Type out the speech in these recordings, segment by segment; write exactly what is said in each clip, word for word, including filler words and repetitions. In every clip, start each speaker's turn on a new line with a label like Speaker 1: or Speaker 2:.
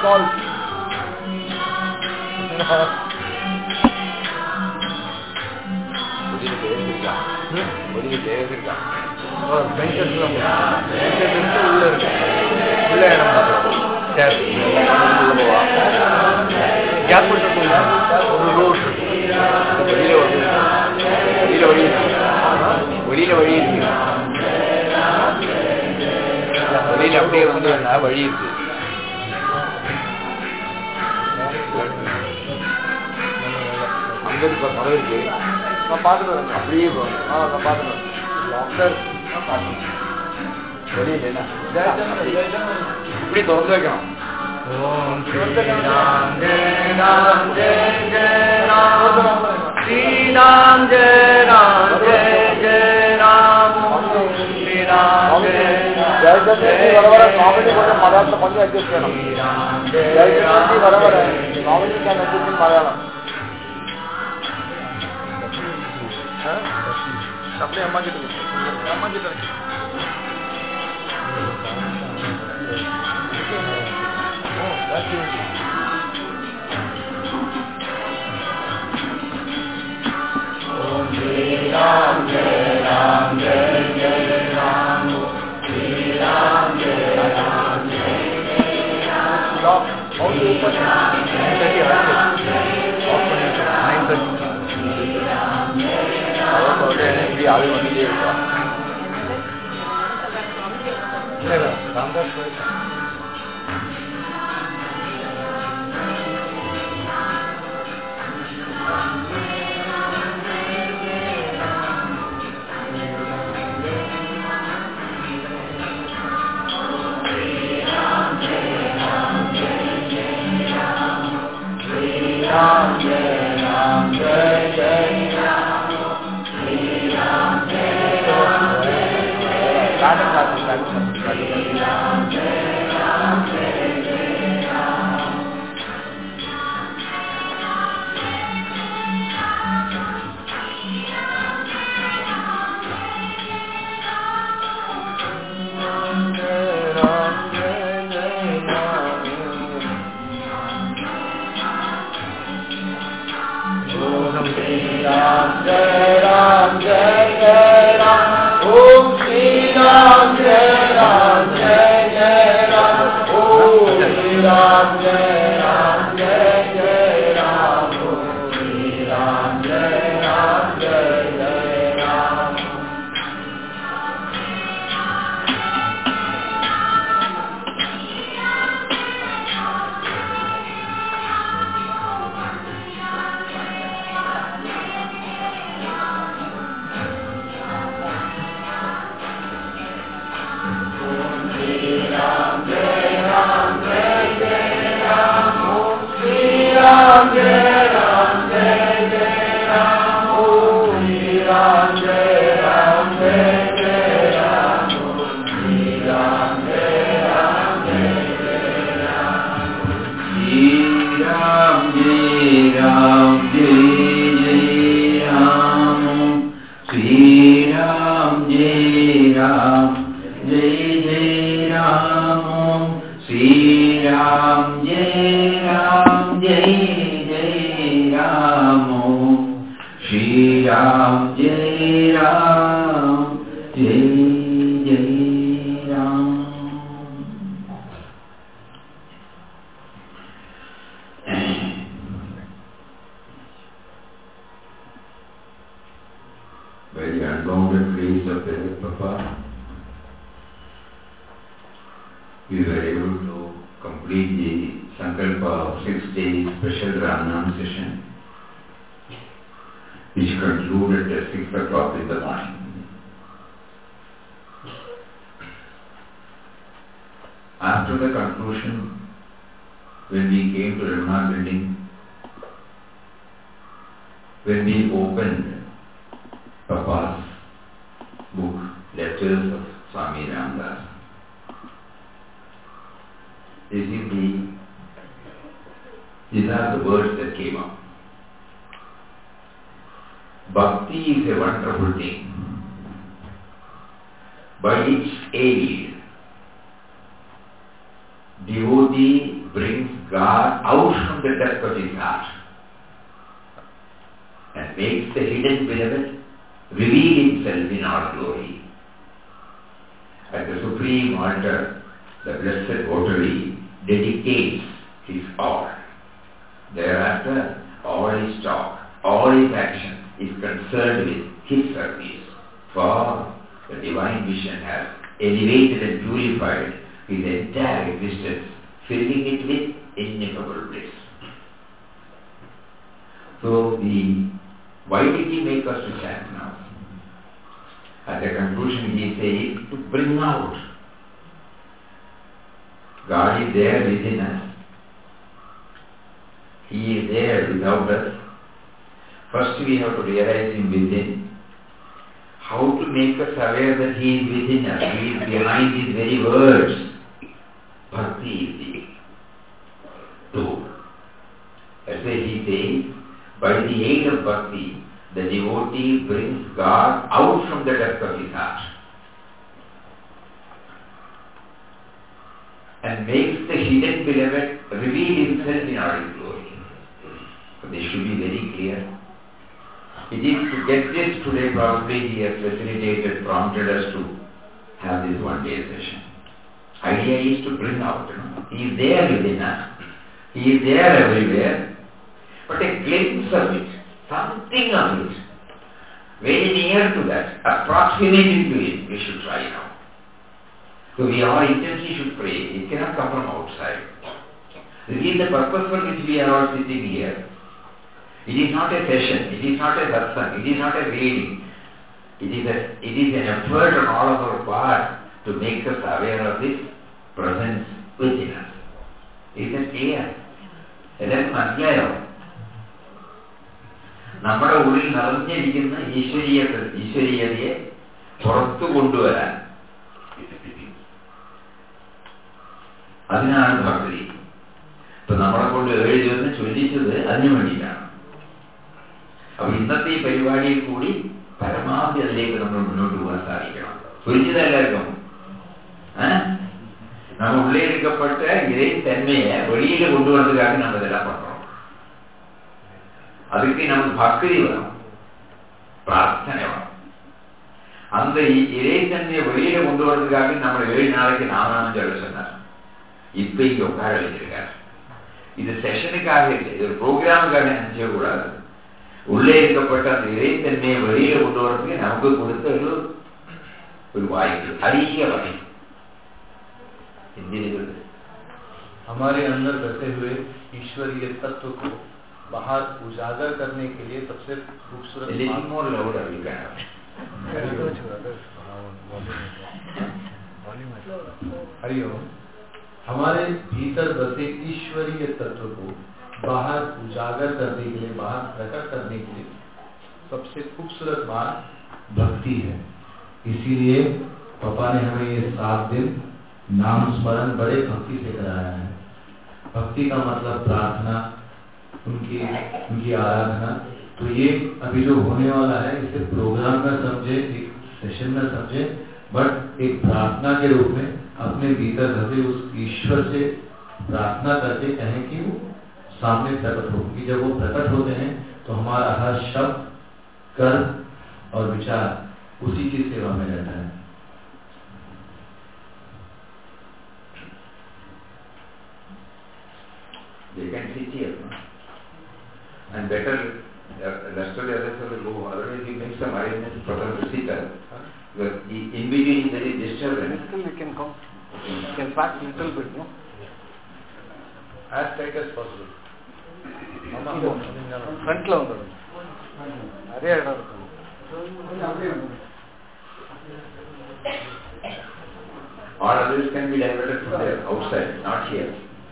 Speaker 1: small.
Speaker 2: வெளியில வழி இருக்கு, வெளியில அப்படியே வந்து வழி இருக்கு. அங்க இருக்க மரம் இருக்கு, நான் பார்த்துட்டு வரேன். அப்படியே நான் பார்த்துட்டு வரேன். டாக்டர் வெளியில என்ன இப்படி திறந்து வைக்கணும். ஓம் ஸ்ரீ ராம் ஜெய ராம் ஜெய ஜெய ராம், ஸ்ரீ ராம் ஜெய ராம் ஜெய ஜெய ராம், ஸ்ரீ ராம் ஜெய ஜெயசந்திரஜி வர வர காமெடி கொஞ்சம் மலையாளத்தை கொஞ்சம் அட்ஜஸ்ட் செய்யணும். ஜெயசந்திரஜி வர வர comedy can adjust in Malayalam. அப்படியே அம்மா கிட்ட அம்மா கிட்ட ஓம் ஸ்ரீ ராம் ஜெய ராம் ஜெய ஜெய ராம், ஸ்ரீ ராம் ஜெய Ram Jaya Jaya Ram. How do you open it? nine thirty off பண்ணிட்டு nine thirty. அவன் சொல்றேன் இப்படி ஆளு வந்துட்டே இருக்கா. இல்ல Ramdas Ram Jai Ram Jai Jai Ram, Shri Ram Jai Ram Jai Jai Ram, Shri Ram Jai Ram Jai Jai Ram. Ram Jai Ram Jai Jai Ram, Om Shri Ram Jai Ram Jai Jai Ram, Om Shri Ram Jai Ram Jai Jai Ram, Om Shri Ram Jai Ram Jai Jai Ram. After the conclusion, when we came to Ramana building, when we opened Papa's book, Lectures of Swami Ramdas, basically, these are the words that came up. Bhakti is a wonderful thing. By its aid, devotee
Speaker 1: brings God out from the depth of his heart and makes the hidden beloved reveal himself in all glory. At the supreme altar, the blessed votary dedicates his all. Thereafter, all his talk, all his action is concerned with his service, for the divine vision has elevated and purified his entire existence, filling it with ineffable bliss. So, the why did he make us to chant now? At the conclusion he says, to bring out. God is there within us. He is there without us. First we have to realize him within. How to make us aware that he is within us? He is behind these very words. Bhakti is the tool. That's why he says, by the aid of bhakti, the devotee brings God out from the depth of his heart and makes the hidden beloved reveal himself in all his glory. So this should be very clear. It is to get this today, probably he has facilitated, prompted us to have this one day session. Idea is to bring out, you know. He is there within us. He is there everywhere. But a glimpse of it, something of it, very near to that, approximating to it, we should try now. So we all intensely should pray. It cannot come from outside. This is the purpose for which we are all sitting here. It is not a session, it is not a satsang, it is not a reading. It is, a, it is an effort on all of our part to make us aware of this presence within us. Is it clear? എല്ലാവർക്കും മനസ്സിലായോ? നമ്മുടെ ഉള്ളിൽ നിറഞ്ഞിരിക്കുന്ന ഈശ്വരീയ ഈശ്വരീയതയെ പുറത്തു കൊണ്ടുവരാൻ അതിനാണ് ഭക്തി. ഇപ്പൊ നമ്മളെ കൊണ്ട് ഏഴ് ദിവസം ചൊല്ലിച്ചത് അതിനു വേണ്ടിയിട്ടാണ്. അപ്പൊ ഇന്നത്തെ ഈ പരിപാടിയിൽ കൂടി പരമാവധി അതിലേക്ക് നമ്മൾ മുന്നോട്ട് പോകാൻ സാധിക്കണം. ചൊല്ലിച്ചത് എല്ലാവർക്കും நம்ம உள்ளே இருக்கப்பட்ட இறை தன்மையை வெளியில கொண்டு வந்ததுக்காக நம்ம இதெல்லாம் பண்றோம். அதுக்கு நமக்கு பக்தி வரும், பிரார்த்தனை வரும். அந்த இறைத்தன்மையை வெளியில கொண்டு வரதுக்காக நம்ம ஏழு நாளைக்கு நாம சொல்ல சொன்னார். இப்ப இங்க உட்கார வச்சிருக்காரு. இது செஷனுக்காக இல்லை, இது ஒரு ப்ரோக்ராமுக்காக நினைச்சே கூடாது. உள்ளே இருக்கப்பட்ட அந்த இறைத்தன்மையை வெளியில கொண்டு வரதுக்கு நமக்கு கொடுத்த ஒரு ஒரு வாய்ப்பு, அரிய வாய்ப்பு.
Speaker 2: हमारे अंदर बसे हुए ईश्वरीय तत्व को बाहर उजागर करने के लिए सबसे खूबसूरत हरिओम हमारे भीतर बसे ईश्वरीय तत्व को बाहर उजागर करने के लिए, बाहर प्रकट करने के लिए सबसे खूबसूरत बात भक्ति है. इसीलिए पापा ने हमें ये सात दिन नाम स्मरण बड़े भक्ति से कराया है. भक्ति का मतलब प्रार्थना, उनकी उनकी आराधना. तो ये अभी जो होने वाला है इसे प्रोग्राम में समझे, एक सेशन में समझे, बट एक प्रार्थना के रूप में अपने भीतर रहते उस ईश्वर से प्रार्थना करके कहें कि वो सामने प्रकट हो. क्योंकि जब वो प्रकट होते हैं तो हमारा हर शब्द, कर्म और विचार उसी की सेवा में रहता है.
Speaker 1: They can sit here, no? And better, uh, the rest of the others will go. Otherwise, you make some arrangements for them to sit there. Huh? In between, there is disturbance.
Speaker 2: Still, you can come. You can back a little bit, no? As tight as possible. Front lo undu. Ade idam irukku.
Speaker 1: All others can be diverted from there, outside, not here.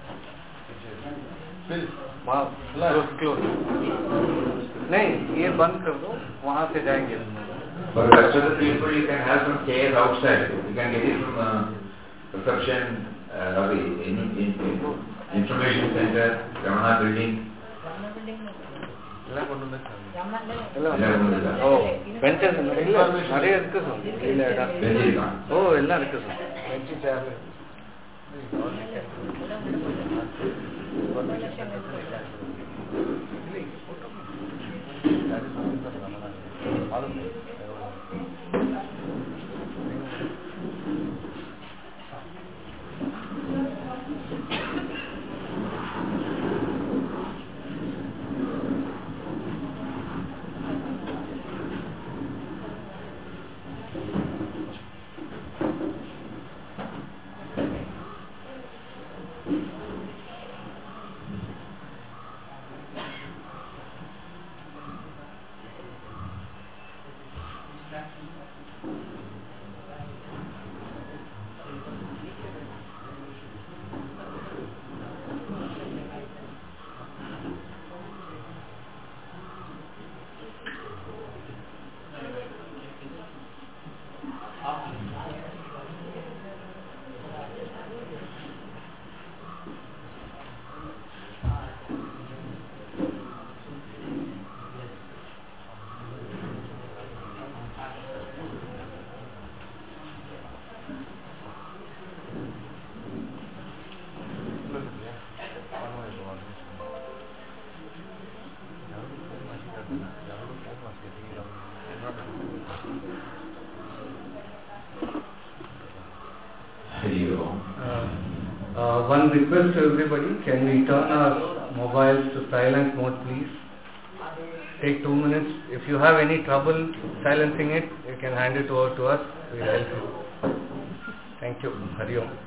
Speaker 2: Close close नहीं, ये बंद कर दो, वहाँ से जाएंगे.
Speaker 1: For the rest of the people, you can have some chairs outside. You can get it from uh, reception, uh, in, in, in, information center, Ramana building.
Speaker 2: எல்லாம் கொண்டு வந்து ஓ பென்ஷன் இல்ல நிறைய இருக்கு சார். இல்ல ஓ எல்லாம் இருக்கு சார். பென்ஷன் சேர்
Speaker 3: Uh, one request to everybody, can we turn our mobiles to silent mode please? Take two minutes. If you have any trouble silencing it, you can hand it over to us. We will help you. Thank you. Hari Om.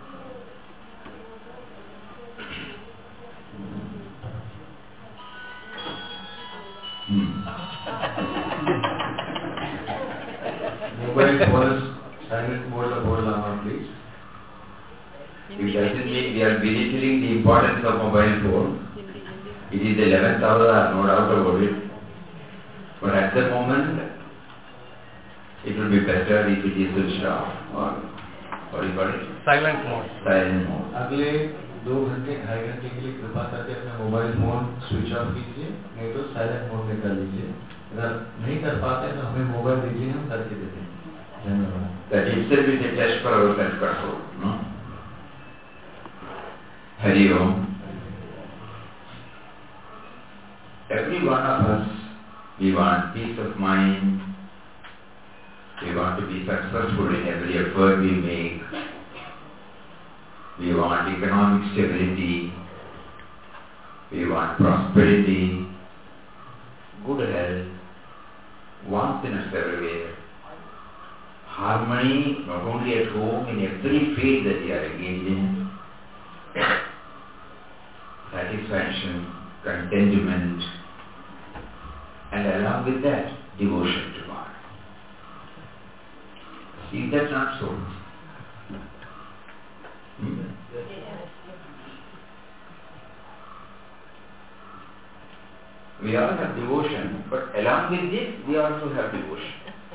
Speaker 1: Mobile phone silent mode of mobile number please. It doesn't mean we are belittling the importance of mobile phone. It is the eleventh hour, no doubt about it. But at the moment, it will be better if it is switched off or what do you call it?
Speaker 3: Silent mode.
Speaker 1: Silent mode.
Speaker 4: अगले दो घंटे ढाई घंटे के लिए कृपा करके अपना मोबाइल फोन स्विच ऑफ कीजिए, नहीं तो साइलेंट मोड में कर लीजिए. अगर नहीं कर पाते तो हमें मोबाइल दीजिए, हम करके देते हैं. धन्यवाद.
Speaker 1: That itself is a test for our self-control. No? Hari Om. Every one of us, we want peace of mind. We want to be successful in every effort we make. We want economic stability. We want prosperity, good health, warmthness everywhere, harmony not only at home, in every field that we are engaged in, satisfaction, contentment, and along with that, devotion to God. Is that not so? Hmm? We all have devotion, but along with this, we also have devotion.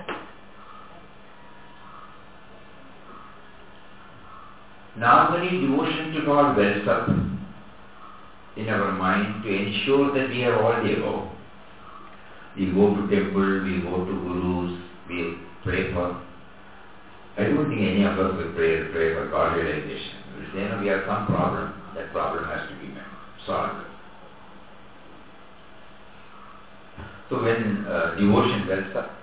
Speaker 1: Normally, devotion to God wells up in our mind to ensure that we have all the above. We go to temple, we go to gurus, we pray for. I don't think any of us will pray, pray for God realization. We say, no, we have some problem. That problem has to be solved. So when uh, devotion wells up,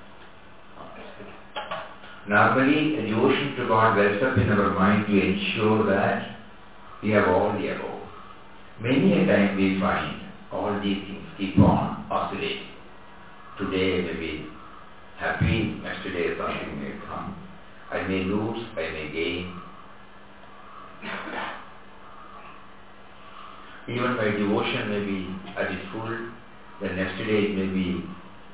Speaker 1: normally a devotion to God wells up in our mind to ensure that we have all the above. Many a time we find all these things keep on oscillating. Today I may be happy, next day something may come. I may lose, I may gain. Even my devotion may be at its full, the next day it may be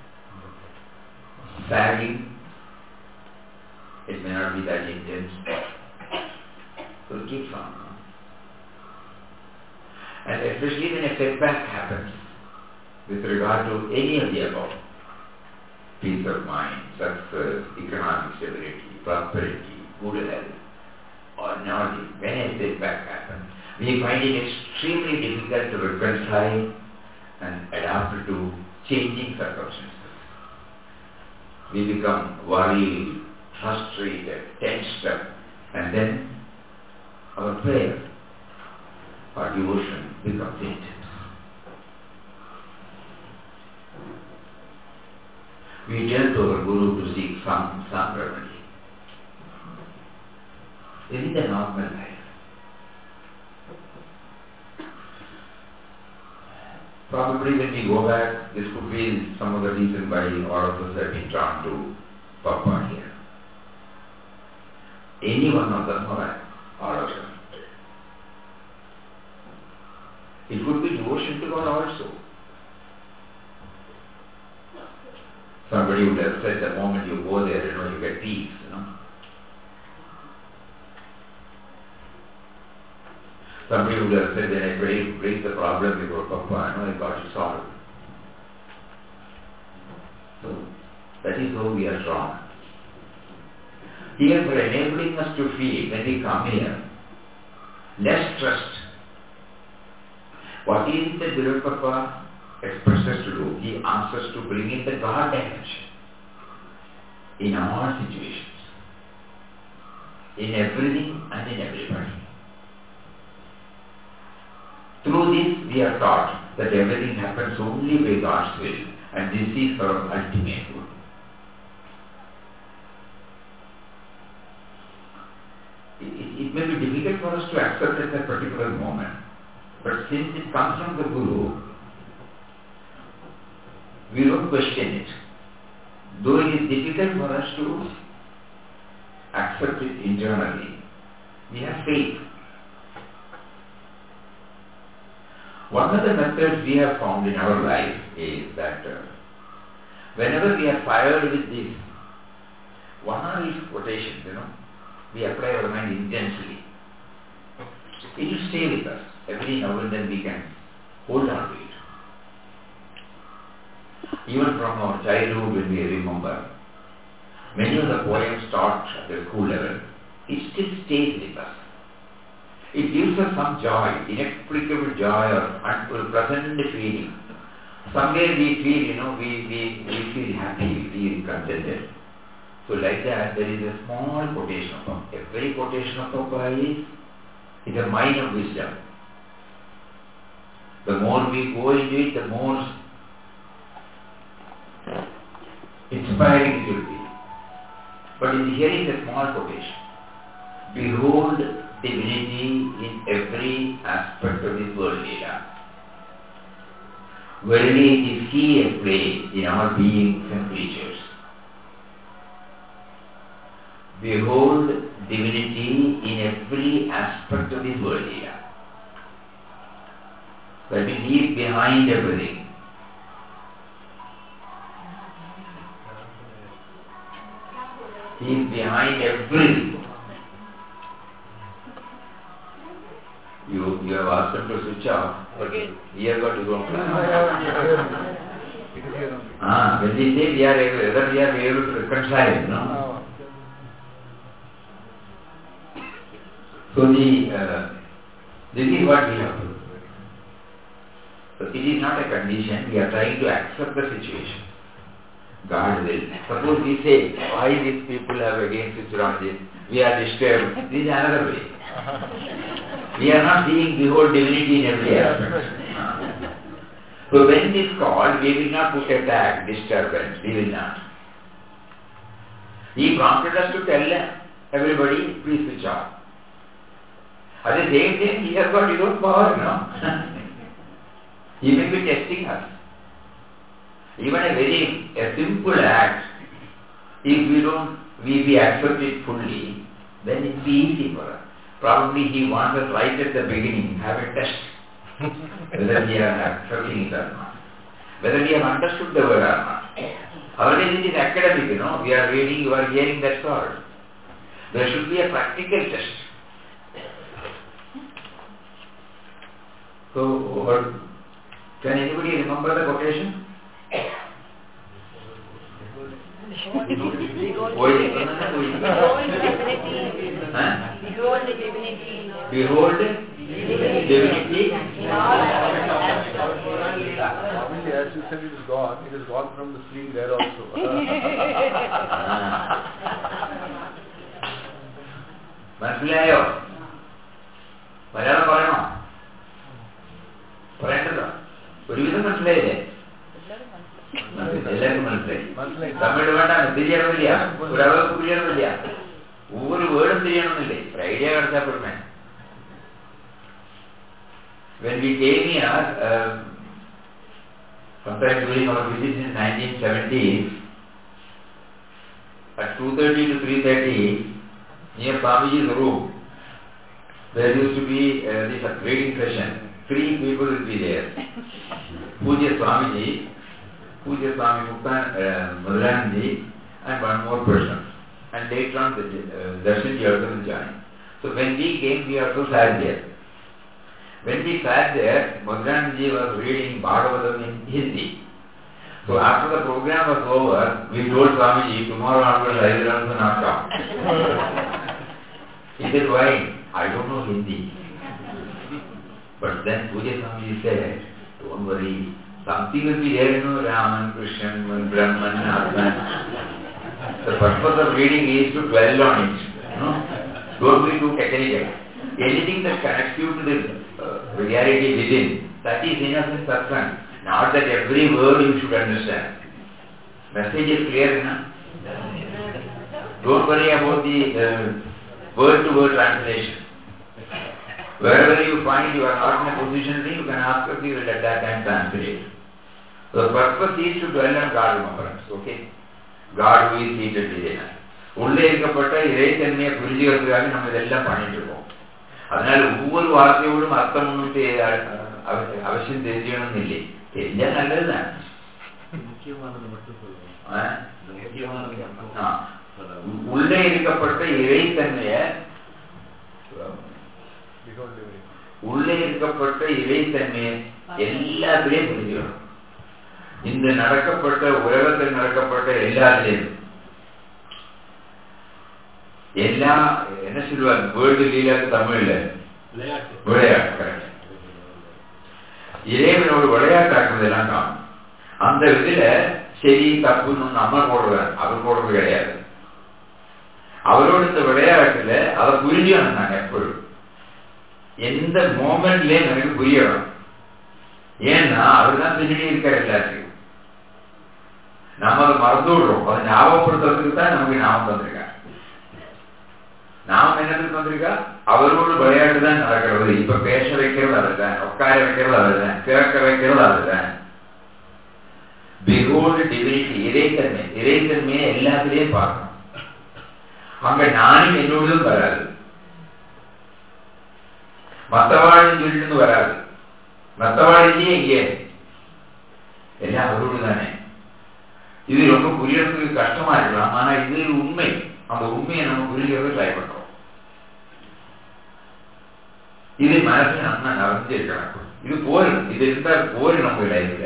Speaker 1: sagging. It may not be that intense. So it keeps on. And especially when a setback happens with regard to any of the above, peace of mind, success, economic stability, prosperity, good health, or not, when a setback happens, we find it extremely difficult to reconcile and adapt to changing circumstances. We become worried, frustrated, tensed up, and then our prayer, or devotion becomes intense. We tell to our Guru to seek some, some remedy. This is the normal life. Probably when we go back, this could be some of the reason why all of us have been drawn to Papa here. Any one of them or all of them. It could be devotion to God also. Somebody would have said the moment you go there, you know, you get peace, you know. Somebody would have said, when I pray, break the problem before Papa, I know I got it solved. So, that is how we are drawn. Here, for enabling us to feel, when we come here, less trust. What is it that beloved Papa expects us to do? He asks us to bring in the God dimension in all situations, in everything and in everybody. Through this, we are taught that everything happens only by God's will, and this is our ultimate good. It, it, it may be difficult for us to accept at that particular moment, but since it comes from the Guru, we don't question it. Though it is difficult for us to accept it internally, we have faith. One of the methods we have found in our life is that uh, whenever we are fired with this, one of these quotations, you know, we apply our mind intensely. It will stay with us. Every now and then we can hold on to it. Even from our childhood when we remember, many of the poems taught at the school level, it still stays with us. It gives us some joy, inexplicable joy or unpleasant feeling. Somewhere we feel, you know, we, we, we feel happy, we feel contented. So like that, there is a small quotation of Papa. Every quotation of Papa is, is a mine of wisdom. The more we go into it, the more inspiring it will be. But in here is a small quotation. Behold divinity in every aspect of this world Leela. Verily it is He at play in our beings and creatures. Behold divinity in every aspect of this world Leela. That means He is behind everything. He is behind everything. You, you have asked him to switch off, but he has got his own plan. Ah, when they say we are able, whether we are able to reconcile, no? So the, uh, this is what we have to do. So it is not a condition, we are trying to accept the situation. God will. Suppose we say, why these people have again switched on this, we are disturbed. This is another way. We are not seeing the whole divinity in every aspect. So when it is called, we will not put a tag, disturbance, we will not. He prompted us to tell them, everybody, please switch off. At the same time, He has got His own power, no? He may be testing us. Even a very a simple act, if we don't, we, we accept it fully, then it will be easy for us. Probably He wants us right at the beginning, have a test, whether we are accepting it or not, whether we have understood the word or not. Otherwise it is academic, you know, we are reading, you are hearing, that's all. There should be a practical test. So, what, can anybody remember the quotation?
Speaker 5: Behold the divinity.
Speaker 1: Behold divinity.
Speaker 3: Obviously, as you said, it is gone. It is gone from the screen there also.
Speaker 1: മനസ്സിലായോ? മലയാളം പറയണോ? തമിഴ് വേണ്ട തിരിയണമെന്നില്ല, ഒരളവ് പുരിയണമെന്നില്ല, ഒരു വേർഡും തിരിയണമെന്നില്ലേ, idea കിടച്ചാൽ പെടുമേ. When we came here, uh, sometime during our visit in nineteen seventies, at two thirty to three thirty, near Swamiji's room, there used to be uh, this reading session. Three people will be there. Pujya Swamiji, Pujya Swami Muktan uh, Madhuranji, and one more person. And later on, the uh, Darshanji also will join. So when we came, we also sat there. When we sat there, Madhuranji was reading Bhagavatam in Hindi. So after the program was over, we told Swamiji, tomorrow onwards I will also not come. He said, why? I don't know Hindi. But then Pujya Swamiji said, don't worry, something will be there, you know, Raman, Krishnan, Brahman, Atman. The purpose of reading is to dwell on it. You know? Don't be too technical. Anything that connects you to the uh, reality within, that is enough in satsang. Not that every word you should understand. Message is clear, no? Don't worry about the uh, word-to-word translation. Wherever you find you are not in a position, you can ask if you will at that time translate. So the purpose is to dwell on God remembrance, okay? God who is seated within us. உள்ளே இருக்கப்பட்ட இறைத்தன்மையை புரிஞ்சுக்கிறதுக்காக நம்ம இதெல்லாம் பண்ணிட்டு இருக்கோம். அதனால ஒவ்வொரு வார்த்தையோடும் அர்த்தம் ஒன்று அவசியம் தெரிஞ்சுக்கணும்னு இல்லை, தெரிஞ்சா நல்லதுதான். உள்ளே இருக்கப்பட்ட இறைத்தன்மைய உள்ளே இருக்கப்பட்ட இறைத்தன்மையை எல்லாத்திலையும் புரிஞ்சுக்கணும். இந்த நடக்கப்பட்ட உலகத்தில் நடக்கப்பட்ட எல்லாத்திலையும் எல்லா என்ன சொல்லுவாங்க வேர்ல்டு லீலாக்கு தமிழ்ல விளையாட்டு, இறைவனோடு விளையாட்டாக்குறதெல்லாம் காணும். அந்த இதுல சரி தப்புன்னு நம்ம போடுறாரு, அவர் போடுறது கிடையாது. அவரோட இந்த விளையாட்டுல அதை புரிஞ்சணும். நாங்க எப்பொழுது எந்த மோமெண்ட்லயும் எனக்கு புரியணும். ஏன்னா அவர்தான் பின்னாடி இருக்காரு எல்லாத்தையும். நம்ம அதை மறந்து விடுறோம். அதை ஞாபகப்படுத்துறதுக்கு தான் நமக்கு ஞாபகம் வந்திருக்காங்க. நாம் என்னதுக்கு வந்திருக்கா? அவரோடு விளையாட்டு தான் நடக்கிறது. இப்ப பேச வைக்கிறது அதுதான், உட்கார வைக்கிறது அதுதான், கேட்க வைக்கிறது அதுதான். பிகோல்டு டிவினிட்டி, இறைத்தன்மை. இறைத்தன்மையை எல்லாத்திலையும் பார்க்கணும். அங்க நானும் என்னோடும் வராது, மத்தவாழின்னு சொல்லிட்டு வராது. மத்தவாழிலேயே இங்கே எல்லாம் அவரோடு தானே. இது ரொம்ப புரியறதுக்கு கஷ்டமா இருக்கலாம், ஆனா இது உண்மை. அந்த உண்மையை நம்ம புரிஞ்சுக்கிறது ட்ரை பண்றோம். இது மனசு நம்ம நடந்து இருக்கலாம். இது போர், இது இருந்தா போர் நம்ம லைஃப்ல.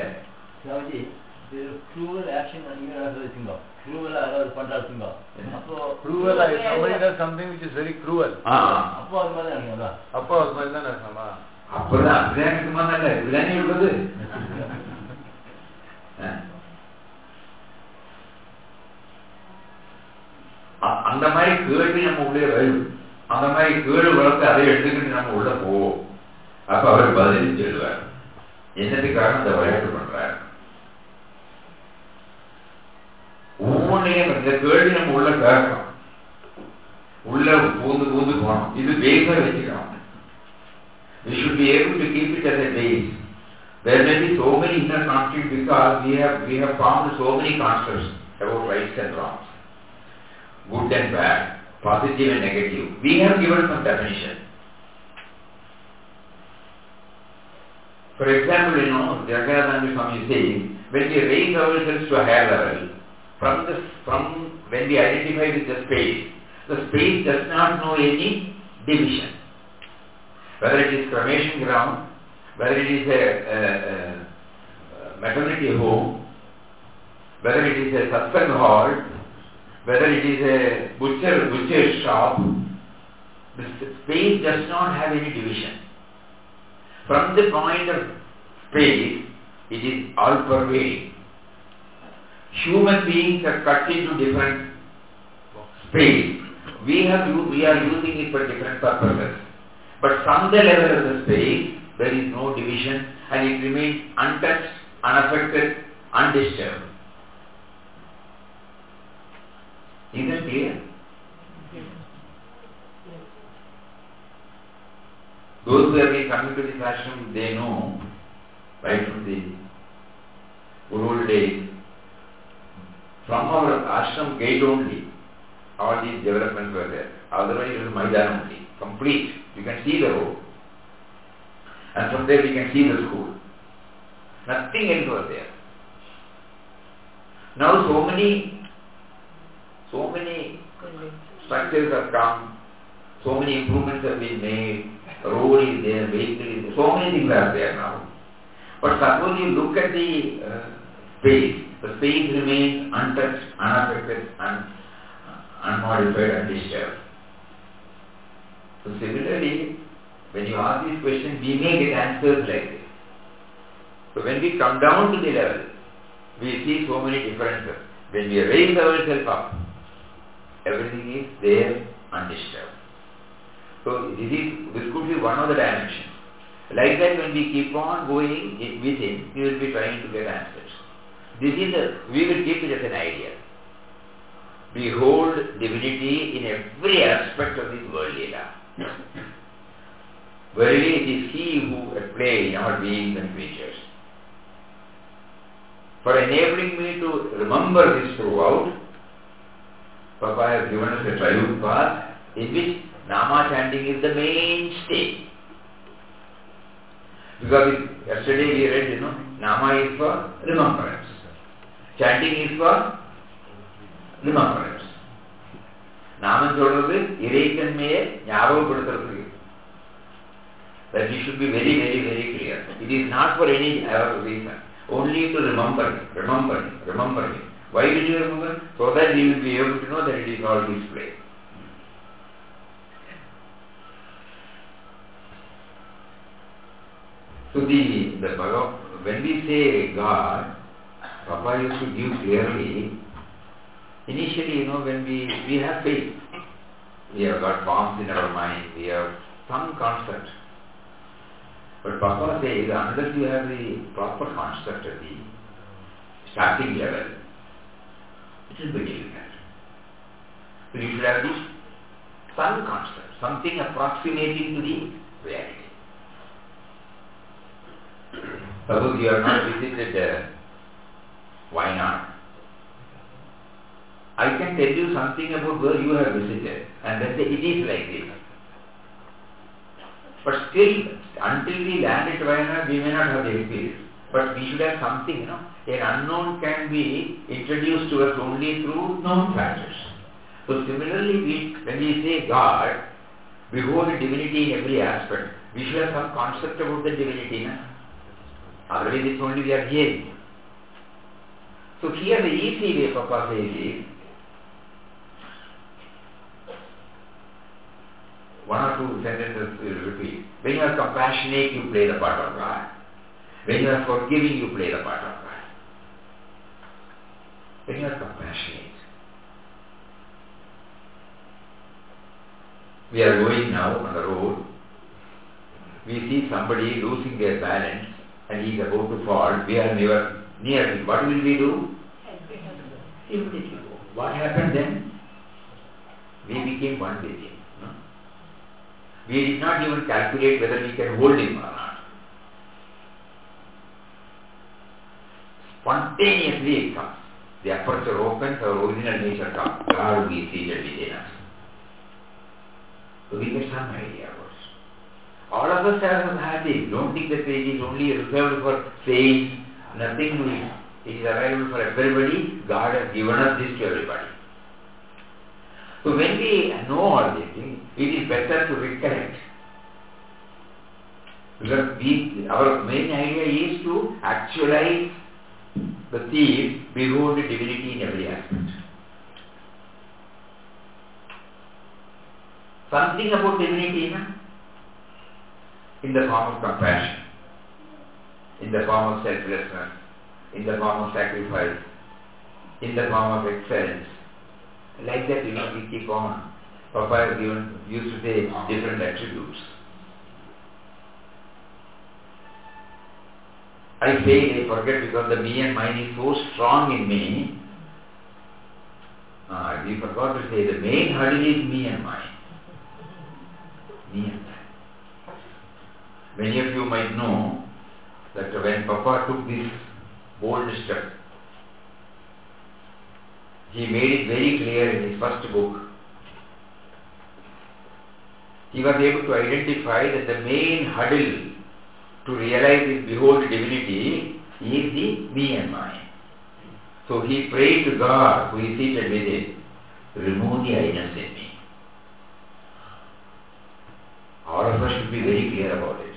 Speaker 6: cruel action and even another thing of cruel another பண்றாரு thing of அப்போ
Speaker 3: cruel is somebody does something which is very cruel.
Speaker 1: ஆ
Speaker 6: அப்போ அது மாதிரி இருக்குங்களா?
Speaker 3: அப்போ அது மாதிரி தான் இருக்குமா?
Speaker 1: அப்பதான் அப்படிதான் இருக்குமா? நல்ல இதுதானே இருக்குது. அந்த மாதிரி கேள்வி நம்ம உள்ளே வரும். அந்த மாதிரி கேடு வளர்த்து அதை எடுத்துக்கிட்டு நம்ம உள்ள போவோம். அப்ப அவர் பதில் சொல்லுவார், என்னதுக்காக அந்த விளையாட்டு பண்றாரு. ஒவ்வொன்றையும் இந்த கேள்வி நம்ம உள்ள கேட்கணும், உள்ள பூந்து பூந்து போகணும். இது பேஸா வச்சுக்கணும். We should be able to keep it as a base. There may be so many inner conflicts because we have we have found so many concepts about rights and wrongs, good and bad, positive and negative. We have given some definition. For example, you know, Jagadananda Swami says, when we raise ourselves to a higher level, from the from when we identify with the space, the space does not know any division. Whether it is cremation ground, whether it is a, a, a maternity home, whether it is a satsang hall, whether it is a butcher butcher shop, the space does not have any division. From the point of space, it is all pervading. Human beings are cut into different space. We have we are using it for different purposes. But from the level of the space, there is no division and it remains untouched, unaffected, undisturbed. Is that clear? Those who have been coming to this ashram, they know right from the good old days. From our ashram gate only, all these developments were there. Otherwise it was Maidan only, complete. You can see the road. And from there we can see the school. Nothing else was there. Now so many, so many structures have come, so many improvements have been made, road is there, vehicle is there, so many things are there now. But suppose you look at the uh, space, the space remains untouched, unaffected, un, unmodified, undisturbed. So similarly, when you ask these questions, we may get answers like this. So when we come down to the level, we see so many differences. When we raise ourselves up, everything is there undisturbed. So this is this could be one of the dimensions. Like that, when we keep on going within, we will be trying to get answers. This is a, we will keep it as an idea. Behold divinity in every aspect of this world lila. Verily it is He who at play in our beings and creatures. For enabling me to remember this throughout, Papa has given us a triune path in which Nama chanting is the mainstay. Because it, yesterday we read, you know, Nama is for remembrance. Chanting is for remembrance. Nama solradhu iraikanmeye nyabagapadutharadhu. That we should be very, very, very clear. It is not for any other reason. Only to remember Him, remember Him, remember Him. Why will you remember? So that we will be able to know that it is all His place. So the, the Bhagav, when we say God, Papa used to give clearly, initially, you know, when we, we have faith, we have got forms in our mind, we have some concept. But Papa says, unless you have the proper construct at the starting level, it will be difficult. So you should have the some construct, something approximating to the reality. Suppose you have not visited uh, Wayanad. I can tell you something about where you have visited and then say it is like this. But still, until we land at Wayanad, we may not have the experience. But we should have something, you know. An unknown can be introduced to us only through known factors. So similarly, we, when we say God, behold the divinity in every aspect, we should have some concept about the divinity. No? Otherwise, it's only we are hearing. So here the easy way Papa says is, one or two sentences will repeat. When you are compassionate, you play the part of God. When you are forgiving, you play the part of God. When you are compassionate. We are going now on the road. We see somebody losing their balance and he is about to fall. We are near, near him. What will we do? Immediately go. What happened then? We became one with him. We did not even calculate whether we can hold him or not. Spontaneously it comes. The aperture opens, our original nature comes. God will be seated within us. So we get some idea about it. All of us have had it. Don't think that it is only reserved for saints. Nothing to it. It is available for everybody. God has given us this to everybody. So when we know all these things, it is better to recollect. Because we, our main idea is to actualize the theme, behold the divinity in every aspect. Something about divinity, no? In the form of compassion, in the form of selflessness, in the form of sacrifice, in the form of excellence. Like that, you know, we keep on. Papa has given, used to say different attributes. I say I forget because the me and mine is so strong in me. Uh, I mind. We forgot to say the main hurdle is me and mine. Me and mine. Many of you might know that when Papa took this bold step, he made it very clear in his first book. He was able to identify that the main hurdle to realize his behold divinity is the me and mine. So he prayed to God, who is seated within, remove the I-ness in me. All of us should be very clear about it.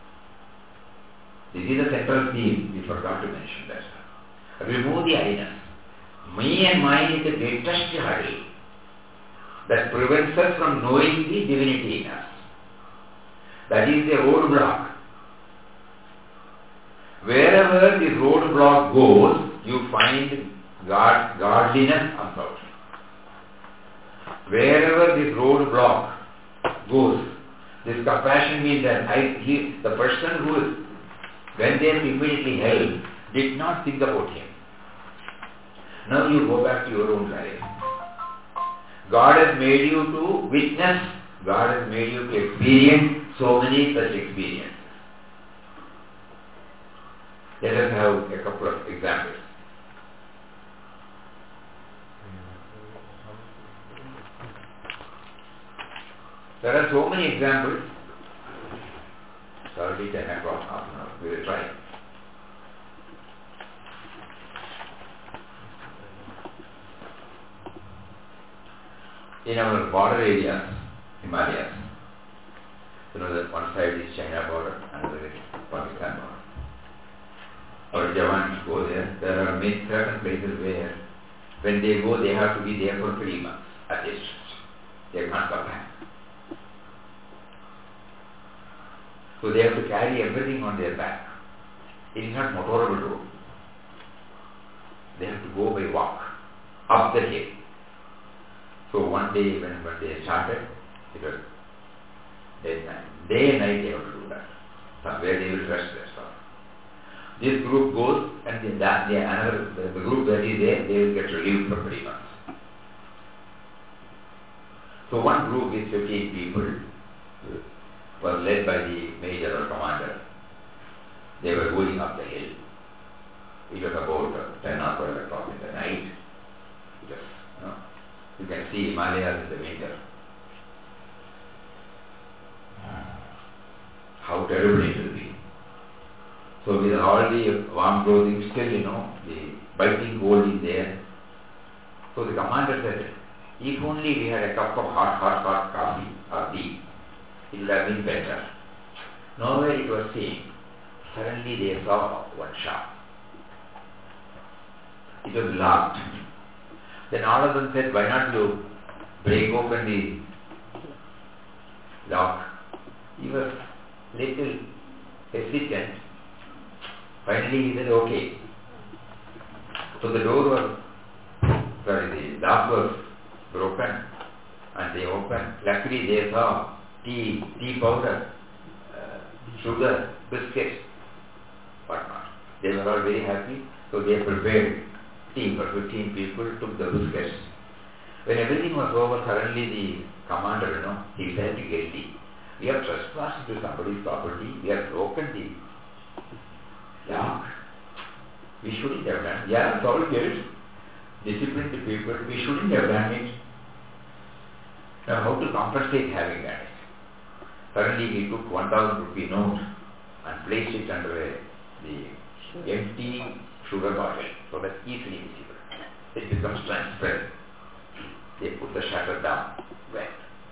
Speaker 1: This is the central theme. We forgot to mention that. Remove the I-ness. Me and mine is the greatest hurdle that prevents us from knowing the divinity in us. That is the roadblock. Wherever the roadblock goes, you find God, godliness comes out. Wherever this roadblock goes, this compassion means that I, he, the person who is, when they are immediately held, did not think about him. Now you go back to your own life. God has made you to witness, God has made you to experience so many such experiences. Let us have a couple of examples. There are so many examples. It's already ten o'clock, half an hour. We will try. In our border areas, Himalayas, you know that one side is China border, another is Pakistan border. Our Jawans go there. There are many certain places where when they go, they have to be there for three months at least. They can't come back. So they have to carry everything on their back. It is not motorable road. They have to go by walk up the hill. So one day when, when they started, it was day and night. Day and night they have to do that. Somewhere they will rest their stuff. This group goes and then that, they, another, the, the group that is there, they will get relieved for three months. So one group with fifteen people was led by the major or commander. They were going up the hill. It was about ten or twelve o'clock in the night. It was, you know, you can see Himalayas in the winter. How terrible it will be. So with all the warm clothing, still, you know, the biting cold is there. So the commander said, if only we had a cup of hot, hot, hot coffee or tea, it would have been better. Nowhere it was seen. Suddenly they saw one shop. It was locked. Then all of them said, why not you break open the lock? He was little hesitant. Finally he said, okay. So the door was, sorry, the lock was broken and they opened. Luckily they saw tea, tea powder, uh, sugar, biscuits, whatnot. They were all very happy, so they prepared tea for fifteen people, took the biscuits. When everything was over, suddenly the commander, you know, he felt guilty. We have trespassed into somebody's property, we have broken the lock. We shouldn't have done. Yeah, sorry, guilt. Discipline the people, we shouldn't have done it. Now how to compensate having done it? Suddenly he took one thousand rupee note and placed it under a, the empty sugar bottle so that easily visible. It becomes transparent. They put the shutter down, went.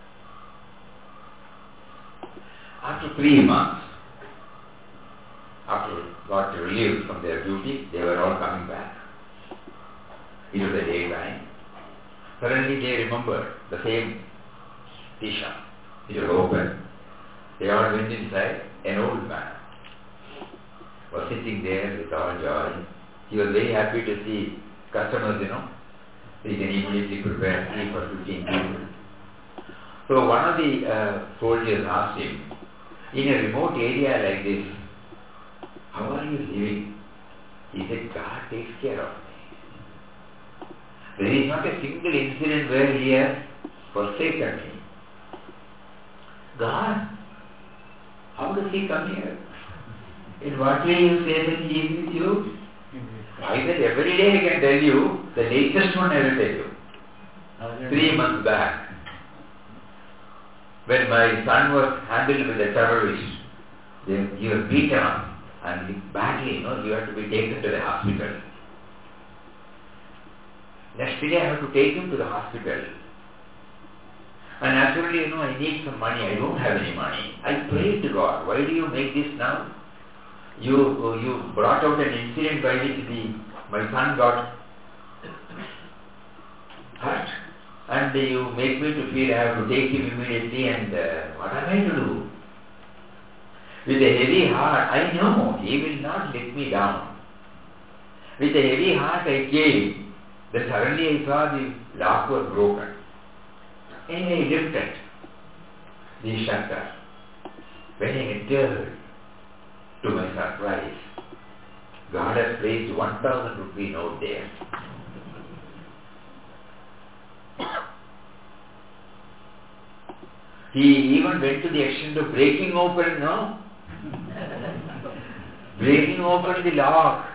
Speaker 1: After three months, after got relieved from their duty, they were all coming back. It was a daytime. Suddenly they remembered the same tea shop. It was open. They all went inside. An old man was sitting there with all joy. He was very happy to see customers, you know. He can immediately prepare tea for fifteen people. So one of the uh, soldiers asked him, in a remote area like this, how are you living? He said, God takes care of me. There is not a single incident where he has forsaken me. God, how does he come here? In what way you say that he is with you? Why that every day I can tell you, the latest one I will tell you. Three months back, when my son was handled with a terrorist, they, he was beaten up and he badly, you know, he had to be taken to the hospital. Next day I have to take him to the hospital. And naturally, you know, I need some money. I don't have any money. I prayed to God, why do you make this now? You you brought out an incident by which the my son got hurt. And you make me to feel I have to take him immediately, and uh, what am I to do? With a heavy heart, I know he will not let me down. With a heavy heart I came. Then suddenly I saw the lock was broken. And I lifted the shutter. When I entered, to my surprise, God has placed one thousand rupee note there. He even went to the extent of breaking open, no? breaking open the lock.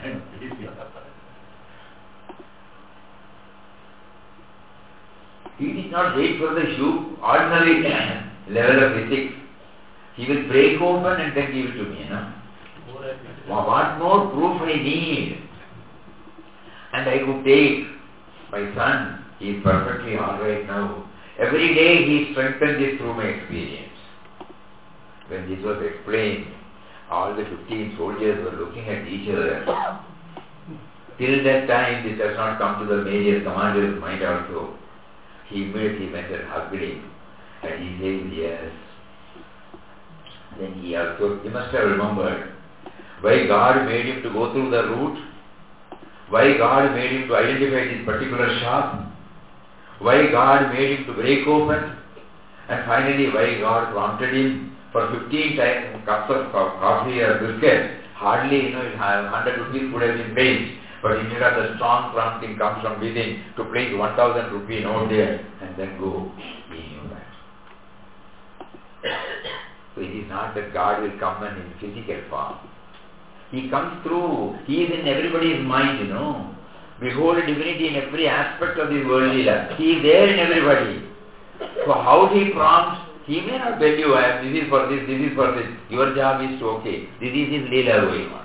Speaker 1: He did not wait for the shoe, ordinary level of ethics. He will break open and then give it to me, no? What more proof I need? And I could take my son. He is perfectly alright now. Every day he strengthened this through my experience. When this was explained, all the fifteen soldiers were looking at each other. Till that time, this has not come to the major commander's mind also. He immediately went and hugged him. And he said, yes. Then he also, he must have remembered why God made him to go through the route, why God made him to identify this particular shop, why God made him to break open, and finally why God prompted him for fifteen times cups of coffee or biscuit. Hardly, you know, one hundred rupees would have been paid, but instead of the strong prompting comes from within to place one thousand rupee note there and then go. He knew that. So it is not that God will come in physical form. He comes through. He is in everybody's mind, you know. Behold divinity in every aspect of the worldly life. He is there in everybody. So how he prompts, he may not tell you, this is for this, this is for this. Your job is to, okay, this is his leela going on.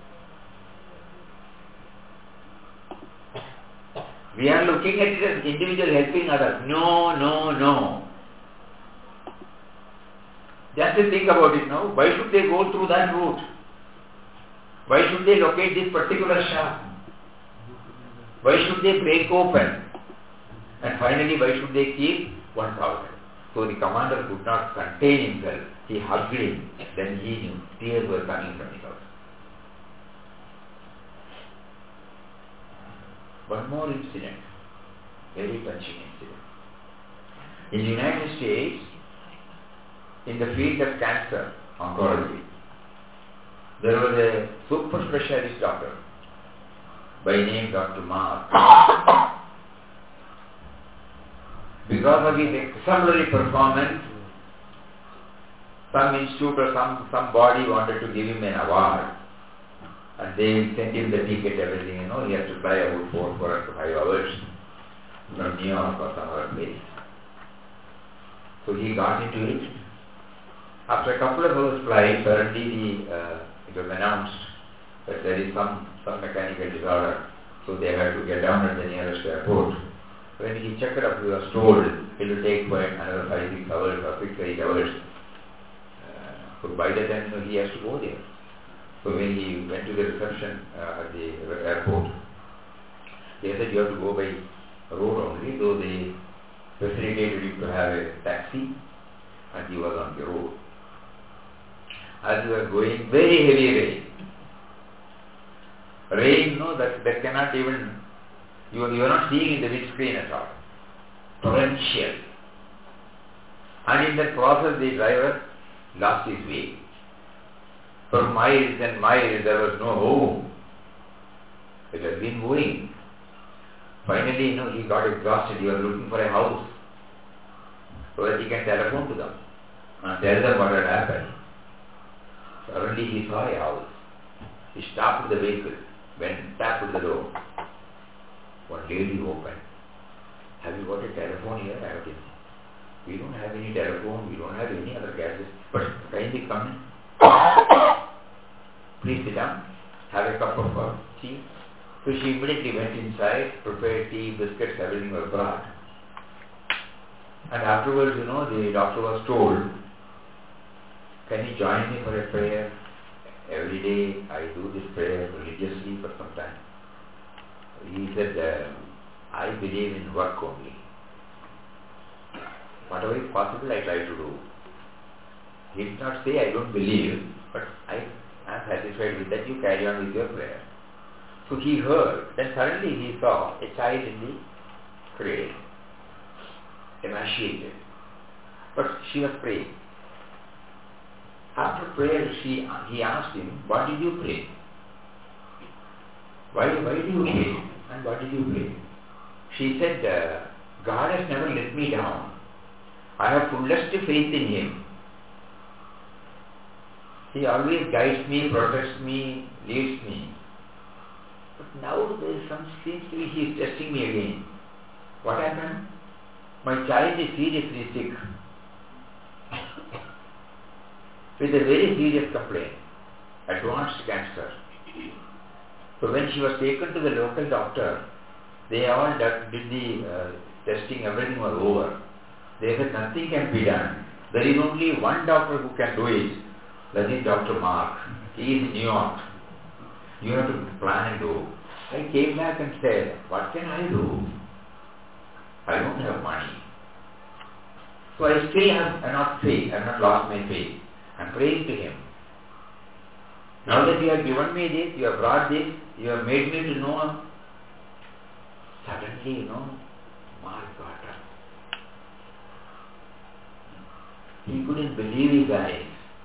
Speaker 1: We are looking at it as individual helping others. No, no, no. Just to think about it now. Why should they go through that route? Why should they locate this particular shop? Why should they break open? And finally, why should they keep one thousand? So the commander could not contain himself. He hugged him. Then he knew tears were coming from his eyes. One more incident. Very touching incident. In the United States, in the field of cancer, oncology, there was a super specialist doctor by name Doctor Mark. Because of his exemplary performance, some institute or some, some body wanted to give him an award. And they sent him the ticket, everything, you know, he has to fly about four, four or five hours from New York or some other place. So he got into it. After a couple of hours flight, suddenly the, uh, it was announced that there is some, some mechanical disorder. So they had to get down at the nearest airport. When he checked it up, he was told it will take quite another five, six hours or six, eight hours. Uh, so by the time, you know, he has to go there. So when he went to the reception uh, at the airport, they said you have to go by road only, though they facilitated him to have a taxi, and he was on the road. As he was going, very heavy rain. Rain, no, that, that cannot even, you are, you are not seeing in the windscreen at all. Torrential. And in that process, the driver lost his way. For miles and miles, there was no home. It had been going. Finally, you know, he got exhausted. He was looking for a house so that he can telephone to them and tell them what had happened. Suddenly he saw a house. He stopped the vehicle, went and tapped at the door. One lady opened. Have you got a telephone here? I have it. We don't have any telephone, we don't have any other gadgets, but kindly come in. Please sit down, have a cup of uh, tea. So she immediately went inside, prepared tea, biscuits, everything was brought. And afterwards, you know, the doctor was told, can you join me for a prayer? Every day I do this prayer religiously for some time. He said, uh, I believe in work only. Whatever is possible I try to do. He did not say I don't believe, but I am satisfied with that, you carry on with your prayer. So he heard, then suddenly he saw a child in the cradle, emaciated. But she was praying. After prayer, she, he asked him, what did you pray? Why, why did you pray? And what did you pray? She said, uh, God has never let me down. I have fullest faith in Him. He always guides me, protects me, leads me. But now there is some seems to be He is testing me again. What happened? My child is seriously sick with a very serious complaint, advanced cancer. So when she was taken to the local doctor, they all did the uh, testing, everything was over. They said nothing can be done. There is only one doctor who can do it. That is Doctor Mark. He is in New York. You have to plan and do. I came back and said, what can I do? I don't have money. So I still have not faith. I have not lost my faith. I am praying to Him. Now that you have given me this, you have brought this, you have made me to know, suddenly, you know, Mark got up. He couldn't believe his eyes.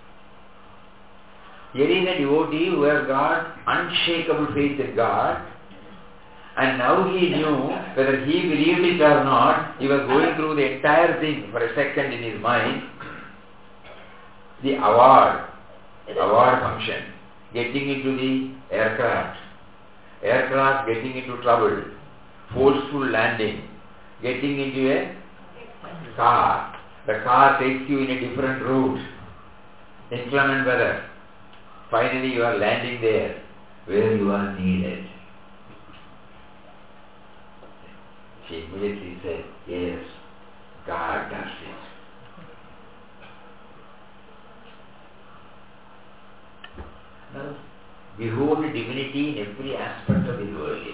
Speaker 1: Here is a devotee who has got unshakable faith in God, and now he knew whether he believed it or not. He was going through the entire thing for a second in his mind. The award, award function, getting into the aircraft, aircraft getting into trouble, forceful landing, getting into a car. The car takes you in a different route, inclement weather. Finally you are landing there where you are needed. She immediately said, yes, God does it. Now, behold divinity in every aspect of his world.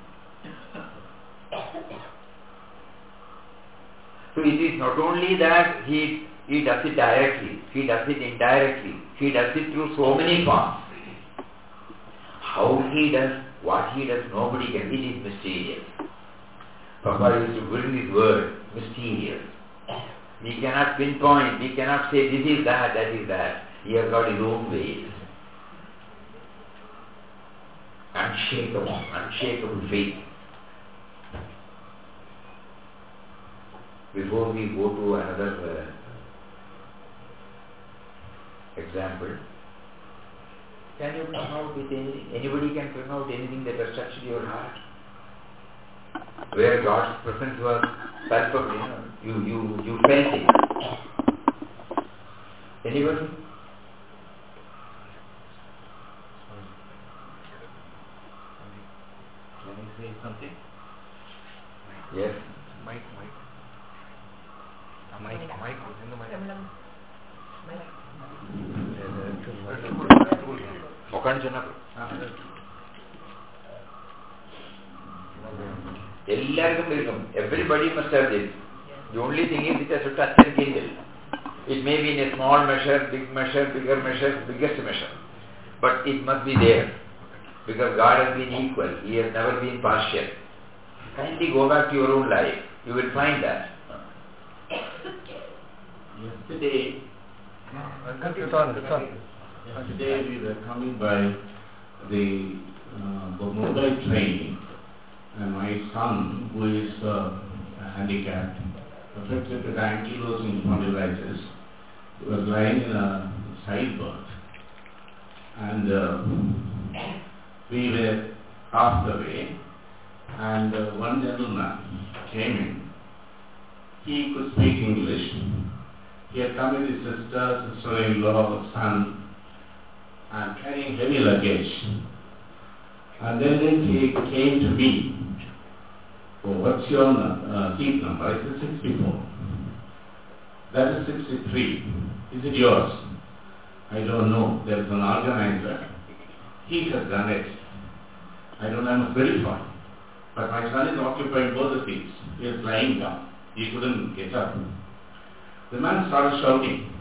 Speaker 1: So it is not only that he, he does it directly, he does it indirectly, he does it through so many forms. How he does, what he does, nobody can. It is mysterious. Papa used to bring this word, mysterious. We cannot pinpoint, we cannot say this is that, that is that. He has got his own ways. Unshakable, unshakable faith. Before we go to another uh, example, can you come out with anything? Anybody can bring out anything that has touched your heart? Where God's presence was palpable, you know, you, you, you felt it. Anybody? Can you say something? Yes.
Speaker 3: Mike, Mike. Mike, Mike, in the mic.
Speaker 1: Everybody must have this. The only thing is it has to touch and kindle. It may be in a small measure, big measure, bigger measure, biggest measure. But it must be there. Because God has been equal. He has never been partial. Kindly go back to your own life. You will find that.
Speaker 4: Yesterday, yesterday we were coming by the uh, Mumbai train,
Speaker 7: And my son, who is uh, handicapped, affected with ankylosing spondylitis, was lying in a side berth. And uh, we were half the way, and uh, one gentleman came in. He could speak English. He had come with his sister, sister-in-law, son, and carrying heavy luggage. And then, then he came to me. Oh, what's your uh, seat number? I said sixty-four. That is sixty-three. Is it yours? I don't know. There is an organizer. He has done it. I don't know. I must verify. But my son is occupying both the seats. He is lying down. He couldn't get up. The man started shouting.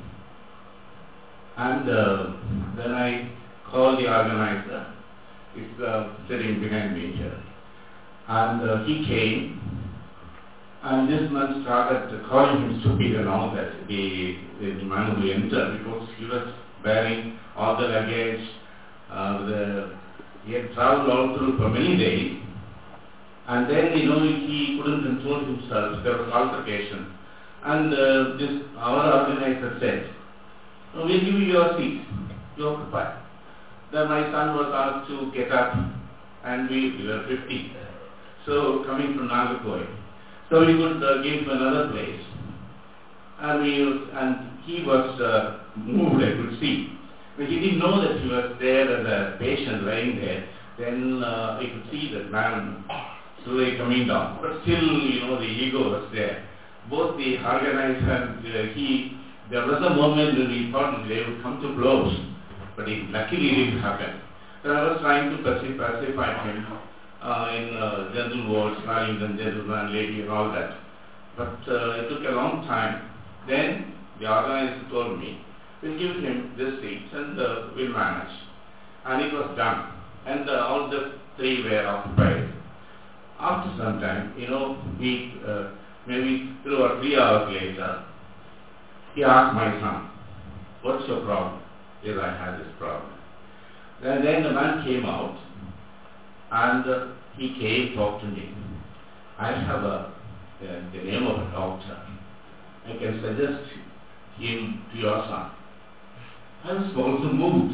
Speaker 7: And uh, then I called the organizer. He's uh, sitting behind me here. And uh, he came. And this man started calling him stupid and all that. The, the man who entered, because he was bearing all the luggage. Uh, the, he had traveled all through for many days. And then, you know, he couldn't control himself. There was altercation. And uh, this, our organizer said, "No, we'll give you your seat. You occupy." Then my son was asked to get up, and we, we were fifty. So, coming from Nagarkoi. So, we could uh, give him another place. And, we, and he was uh, moved, I could see. But he didn't know that he was there as a patient lying there. Then uh, I could see that man slowly coming down. But still, you know, the ego was there. Both the organizer and uh, he, there was a moment when we thought they would come to blows. But it luckily didn't happen. So I was trying to pacify, pacify him uh, in uh, general words, smiling and gentleman, lady and all that. But uh, it took a long time. Then the organizer told me, we'll give him this seat and uh, we'll manage. And it was done. And uh, all the three were occupied. After some time, you know, we, uh, maybe two or three hours later, he asked my son, "What's your problem?" Yes, I had this problem. Then, then the man came out and uh, he came, talked to me. I have a, uh, the name of a doctor. I can suggest him to your son. I was also moved.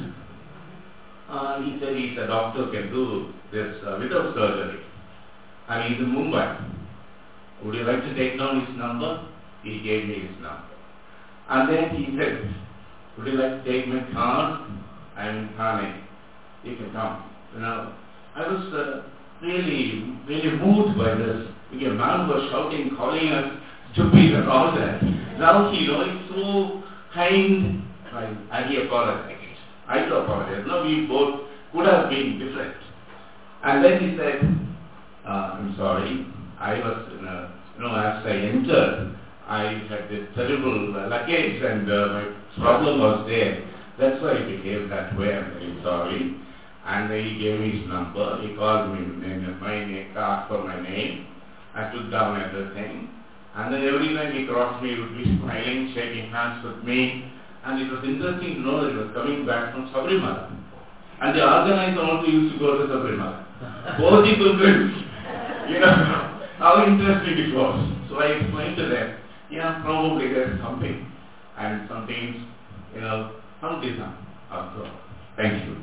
Speaker 7: Uh, he said he's a doctor, can do this uh, without surgery. And he's in Mumbai. Would you like to take down his number? He gave me his number. And then he said, would you like to take my card? I'm in Thane. You can come. You know, I was uh, really, really moved by this. A man was shouting, calling us stupid and all that. Now he, you know, he's so kind. And he apologized. I do apologize. No, we both could have been different. And then he said, uh, I'm sorry, I was, in a, you know, as I entered, I had this terrible uh, luggage and uh, my problem was there. That's why he behaved that way. I'm very sorry. And he gave me his number. He called me, my name, asked for my name. I took down everything. And then every time he crossed me, he would be smiling, shaking hands with me. And it was interesting to know that he was coming back from Sabrimala. And the organizer also used to go to Sabrimala. Both the pilgrims, you know, how interesting it was. So I explained to them, yeah, probably there's something. And some things, you know, some design also. Thank you.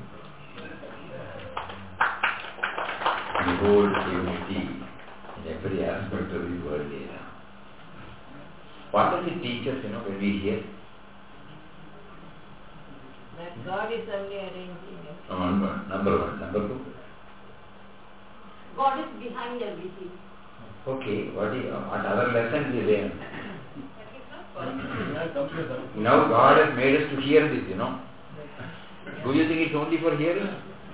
Speaker 1: The whole unity in every aspect of the world here. What does it teach us, you know, when we hear?
Speaker 5: That God is only arranging it.
Speaker 1: Number one. Number one. Number two.
Speaker 5: God is behind everything.
Speaker 1: Okay, what is what other lessons is there? Now God has made us to hear this, you know. Do you think it's only for hearing?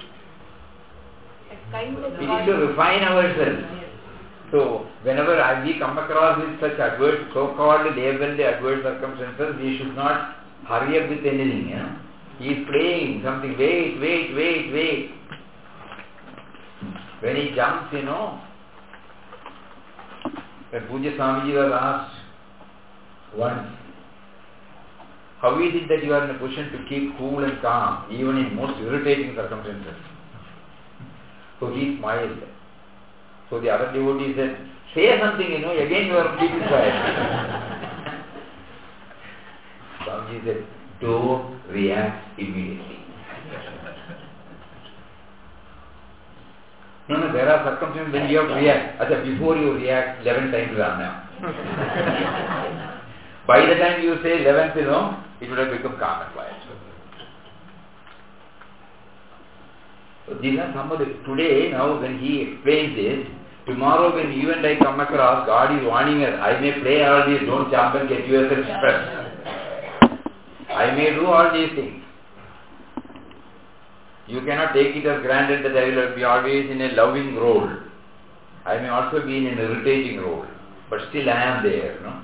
Speaker 5: Kind of
Speaker 1: It is to refine ourselves. So, whenever I, we come across with such adverse, so-called labeled adverse circumstances, we should not hurry up with anything, you know. He is playing something, wait, wait, wait, wait. When he jumps, you know, when Pujya Swamiji was asked once, how is it that you are in a position to keep cool and calm, even in most irritating circumstances? So he smiled. So the other devotee said, say something, you know, again you are keeping quiet. Swamiji said, don't react immediately. No, no, there are circumstances when you have to react. Achha, before you react, eleven times Ram Nam. By the time you say eleventh, you know, it would have become calm and quiet. So these are some of the, today, now when he explains this, tomorrow when you and I come across, God is warning us, I may play all these, don't jump and get yourself stressed. I may do all these things. You cannot take it as granted that I will be always in a loving role. I may also be in an irritating role. But still I am there, no?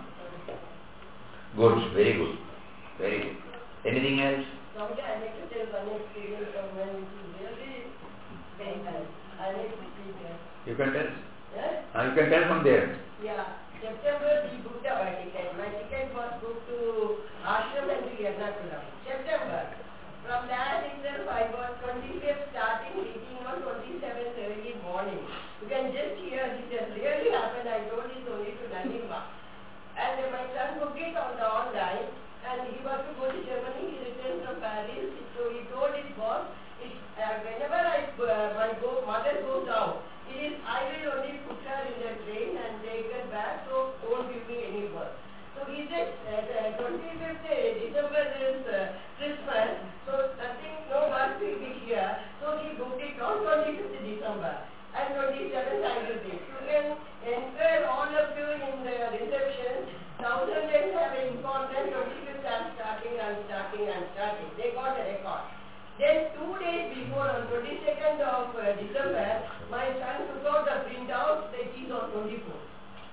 Speaker 1: Good, very good. Very good. Anything else?
Speaker 5: Someday I like to tell one experience of when it is really very nice. I like to see that.
Speaker 1: You can tell?
Speaker 5: Yes?
Speaker 1: Uh, you can tell from there.
Speaker 5: Yeah. September we booked our ticket. My ticket was booked to Ashram and to Ernakulam. September. From that itself I got twenty-fifth starting meeting on twenty-seventh early morning. You can just hear this has really happened. I told this only to Nanima. And uh, my son booked it on the online and he was to go to Germany. He returned from Paris. So he told his boss, if, uh, whenever I, uh, my go, mother goes out, it is I will only put her in the train and take her back, so don't give me any work. So he said, uh, twenty-fifth December is uh, Christmas, so nothing, no work will be here. So he booked it on twenty-fifth December and twenty-seventh I will take. You can enter all of you in the reception. Thousand days have informed them twenty-fifth I'm starting, I'm starting, I'm starting. They got a record. Then two days before, on twenty-second of uh, December, my son took out the printout, it is on twenty-fourth.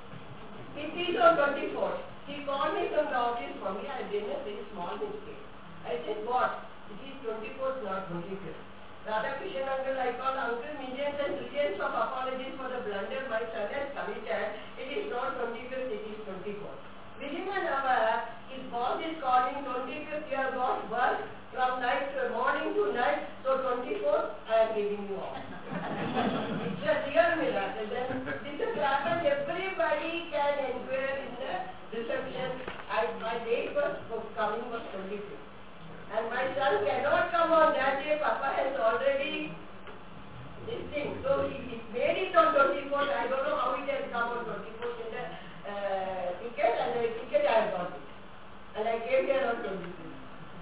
Speaker 5: It is on twenty-fourth. He called me from the office for me, I did a very small mistake. I said, what? It is twenty-fourth, not twenty-fifth. Radhakrishnan uncle, I called uncle, millions and millions of apologies for the blunder my son has committed. It is not twenty-fifth, it is twenty-fourth. Within an hour, his boss is calling twenty-fifth, you have got work from night to morning to night, so twenty-fourth, I am giving you off. It's a real miracle. Then this has happened, everybody can inquire in the reception. I, my date was coming was twenty-fifth. And my son cannot come on that day. Papa has already this thing. So he, he made it on twenty-fourth. I don't know how it has come on twenty-fourth in the uh, ticket, and the ticket I got it. And I came here on twenty-fifth.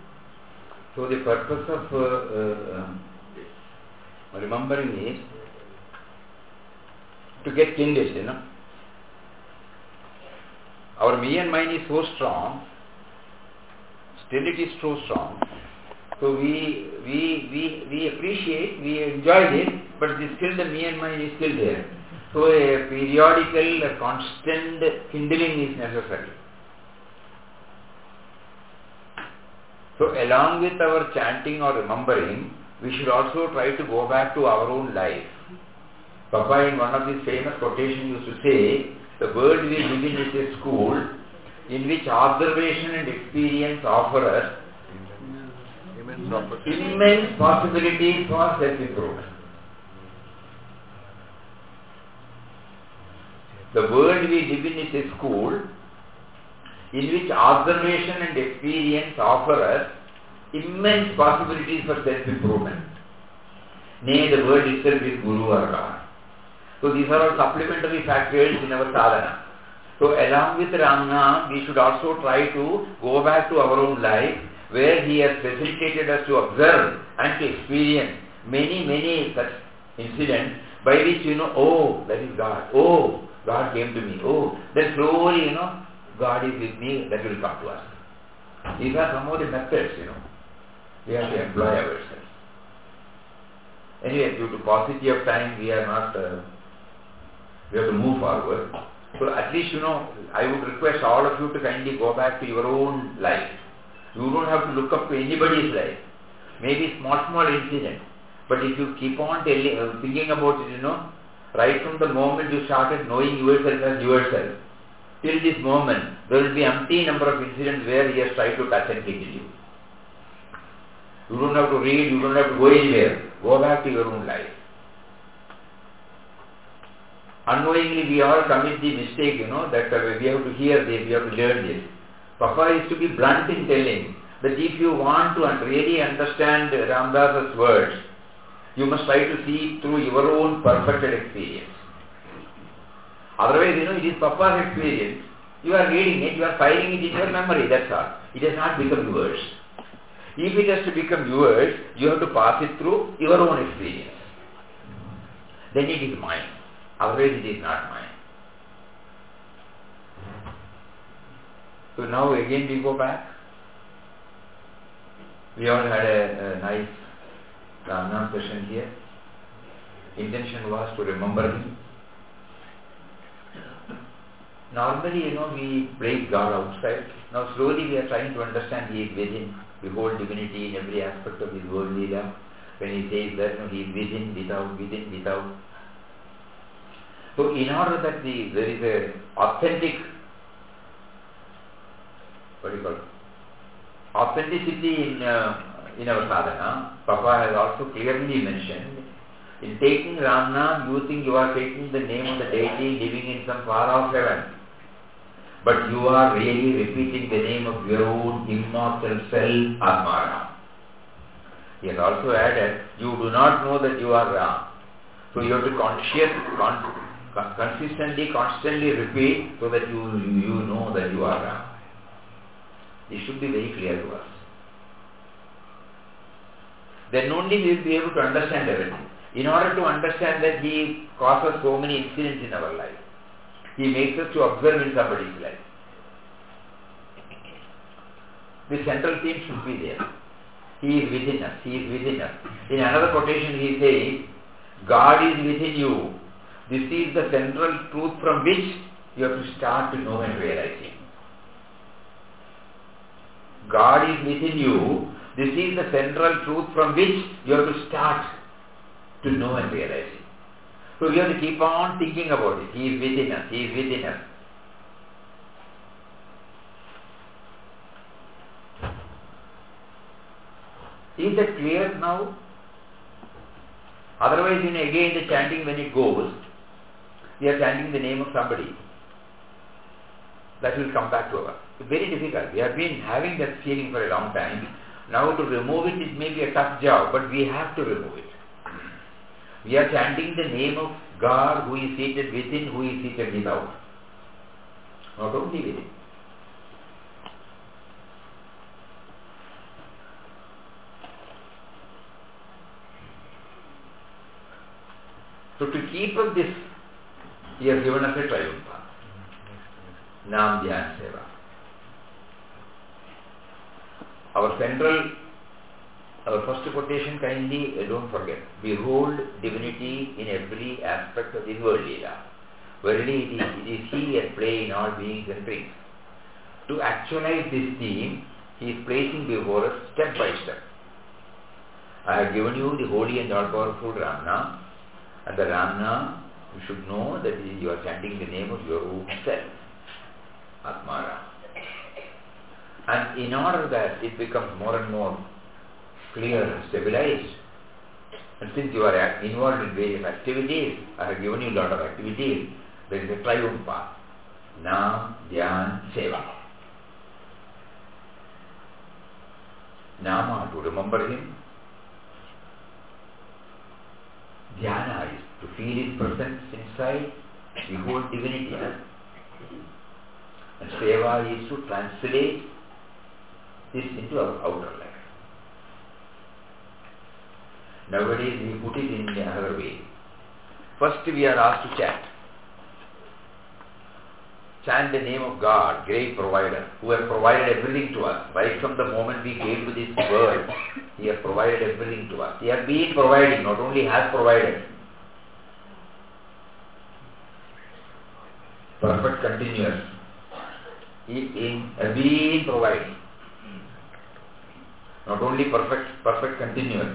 Speaker 1: So the purpose of uh, uh, remembering is to get kindled, you know. Our me and mine is so strong, still it is so strong. So we we we we appreciate, we enjoyed it, but this still the me and mine is still there. So a periodical, a constant kindling is necessary. So along with our chanting or remembering, we should also try to go back to our own life. Papa in one of his famous quotations used to say, the world we live in is a school in which observation and experience offer us immense possibilities for self-improvement. The world we live in is a school in which observation and experience offer us immense possibilities for self-improvement. Nay, the word itself is Guru or God. So these are all supplementary factors in our sadhana. So along with Ramna, we should also try to go back to our own life where he has facilitated us to observe and to experience many, many such incidents by which, you know, oh, that is God. Oh, God came to me. Oh, then slowly, you know, God is with me, that will come to us. These are some of the methods, you know. We have to employ ourselves. Anyway, due to paucity of time, we are not, uh, we have to move forward. So at least, you know, I would request all of you to kindly go back to your own life. You don't have to look up to anybody's life. Maybe small, small incident. But if you keep on telling, uh, thinking about it, you know, right from the moment you started knowing yourself as yourself, till this moment, there will be empty number of incidents where he has tried to touch and kill you. You don't have to read, you don't have to go anywhere. Go back to your own life. Unknowingly we all commit the mistake, you know, that uh, we have to hear this, we have to learn this. Papa is to be blunt in telling that if you want to un- really understand Ramdas's words, you must try to see it through your own perfected experience. Otherwise, you know, it is Papa's experience. You are reading it, you are filing it in your memory, that's all. It has not become yours. If it has to become yours, you have to pass it through your own experience. Then it is mine. Otherwise, it is not mine. So now again we go back. We all had a, a nice Ramnam session here. Intention was to remember him. Normally, you know, we place God outside. Now slowly we are trying to understand He is within. Behold divinity in every aspect of His world Leela. When He says that, you know, He is within, without, within, without. So in order that the there is a authentic, what do you call it? Authenticity in uh, in our sadhana, Papa has also clearly mentioned, in taking Ramnam, you think you are taking the name of the deity living in some far off heaven. But you are really repeating the name of your own immortal self, Atmaram. He has also added, you do not know that you are Ram. So you have to conscious, con- con- consistently, constantly repeat so that you, you know that you are Ram. This should be very clear to us. Then only we will be able to understand everything. In order to understand that He causes so many incidents in our life, He makes us to observe in somebody's life. The central theme should be there. He is within us. He is within us. In another quotation he says, God is within you. This is the central truth from which you have to start to know and realize Him. God is within you. This is the central truth from which you have to start to know and realize Him. So we have to keep on thinking about it. He is within us. He is within us. Is that clear now? Otherwise, you know, again the chanting when it goes, we are chanting the name of somebody. That will come back to us. It's very difficult. We have been having that feeling for a long time. Now to remove it, it may be a tough job, but we have to remove it. We are chanting the name of God who is seated within, who is seated without. Not only within. So to keep up this, He has given us a triumph path. Nam Dhyan Seva. Our central, our first quotation kindly uh, don't forget. Behold divinity in every aspect of His world Leela. Verily it is, it is He at play in all beings and things. To actualize this theme, He is placing before us step by step. I have given you the holy and all-powerful Ramnam, and the Ramnam, you should know that you are chanting the name of your own self, Atmaram. And in order that it becomes more and more clear and stabilized, and since you are involved in various activities, I have given you a lot of activities, there is a triumph path. Nam, Dhyan, Seva. Nama, to remember Him. Dhyana is to feel His presence inside, behold divinity. And Seva is to translate this into our outer life. Nowadays we put it in another way. First we are asked to chant. Chant the name of God, great provider, who has provided everything to us. Right from the moment we came to this world, He has provided everything to us. He has been providing, not only has provided. Perfect continuous. He has been providing. Not only perfect, perfect continuous.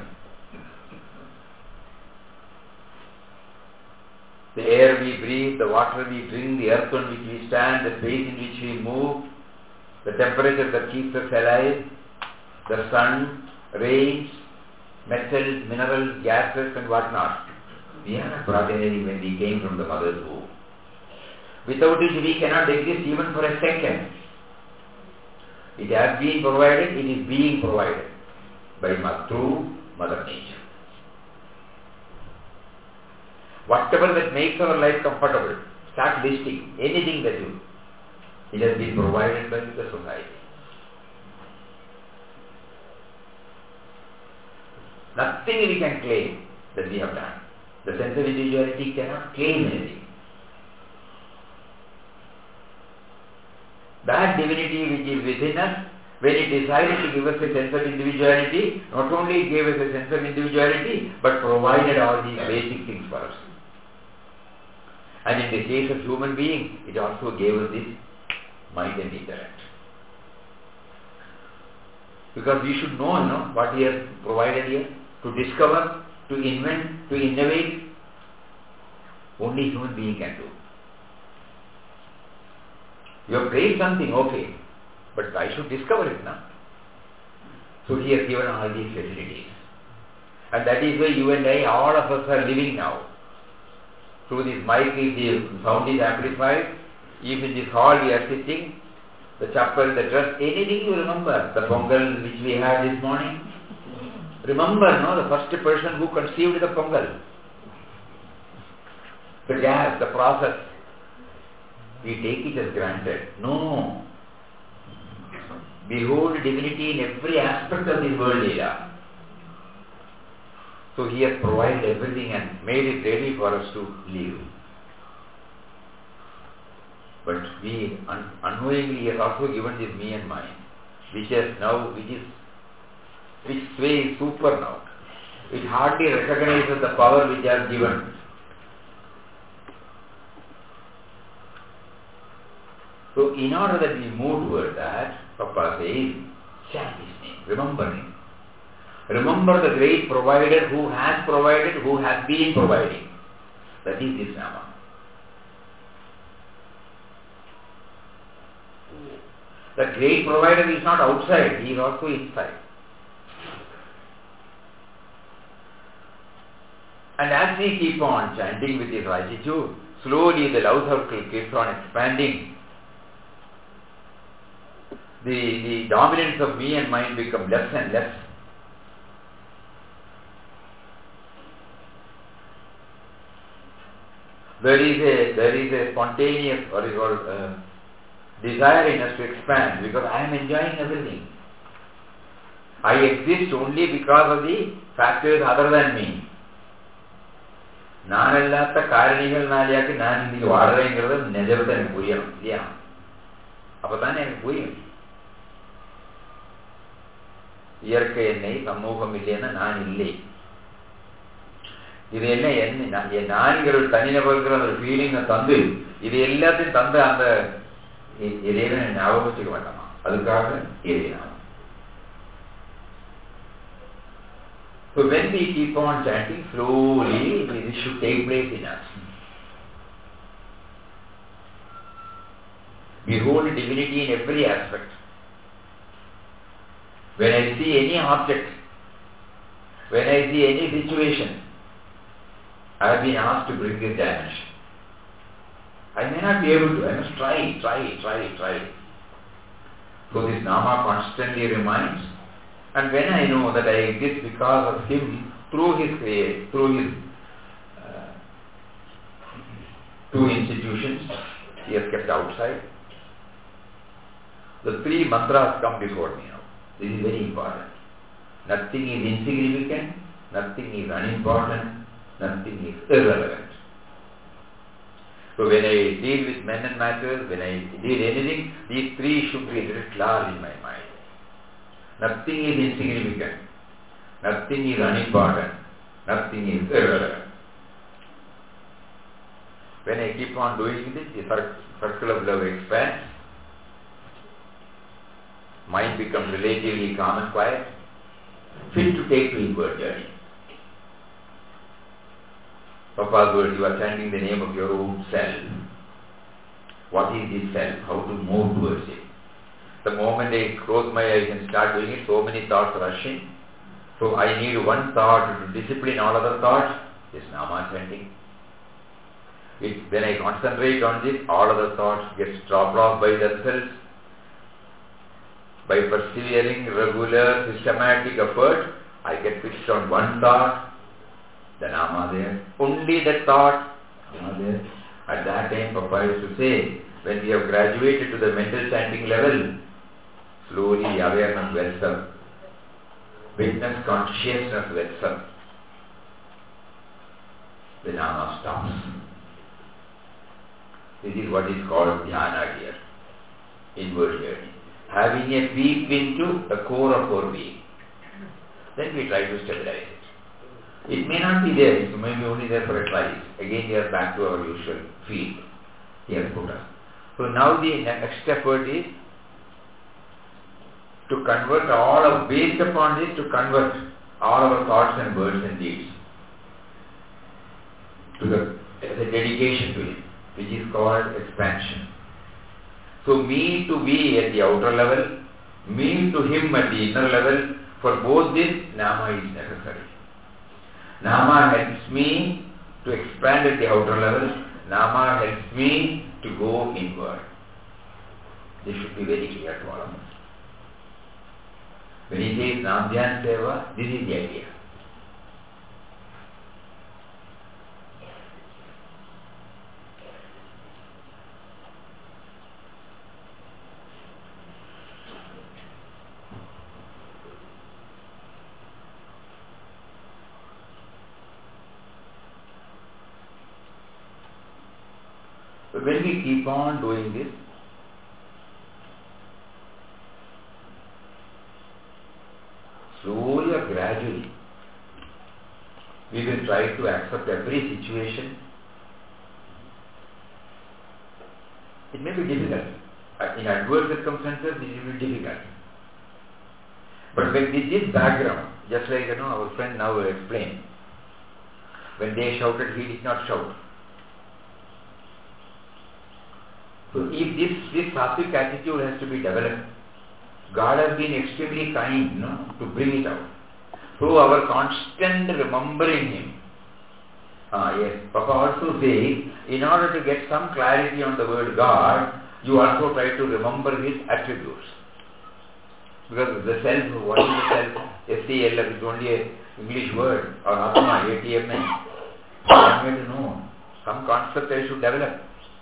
Speaker 1: The air we breathe, the water we drink, the earth on which we stand, the space in which we move, the temperature that keeps us alive, the sun, rains, metals, minerals, gases and whatnot. We have not brought anything when we came from the mother's womb. Without it, we cannot exist even for a second. It has been provided, it is being provided by through Mother Nature. Whatever that makes our life comfortable, start listing anything that you, it has been provided by the society. Nothing we can claim that we have done. The sense of individuality cannot claim anything. That divinity which is within us, when it decided to give us a sense of individuality, not only gave us a sense of individuality, but provided all these basic things for us. And in the case of human being, it also gave us this mind and intellect. Because we should know, you know, what He has provided here, to discover, to invent, to innovate, only human being can do. You have created something, okay, but I should discover it now. So He has given all these facilities. And that is why you and I, all of us are living now. Through this mic, if the sound is amplified, if in this hall we are sitting, the chapel, the dress, anything you remember, the pongal which we had this morning. Remember, no, the first person who conceived the pongal. The gas, the process. We take it as granted. No. Behold divinity in every aspect of this world, Leela. So He has provided everything and made it ready for us to live. But we un- unknowingly He has also given this me and mine, which has now, which is, which sways super now. It hardly recognizes the power which has given. So in order that we move toward that, Papa says, chant His name, remember Him. Remember the great provider who has provided, who has been providing. That is His Nama. The great provider is not outside, He is also inside. And as we keep on chanting with this gratitude, slowly the love circle keeps on expanding. The, the dominance of me and mine become less and less. There is a there is a spontaneous or is called uh, desire in us to expand because I am enjoying everything. I exist only because of the factors other than me. நானல்லாத காரணிகள் நாளையாக்கு நான் இன்னைக்கு வாழ்றேங்கிறது நிஜத்தை எனக்கு புரியணும் இல்லையா? அப்பதானே எனக்கு புரியும். இயற்கை என்னை சமூகம் இல்லைன்னா நான் இல்லை. இது என்ன என்ன நான்கிற தனிநபர்கிற ஒரு ஃபீலிங்கை தந்து இது எல்லாத்தையும் தந்த அந்த இதையில ஞாபகம் வச்சுக்க வேண்டாமா? அதுக்காக இறையலாம். So when we keep on chanting slowly, this should take place in us. Behold divinity in every aspect. When I see any object, when I see any situation, I have been asked to bring this dimension. I may not be able to, I must try, try, try, try. So this Nama constantly reminds, and when I know that I exist because of Him, through His creation, through His uh, two institutions, He has kept outside. The three mantras come before me now. This is very important. Nothing is insignificant, nothing is unimportant, nothing is irrelevant. So when I deal with men and matters, when I deal anything, these three should be writ large in my mind. Nothing is insignificant, nothing is unimportant, nothing is irrelevant. When I keep on doing this, the circle of love expands, mind becomes relatively calm and quiet, fit to take to inward journey. Papa's word, you are chanting the name of your own self. What is this self? How to move towards it? The moment I close my eyes and start doing it, so many thoughts are rushing. So I need one thought to discipline all other thoughts. This Nama chanting. It, when I concentrate on this, all other thoughts get dropped off by themselves. By persevering regular systematic effort, I get fixed on one thought, the Nama there. Only that thought, Nama there. At that time, Papa used to say, when we have graduated to the mental chanting level, slowly awareness wells up. Witness consciousness wells up. The Nama stops. This is what is called dhyana here, inward journey. Having a peep into the core of our being. Then we try to stabilize it. It may not be there, it may be only there for a try. Again we are back to our usual field. He has put us. So now the next effort is to convert all of, based upon this, to convert all our thoughts and words and deeds to the, the dedication to it, which is called expansion. So me to be at the outer level, me to him at the inner level, for both this, Nama is necessary. Nama helps me to expand at the outer level, Nama helps me to go inward. This should be very clear to all of us. When he says Namdhyan Seva, this is the idea. So when we keep on doing this, slowly or gradually, we will try to accept every situation. It may be difficult. In adverse circumstances, it will be difficult. But when with this background, just like you know, our friend now explained, when they shouted, he did not shout. So if this, this sattvic attitude has to be developed, God has been extremely kind, no, to bring it out. Through our constant remembering Him. Ah, yes, Papa also says, in order to get some clarity on the word God, you also try to remember His attributes. Because the self, what is the self? S C L F is only an English word, or Atma, A T M N. I am to know. Some concept I should develop.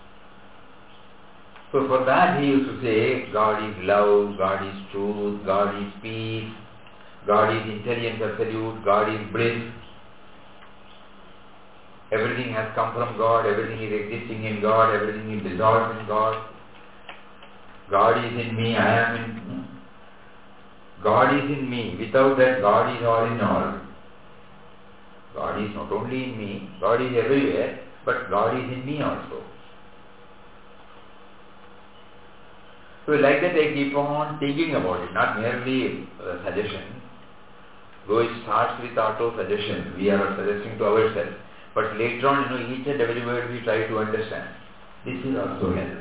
Speaker 1: So for that he used to say, God is love, God is truth, God is peace, God is intelligence absolute, God is bliss. Everything has come from God, everything is existing in God, everything is dissolved in God. God is in me, I am in... God is in me, without that God is all in all. God is not only in me, God is everywhere, but God is in me also. So like that I keep on thinking about it, not merely a suggestion. Though it starts with auto-suggestion, we are suggesting to ourselves. But later on, you know, each and every word we try to understand. This is also help.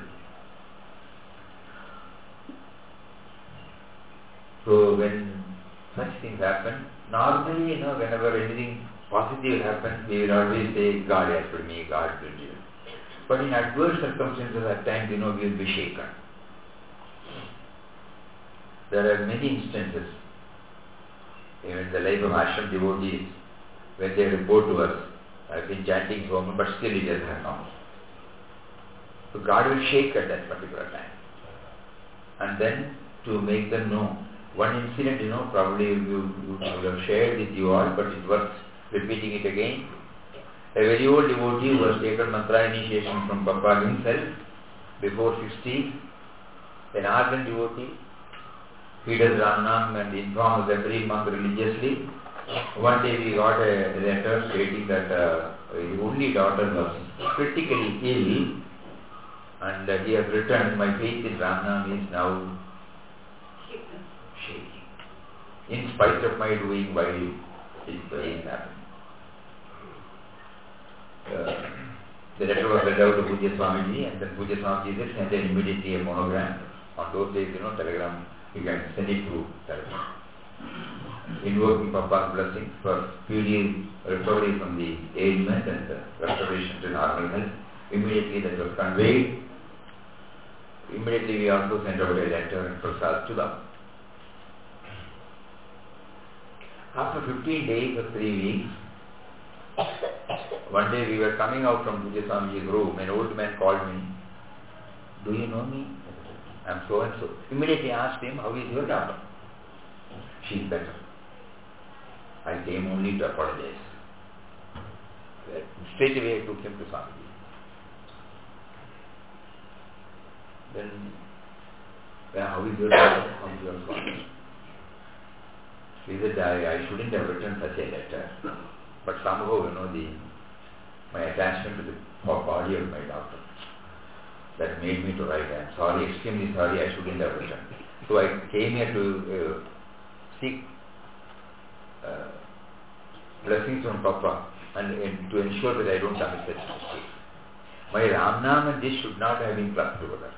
Speaker 1: So when such things happen, normally, you know, whenever anything positive happens, we will always say, God has for me, God will do. But in adverse circumstances, at times, you know, we will be shaken. There are many instances, even in the life of ashram devotees, when they report to us, I've been chanting so much, but still it has not. So God will shake at that particular time. And then to make them know, one incident, you know, probably you, you, you have shared with you all, but it's worth repeating it again. A very old devotee who has taken mantra initiation from Papa himself before sixty, an ardent devotee. He does Ramnam and informs every month religiously. One day we got a letter stating that uh, his only daughter was critically ill, and uh, he has written, my faith in Ramnam is now shaking. In spite of my doing while this is happening. Uh, the letter was read out to Pujya Swamiji, and then Pujya Swamiji said, send an immediately a monogram. On those days, you know, telegram, you can send it through telegram. invoking Papa's blessings for speedy recovery from the ailment and the restoration to normal health. Immediately that was conveyed. Immediately we also sent out a letter and prasad to them. After fifteen days or three weeks, one day we were coming out from Pujya Swamiji's room, an old man called me. Do you know me? I am so and so. Immediately asked him, how is your daughter? She is better. I came only to apologize. Straight away I took him to Swamiji. Then, well, how is your daughter? How is your Swami? He said, I, I shouldn't have written such a letter. But somehow, you know, the my attachment to the body of my daughter, that made me to write. I am sorry, extremely sorry, I shouldn't have written. So I came here to uh, seek uh, blessings from Papa and, and to ensure that I don't commit such mistake. My Ramnam and this should not have been clubbed together.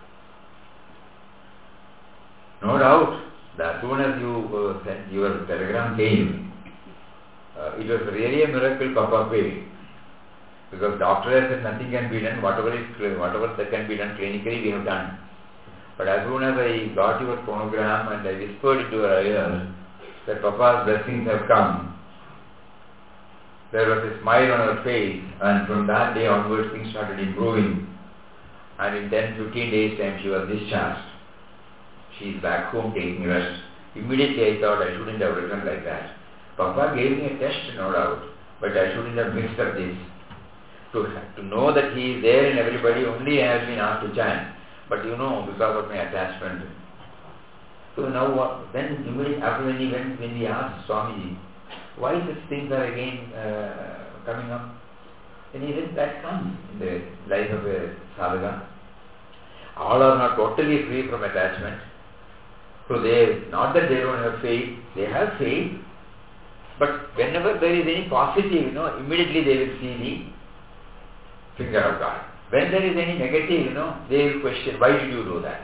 Speaker 1: No doubt, as soon as you uh, sent your telegram came, uh, it was really a miracle Papa paid. Because doctor has said nothing can be done, whatever is whatever that can be done clinically we have done. But as soon as I got your phonogram and I whispered into her ear that Papa's blessings have come, there was a smile on her face, and from that day onwards things started improving. And in ten to fifteen days time she was discharged. She is back home taking rest. Immediately I thought I shouldn't have written like that. Papa gave me a test, no doubt, but I shouldn't have mixed up this. To, to know that he is there in everybody, only I have been asked to chant. But you know, because of my attachment. So now what, then immediately after when he went, when we asked Swamiji, why such things are again uh, coming up? And he said, that comes in the life of a sadhaka. All are not totally free from attachment. So they, not that they don't have faith, they have faith. But whenever there is any positive, you know, immediately they will see the finger of God. When there is any negative, you know, they will question, why did you do that?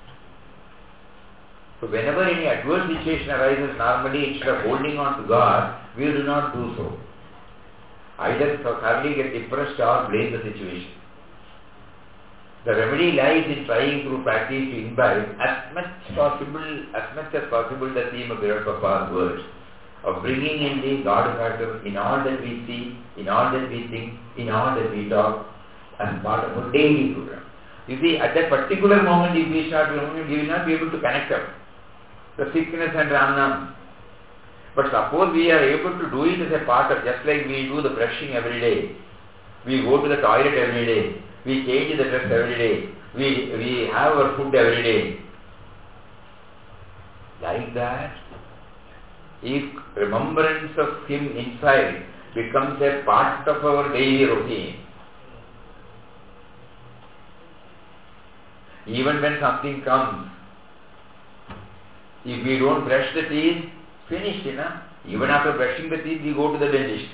Speaker 1: So whenever any adverse situation arises, normally instead of holding on to God, we do not do so. Either thoroughly get depressed or blame the situation. The remedy lies in trying through practice to imbibe as much possible, as much as possible the theme of Virat Papa's words, of bringing in the God factor in all that we see, in all that we think, in all that we talk, as part of our daily program. You see, at that particular moment, if we start doing, we will not be able to connect up the sickness and Ramnam. But suppose we are able to do it as a part of, just like we do the brushing every day, we go to the toilet every day, we change the dress every day, we, we have our food every day. Like that, if remembrance of Him inside becomes a part of our daily routine, even when something comes, if we don't brush the teeth, finished, you know. Even after brushing the teeth, we go to the dentist.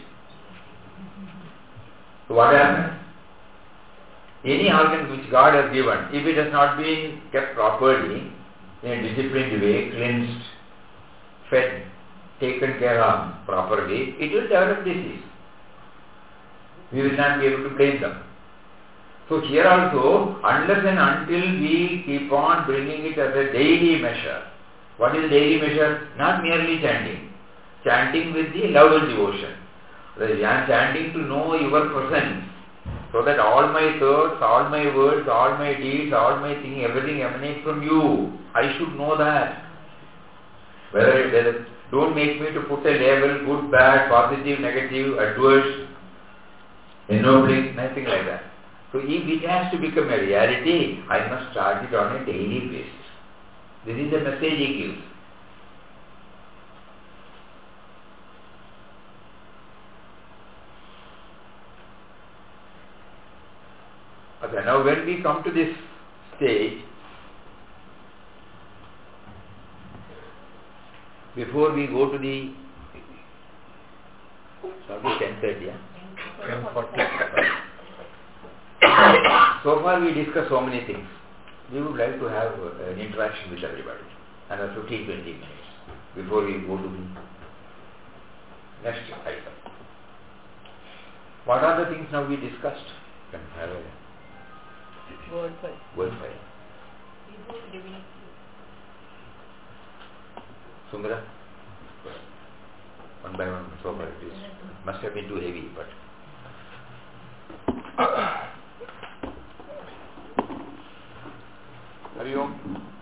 Speaker 1: So what happens? Any organ which God has given, if it has not been kept properly, in a disciplined way, cleansed, fed, taken care of properly, it will develop disease. We will not be able to blame them. So here also, unless and until we keep on bringing it as a daily measure. What is daily measure? Not merely chanting. Chanting with the love and devotion. I am chanting to know your presence, so that all my thoughts, all my words, all my deeds, all my things, everything emanates from you. I should know that. Whether it, whether, don't make me to put a label, good, bad, positive, negative, adverse, ennobling, nothing like that. So if it has to become a reality, I must start it on a daily basis. This is the message he gives. Okay, now when we come to this stage, before we go to the, sorry, ten thirty, yeah? ten forty. So far we discussed so many things. We would like to have uh, an interaction with everybody, another fifteen to twenty minutes before we go to the Next item. What are the things now we discussed? Can have a
Speaker 2: Word file.
Speaker 1: word file. Sundara? One by one, so far it is. Must have been too heavy, but.
Speaker 4: Hari Om.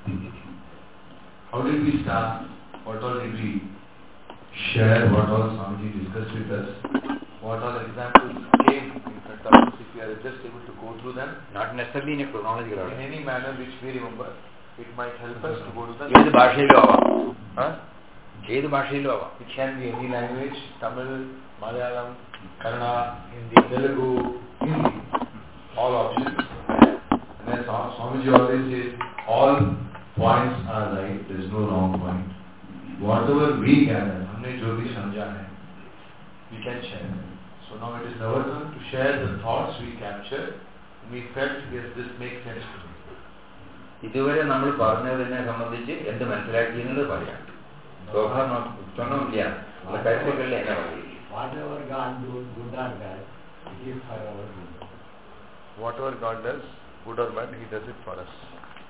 Speaker 4: How did we start? What all did we share? What all Swamiji discussed with us? What all examples came in front of us? If we are just able to go through them,
Speaker 1: Not necessarily in a chronological
Speaker 4: in
Speaker 1: order.
Speaker 4: any manner which we remember, it might help us to go to the
Speaker 1: ഏത് ഭാഷയിലും ആവാം.
Speaker 4: Huh?
Speaker 1: ഏത് ഭാഷയിലും ആവാം.
Speaker 4: It can be any language, Tamil, Malayalam, Kannada, Hindi, Telugu, Hindi, all options. And as Swamiji always says, all points are right, there is no wrong point. Whatever we gather, हमने जो भी समझा है, we can share. So now it is our turn to share the thoughts we captured. We felt, yes, this makes sense to me.
Speaker 1: ഇതുവരെ നമ്മൾ പറഞ്ഞതിനെ സംബന്ധിച്ച് എന്ത് മനസ്സിലാക്കിയെന്നത് പറയാം. സ്വഭാവമില്ല കരുത്തുകളിൽ എന്നെ പറയും.
Speaker 6: Whatever God does, good or bad, it is for our good.
Speaker 4: Whatever God does, good or bad, He does it for us.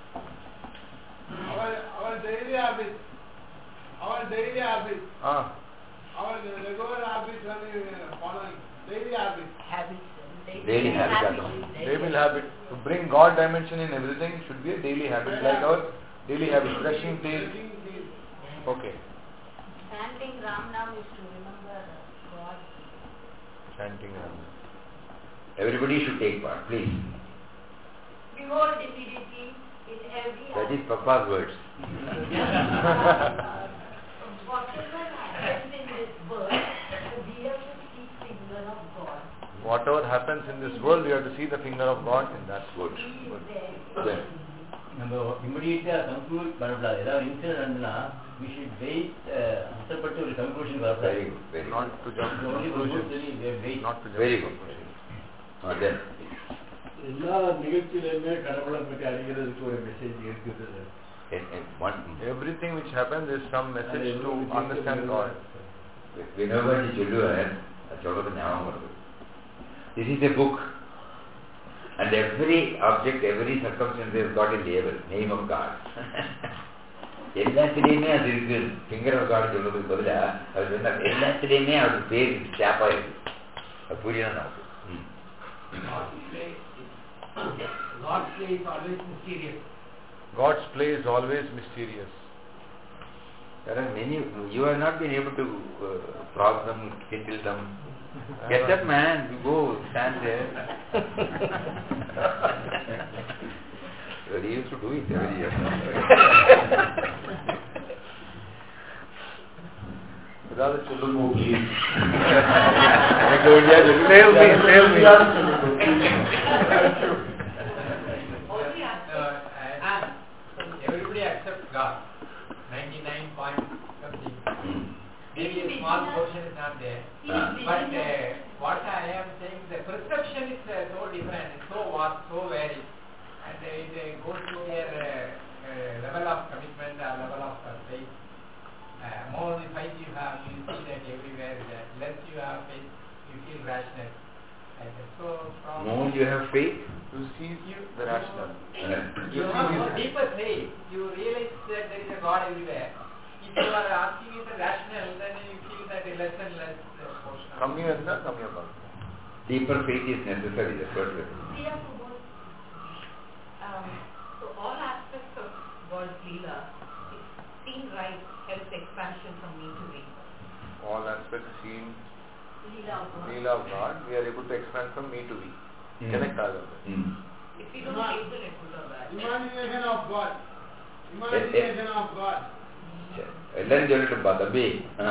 Speaker 8: Our, our daily habit, our daily habit,
Speaker 4: Ah,
Speaker 8: our regular habits and uh, following, daily habit.
Speaker 5: Habits.
Speaker 1: Daily habit.
Speaker 4: daily habit. To bring God dimension in everything should be a daily habit, like our daily habit, brushing teeth. Okay.
Speaker 5: Chanting Ram Nam is to remember God.
Speaker 4: Chanting Ram.
Speaker 1: Everybody should take part, please.
Speaker 5: Behold divinity in every
Speaker 1: That is Papa's words.
Speaker 5: Whatever happens in this world, we have to see finger of God.
Speaker 4: Whatever happens in this world, we have to see the finger of God in that.
Speaker 1: Good.
Speaker 5: He is
Speaker 1: Good.
Speaker 5: there.
Speaker 1: Then,
Speaker 6: நம்ம இமிடியேட்டா conclude பண்ணக்கூடாது. ஏதாவது incident நடந்ததுன்னா we should wait, அவசரப்பட்டு ஒரு conclusion
Speaker 1: very
Speaker 6: வரக்கூடாது.
Speaker 1: good. Very good.
Speaker 4: Not to jump to
Speaker 6: Only for good
Speaker 4: conclusions.
Speaker 6: study, we have wait.
Speaker 4: Not to jump
Speaker 1: Very
Speaker 4: to
Speaker 1: good.
Speaker 4: conclusions.
Speaker 1: Ah, then.
Speaker 6: எல்லா நிகழ்ச்சியிலுமே கடவுளை பற்றி அறிகிறதுக்கு ஒரு மெசேஜ் இருக்குது.
Speaker 1: And, and one,
Speaker 4: Everything which happens is some message to understand God.
Speaker 1: whenever you சொல்லுவார் அது சொல்றது ஞாபகம் வருது. This is a book and every object, every circumstance has got a label, name of God. எல்லாத்திலையுமே அது இருக்கு. finger of God சொல்றதுக்கு பதிலா அது என்ன எல்லாத்திலையுமே அது பேர் ஸ்டாப்பா இருக்கு. அது புரியணும் நமக்கு.
Speaker 8: God's play is always mysterious.
Speaker 4: God's play is always mysterious.
Speaker 1: There are many, you have not been able to uh, prod them, kindle them. Get up, man, you go, stand there. He used to do it every year.
Speaker 4: Rather சொல்லுங்க please.
Speaker 1: எனக்கு வேண்டியா சொல்லு.
Speaker 4: Save me, save me.
Speaker 8: Everybody accepts God. ninety-nine point something. Maybe a small portion is not there.
Speaker 1: Ah.
Speaker 8: But uh, what I am saying, the perception is uh, so different, it's so vast, so varied. And uh, it uh, goes to their uh, uh, level of commitment, uh, level of uh, faith. Uh, more the faith you have, you see that everywhere is there. Less you have faith, you feel rational. Like that. So from
Speaker 1: More you have faith,
Speaker 4: To see the rational.
Speaker 8: you have more deeper faith. You realize that there is a God everywhere. If you are asking it rational, then you feel that a less and less uh, portion of
Speaker 4: ಕಮ್ಮಿ ಅಂತ ಕಮ್ಮಿ ಆಗೋದು.
Speaker 1: deeper faith is necessary, that's what we are.
Speaker 5: We have to go. Um, so all aspects of God's Leela, if seen right, helps expansion from me to me.
Speaker 4: All aspects seen
Speaker 5: Leela of God.
Speaker 4: Leela of God, we are able to expand from me to we.
Speaker 1: Hmm.
Speaker 4: Connect ಆಗುತ್ತೆ.
Speaker 1: Hmm.
Speaker 5: If we don't label it good or bad.
Speaker 8: imagination of God. Imagination of God.
Speaker 1: எல்லாரும் சொல்லிட்டுப்பா தம்பி.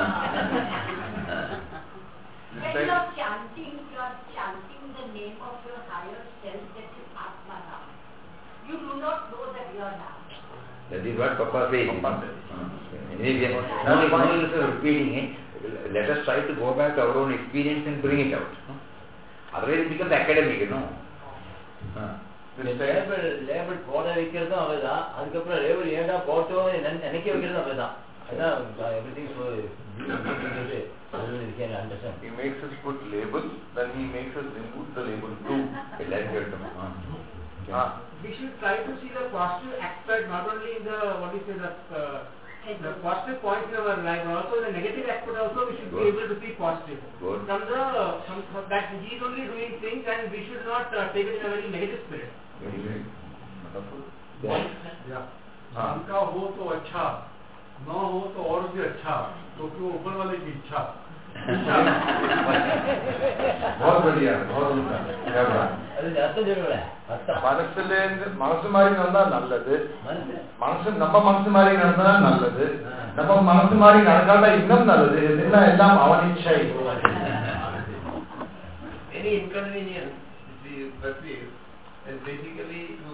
Speaker 5: When you are chanting, you are chanting the name of your higher self, that is Atma Nam. You do not know that you are Nam.
Speaker 1: That is what Papa says.
Speaker 4: Papa says.
Speaker 1: Anyway, no, no use of repeating it. Let us try to go back to our own experience and bring it out. Otherwise it becomes academic, you know.
Speaker 6: Label label போட வைக்கிறதும் அவர்தான், அதுக்கப்புறம் label ஏண்டா போட்டோம் நினைக்க வைக்கிறதும் அவர்தான். everything so you can understand.
Speaker 2: He makes us put labels, then he makes us remove the label too.
Speaker 8: Ah. We should try to see the positive aspect, not only in the what is it, the uh, the positive points in our life, but also the negative aspect. Also, we should Good. be able to see positive. Good. From the from, from that he is only doing things, and we should not uh, take it in a very negative spirit.
Speaker 2: Very good.
Speaker 9: Yeah. उनका हो तो अच्छा, न हो तो और भी अच्छा, क्योंकि ऊपर वाले की इच्छा.
Speaker 2: बहुत बढ़िया, बहुत अच्छा. क्या बात? மனசுல மனசு மாதிரி நடந்தா நல்லது. மனசு நம்ம மனசு மாதிரி நடந்தா நல்லது. நம்ம மனசு மாதிரி நடக்காட்டா இன்னும் நல்லது. இதெல்லாம் எல்லாம் அவன் இச்சை.
Speaker 10: Any inconvenience which we perceive is basically to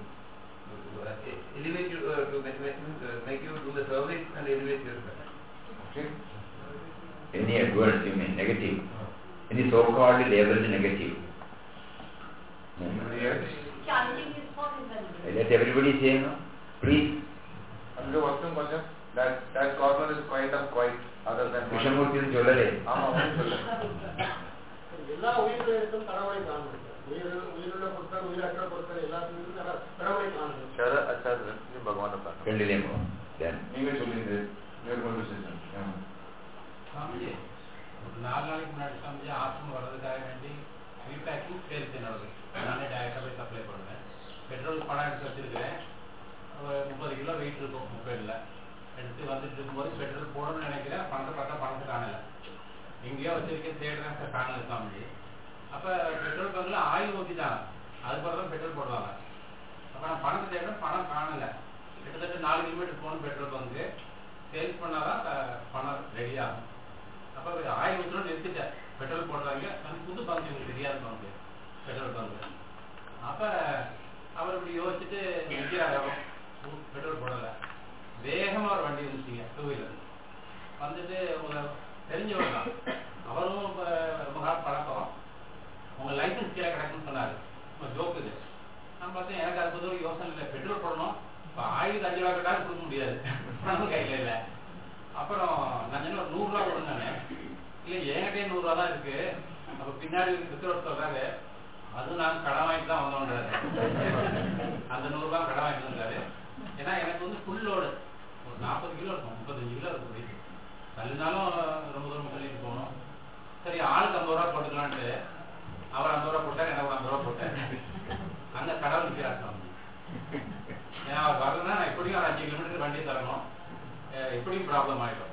Speaker 10: elevate you, uh, to make, make, uh, make you do the service and elevate yourself.
Speaker 1: Okay. Any adverse, you mean negative. Any so-called labeled negative.
Speaker 5: Chanting is for his.
Speaker 1: Let everybody say, no? Please.
Speaker 2: Under Vastam Bhajan, that that corner is quite up quite other than.
Speaker 1: Krishnamurti is Jolare.
Speaker 2: Ah, Jolare.
Speaker 9: எல்லா உயிர்களுக்கும் கடவுளை காணும். உயிர் உயிருள்ள பொருட்கள் உயிரற்ற பொருட்கள் எல்லாத்துக்கும் கடவுளை காணும்.
Speaker 2: சர அச்சாது இது பகவானை பார்க்கணும்.
Speaker 1: ரெண்டுலயும் தென்
Speaker 2: நீங்க சொல்லுங்க வேர் கொண்டு செஞ்சோம்.
Speaker 8: சாமிஜி ஒரு நாலு நாளைக்கு முன்னாடி சாமிஜி ஆசிரமம் வர்றதுக்காக வேண்டி ரீபேக்கிங் சேல்ஸ் நடக்குது. நானே டைரக்டாக போய் சப்ளை பண்ணுவேன். பெட்ரோல் பணம் எடுத்து வச்சிருக்கிறேன். முப்பது கிலோ வெயிட் இருக்கும் முப்பதுல எடுத்து வந்துட்டு இருக்கும்போது பெட்ரோல் போடணும்னு நினைக்கிறேன். பணத்தை பார்த்தா பணத்தை காணலை. எங்கேயோ வச்சிருக்கேன் தேடுறேன் காணல சாமிஜி. அப்போ பெட்ரோல் பங்கில் ஆயில் ஊற்றிட்டாங்க. அதுக்கப்புறம் தான் பெட்ரோல் போடுவாங்க. அப்போ நான் பணத்தை தேடுறேன், பணம் காணலை. கிட்டத்தட்ட நாலு கிலோமீட்டர் போகணும் பெட்ரோல் பங்கு. சேல்ஸ் பண்ணாதான் பணம் ரெடி ஆகும். அப்போ ஆயில் ஊற்றணும் நிறுத்திட்டேன். பெட்ரோல் போடுறாங்க. அது புது பங்கு எனக்கு தெரியாத பங்கு பெட்ரோல் பங்கு. அப்போ அவர் இப்படி யோசிச்சுட்டு நிற்கிறாரு. பெட்ரோல் போடலை. வேகமாக ஒரு வண்டி வந்துச்சிங்க டூ வீலர் வந்துட்டு தெரிஞ்சவர் தான். அவரும் ரொம்ப நாள் பழக்கம். உங்கள் லைசன்ஸ் கீழே கிடக்குன்னு சொன்னார். உங்கள் ஜோக்குது. நான் பார்த்தேன் எனக்கு அது பொதுவாக யோசனை இல்லை. பெட்ரோல் போடணும். இப்போ ஆயிரத்தி அஞ்சு ரூபா கேட்டாலும் கொடுக்க முடியாது. பணம் கையில் இல்லை. அப்புறம் நான் சொன்ன ஒரு நூறுரூவா கொடுங்க. இல்லை என்கிட்டே நூறுரூவா தான் இருக்குது. அப்போ பின்னாடி இருக்கிறவர் சொல்கிறாரு அதுவும் நாங்கள் கடன் வாங்கிட்டு தான் வந்தோன்றாரு. அந்த நூறுரூவா கடன் வாங்கிட்டு வந்தாரு. ஏன்னா எனக்கு வந்து ஃபுல் லோடு ஒரு நாற்பது கிலோ இருக்கும், முப்பத்தஞ்சு கிலோ இருக்கும். வீட்டு தள்ளினாலும் ரொம்ப தூரம் தள்ளிட்டு போகணும். சரி ஆளுக்கு ஐம்பது ரூபா போட்டுக்கலான்ட்டு அவர் ஐம்பது ரூபா போட்டார், எனக்கு ஒரு ஐம்பது ரூபா போட்டேன். அங்கே கடவுள் வித்தியாசம். ஏன்னா அவர் வரலன்னா நான் எப்படியும் ஒரு அஞ்சு கிலோமீட்டர் வண்டி தரணும். எப்படியும் ப்ராப்ளம் ஆகிடும்.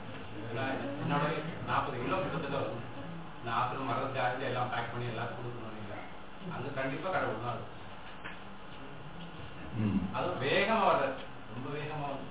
Speaker 8: என்னோட நாற்பது கிலோ கிட்டத்தட்ட வரும். நான் ஆசிரம் மரத்தை ஆகிட்டு எல்லாம் பேக் பண்ணி எல்லாம் கொடுக்கணும் இல்லைங்களா. அங்கே கண்டிப்பாக கடவுள் தான் இருக்கும். அதுவும் வேகமாக வர்றது, ரொம்ப வேகமாக வருது.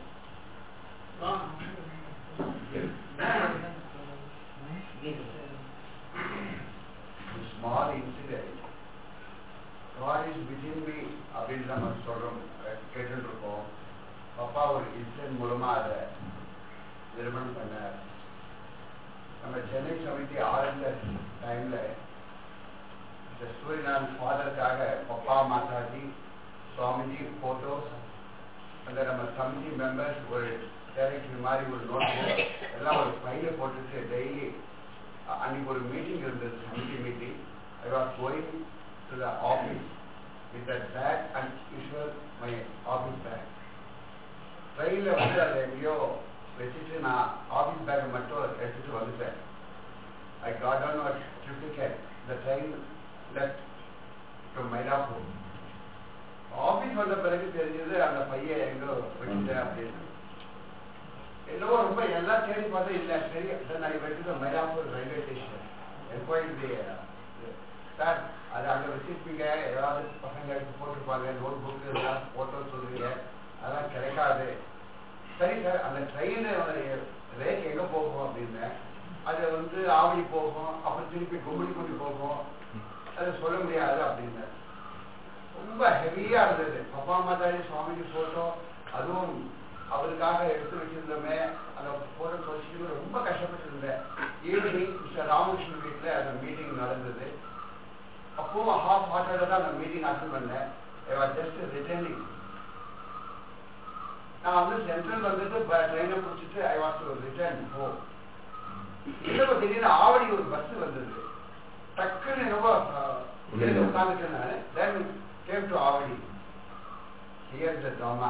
Speaker 9: Small incident. God is within me அப்படின்னு நம்ம சொல்றோம், கேட்டுட்டு இருக்கோம். அப்பா ஒரு இன்சிடென்ட் மூலமா அதை நிறுவனம் பண்ணார். நம்ம சென்னை சமிதி ஆரம்ப டைம்ல இந்த சூரியநாதன் ஃபாதருக்காக பப்பா மாதாஜி சுவாமிஜி போட்டோஸ் அந்த நம்ம கமிட்டி மெம்பர்ஸ் ஒரு டைரக்டர் மாதிரி ஒரு நோட் எல்லாம் ஒரு ஃபைல போட்டுட்டு டெய்லி அன்னைக்கு ஒரு மீட்டிங் இருந்தது, committee meeting. I was going to the office with that bag and usual my office bag. ட்ரெயினில் வந்து அதை எங்கேயோ வச்சுட்டு நான் ஆஃபீஸ் பேக்கை மட்டும் எடுத்துட்டு வந்துட்டேன். I got on our ticket. The train left from Mylapore. Office வந்த பிறகு தெரிஞ்சது அந்த பையன் எங்கோ வச்சுட்டேன் அப்படின்னு. என்னவோ ரொம்ப எல்லாம் தேடி பார்த்தா இல்லை. சரி நான் வச்சுட்டு Mylapore railway station enquiry sir அது அங்கே வச்சுருப்பீங்க, ஏதாவது பசங்க எடுத்து போட்டிருப்பாங்க, நோட் புக்கு எல்லாம் போட்டோ சொல்லுவீங்க, அதெல்லாம் கிடைக்காது. சரி சார் அந்த ட்ரெயின் ரேக் எங்கே போகும் அப்படின்னு. அது வந்து ஆவடி போகும், அப்புறம் திருப்பி கும்படிக்குடி போகும், அது சொல்ல முடியாது அப்படின்னு. ரொம்ப ஹெவியா இருந்தது. பப்பா மாதாஜி சுவாமிஜி போட்டோ, அதுவும் அவருக்காக எடுத்து வச்சிருந்தோமே, அந்த போட்டோ வச்சுட்டு ரொம்ப கஷ்டப்பட்டு இருந்தேன். ஈவினிங் மிஸ்டர் ராமகிருஷ்ணன் வீட்டில் அந்த மீட்டிங் நடந்தது. அப்பவும் ஹாஃப் ஹார்ட்டடாக தான் அந்த மீட்டிங் அட்டெண்ட் பண்ணேன். I was just returning. நான் வந்து சென்ட்ரல் வந்துட்டு ட்ரெயினை பிடிச்சிட்டு I was to return home. இல்லை திடீர்னு ஆவடி ஒரு பஸ் வந்தது. டக்குன்னு என்னவோ உட்காந்துட்டு then came to Avadi. Here the drama.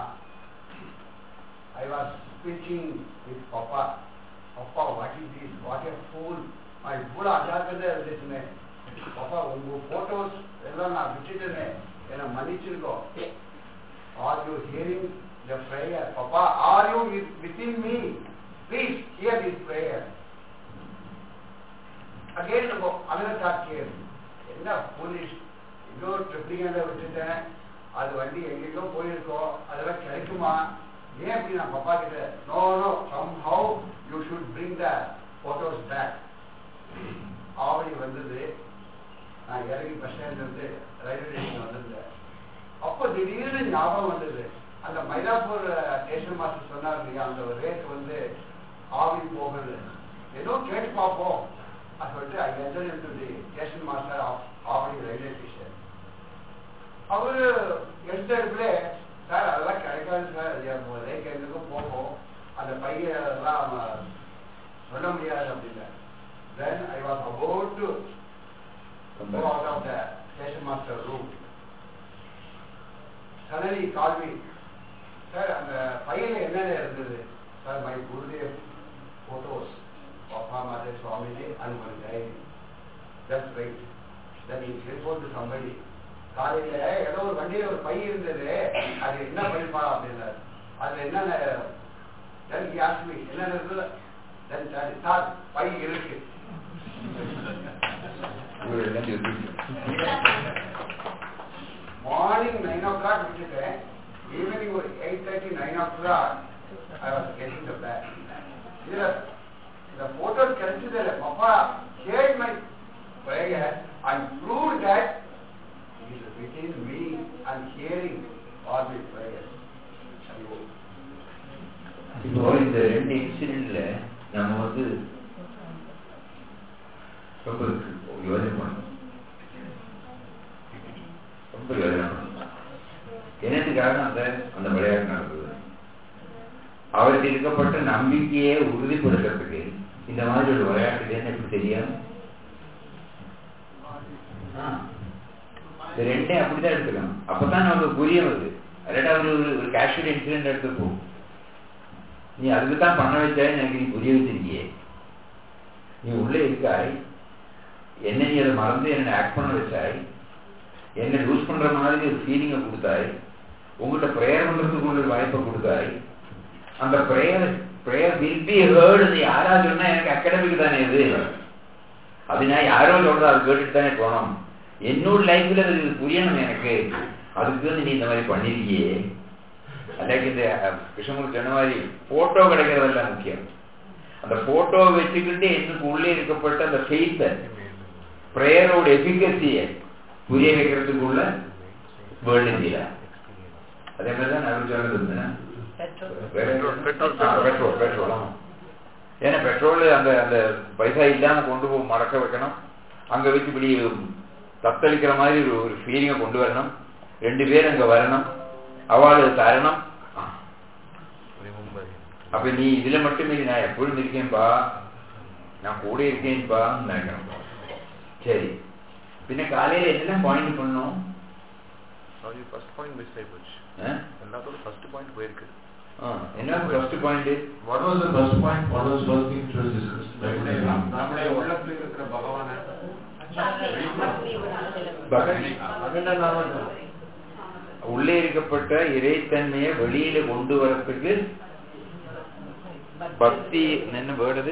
Speaker 9: I was speaking with Papa. Papa, what is this? What a fool. My fool அஜாக்கிரதை இருந்துச்சுன்னு. Papa, உங்க போட்டோஸ் எல்லாம் நான் விட்டுட்டேனே, என்னை மன்னிச்சிருக்கோ. Are you hearing the prayer? Papa, are you within me? Please hear this prayer. Again, another thought came. என்ன foolish. இன்னொரு ட்ரிப்ளிகேண்டை விட்டுட்டேன், அது வண்டி எங்கேயோ போயிருக்கோம், அதெல்லாம் கிடைக்குமா? ஏன் அப்படி நான் பப்பா கிட்ட no no somehow you should bring the photos back. Avadi வந்தது. நான் இறங்கி பஸ் ஸ்டாண்ட் வந்து ரயில்வே ஸ்டேஷன் வந்திருந்தேன். அப்போ திடீர்னு ஞாபகம் வந்தது. அந்த மயிலாப்பூர் ஸ்டேஷன் மாஸ்டர் சொன்னார் இல்லையா, அந்த ரேட் வந்து ஆவடி போகுது, ஏதோ கேட்டு பார்ப்போம் அது சொல்லிட்டு I enter into the station master of Avadi railway station. அவரு எடுத்தடுப்புல சார் அதெல்லாம் கிடைக்காது சார், ரேக் எங்களுக்கும் போகும், அந்த பையெல்லாம் சொல்ல முடியாது அப்படின்னா. Then I was about to go out of the station master room. Suddenly he called me. Sir, அந்த பையில என்னென்ன இருந்தது? Sir, my Gurudev photos, Papa, Mother, Swamiji and my diary. Just wait. Then he telephoned to somebody. காலையில ஏதோ ஒரு வண்டியில ஒரு by இருந்தது, அது என்ன பைப்பா அப்படின்னாரு. அது என்னென்ன என்ன இருந்தது? சார் பை இருக்கு. மார்னிங் நைன் ஓ கிளாக் விட்டுட்டேன், ஈவினிங் ஒரு eight thirty nine o'clock I was getting the bag. இதுல இந்த போட்டோஸ் கிடைச்சது இல்லை. பப்பா கேட் my prayer and prove that is within me and hearing all my prayers.
Speaker 1: இப்போ இந்த ரெண்டு இன்சிடென்ட்ல நம்ம வந்து ரொம்ப யோசனை பண்ணணும், ரொம்ப யோசனை பண்ணணும். என்னத்துக்காக அந்த அந்த விளையாட்டு நடக்குது? அவருக்கு இருக்கப்பட்ட நம்பிக்கையை உறுதிப்படுத்துறதுக்கு இந்த மாதிரி ஒரு விளையாட்டு என்ன எப்படி தெரியும்? இது ரெண்டே அப்படிதான் எடுத்துக்கணும். அப்பதான் நமக்கு புரிய வருது. ரெண்டாவது ஒரு கேஷுவல் இன்சிடென்ட் எடுத்துப்போ, நீ அதுக்கு தான் பண்ண வச்சாய், எனக்கு நீ புரிய வச்சிருக்கியே. நீ உள்ளே இருக்காய், என்ன நீ அதை மறந்து என்ன ஆக்ட் பண்ண வச்சாய், என்ன லூஸ் பண்ற மாதிரி ஒரு ஃபீலிங்கை கொடுத்தாய், உங்கள்கிட்ட ப்ரேயர் பண்றதுக்கு ஒரு வாய்ப்பை கொடுத்தாய். அந்த prayer prayer will be heard. யாரா சொன்னா எனக்கு அகாடமிக் தானே இது, அது நான் யாரோ சொல்றா அது கேட்டுட்டு தானே போனோம். என்னோட லைஃப்ல அது புரியணும் எனக்கு, அதுக்கு வந்து நீ இந்த மாதிரி பண்ணிருக்கியே. அன்றைக்கு இந்த கிருஷ்ணமூர்த்தி சொன்ன மாதிரி போட்டோ கிடைக்கிறதெல்லாம் முக்கியம். அந்த போட்டோ வச்சுக்கிட்டு எனக்கு உள்ளே இருக்கப்பட்ட அந்த ஃபெய்த்தை, பிரேயரோட எஃபிகசியை புரிய வைக்கிறதுக்குள்ள வேர்ல்டு. அதே மாதிரிதான் நான் சொன்னது பெட்ரோல் பெட்ரோல் ஆமா. ஏன்னா பெட்ரோல் அந்த அந்த பைசா இல்லாம கொண்டு போய் மறக்க வைக்கணும், அங்க வச்சு இப்படி தத்தளிக்கிற மாதிரி ஒரு ஒரு ஃபீலிங்கை கொண்டு வரணும். ரெண்டு பேர் அங்க வரணும், அவார்டு தரணும். அப்ப நீ இதுல மட்டுமே நான் எப்பொழுதும் இருக்கேன்பா, நான் கூட இருக்கேன்பா நினைக்கணும். சரி, பின்ன காலையில என்ன பாயிண்ட் பண்ணோம்?
Speaker 11: ஃபர்ஸ்ட் பாயிண்ட் மிஸ் ஆயி போச்சு. எல்லாத்தோட ஃபர்ஸ்ட் பாயிண்ட் போயிருக்கு.
Speaker 1: என்ன first point?
Speaker 4: What was the first point? What was first thing which was discussed?
Speaker 10: நம்மளே உள்ளத்துல இருக்கிற பகவானை
Speaker 1: உள்ளே இருக்கப்பட்ட இறைத்தன்மையை வெளியில கொண்டு வரத்துக்கு பக்தி என்ன word?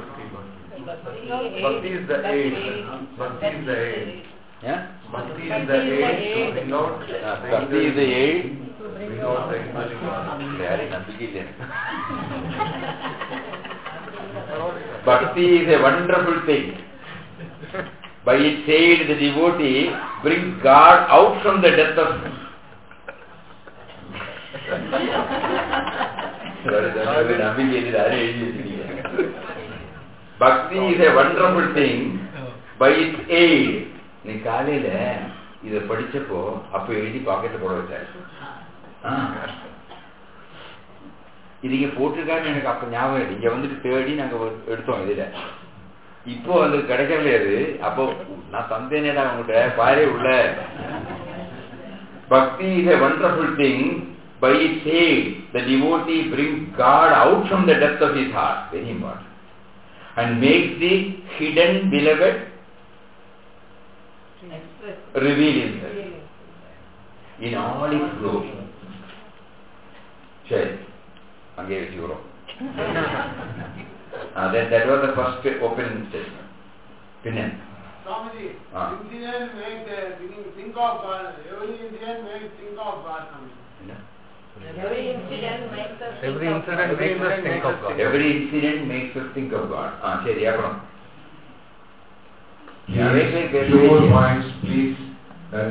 Speaker 11: Bhakti is the aid. Bhakti is the aid.
Speaker 1: Yeah?
Speaker 11: Bhakti is the aid to bring out.
Speaker 1: Bhakti is the aid.
Speaker 11: Bring out the imagination.
Speaker 1: Very nice. Bhakti is a wonderful thing. By its aid, the devotee brings God out from the depth of Bhakti is a wonderful thing. By its aid. நீ காலையில இதை படிச்சப்போ அப்ப எழுதி பாக்கெட்ல போட வச்சாரு. இது இங்கே போட்டிருக்காருன்னு எனக்கு அப்போ ஞாபகம் இல்லை. இங்கே வந்துட்டு தேடி நாங்கள் எடுத்தோம் இதில். இப்போ அது கிடைக்கல. அது அப்போ நான் தந்தேனேடா உங்கள்கிட்ட பாரு உள்ள. Bhakti is a wonderful thing. By its aid, the devotee brings God out from the depth of his heart, very important, and makes the hidden beloved reveal himself in all its glory. Sure, I gave it to you. uh, that, that was the first opening statement. Pinnan.
Speaker 12: Swamiji,
Speaker 1: ah.
Speaker 12: Indian make uh, think of God. Every Indian make think of God.
Speaker 1: Yeah.
Speaker 5: Every incident makes us think
Speaker 3: Every
Speaker 5: of
Speaker 3: incident
Speaker 5: God.
Speaker 3: makes us think of God.
Speaker 1: Every incident makes us think of God. Ah, சரி அப்புறம்.
Speaker 4: Two more points, please. That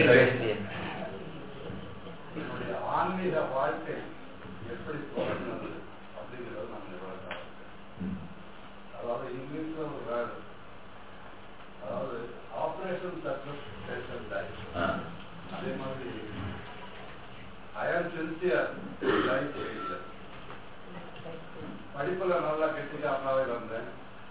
Speaker 9: ஆன்மீக வாழ்க்கை எப்படி தொடர்ந்தது அப்படிங்கிறது நம்ம எவ்வளவு. அதாவது இங்கிலீஷ்ல ஒரு வேர்டு, அதாவது ஆபரேஷன் சக்சஸ் பேஷன் லைஃப். அதே மாதிரி ஐ ஆம் சின்சியர் லைஃப் இல்லை. படிப்புல நல்லா கெட்டிக்காரனாவே வந்தேன்,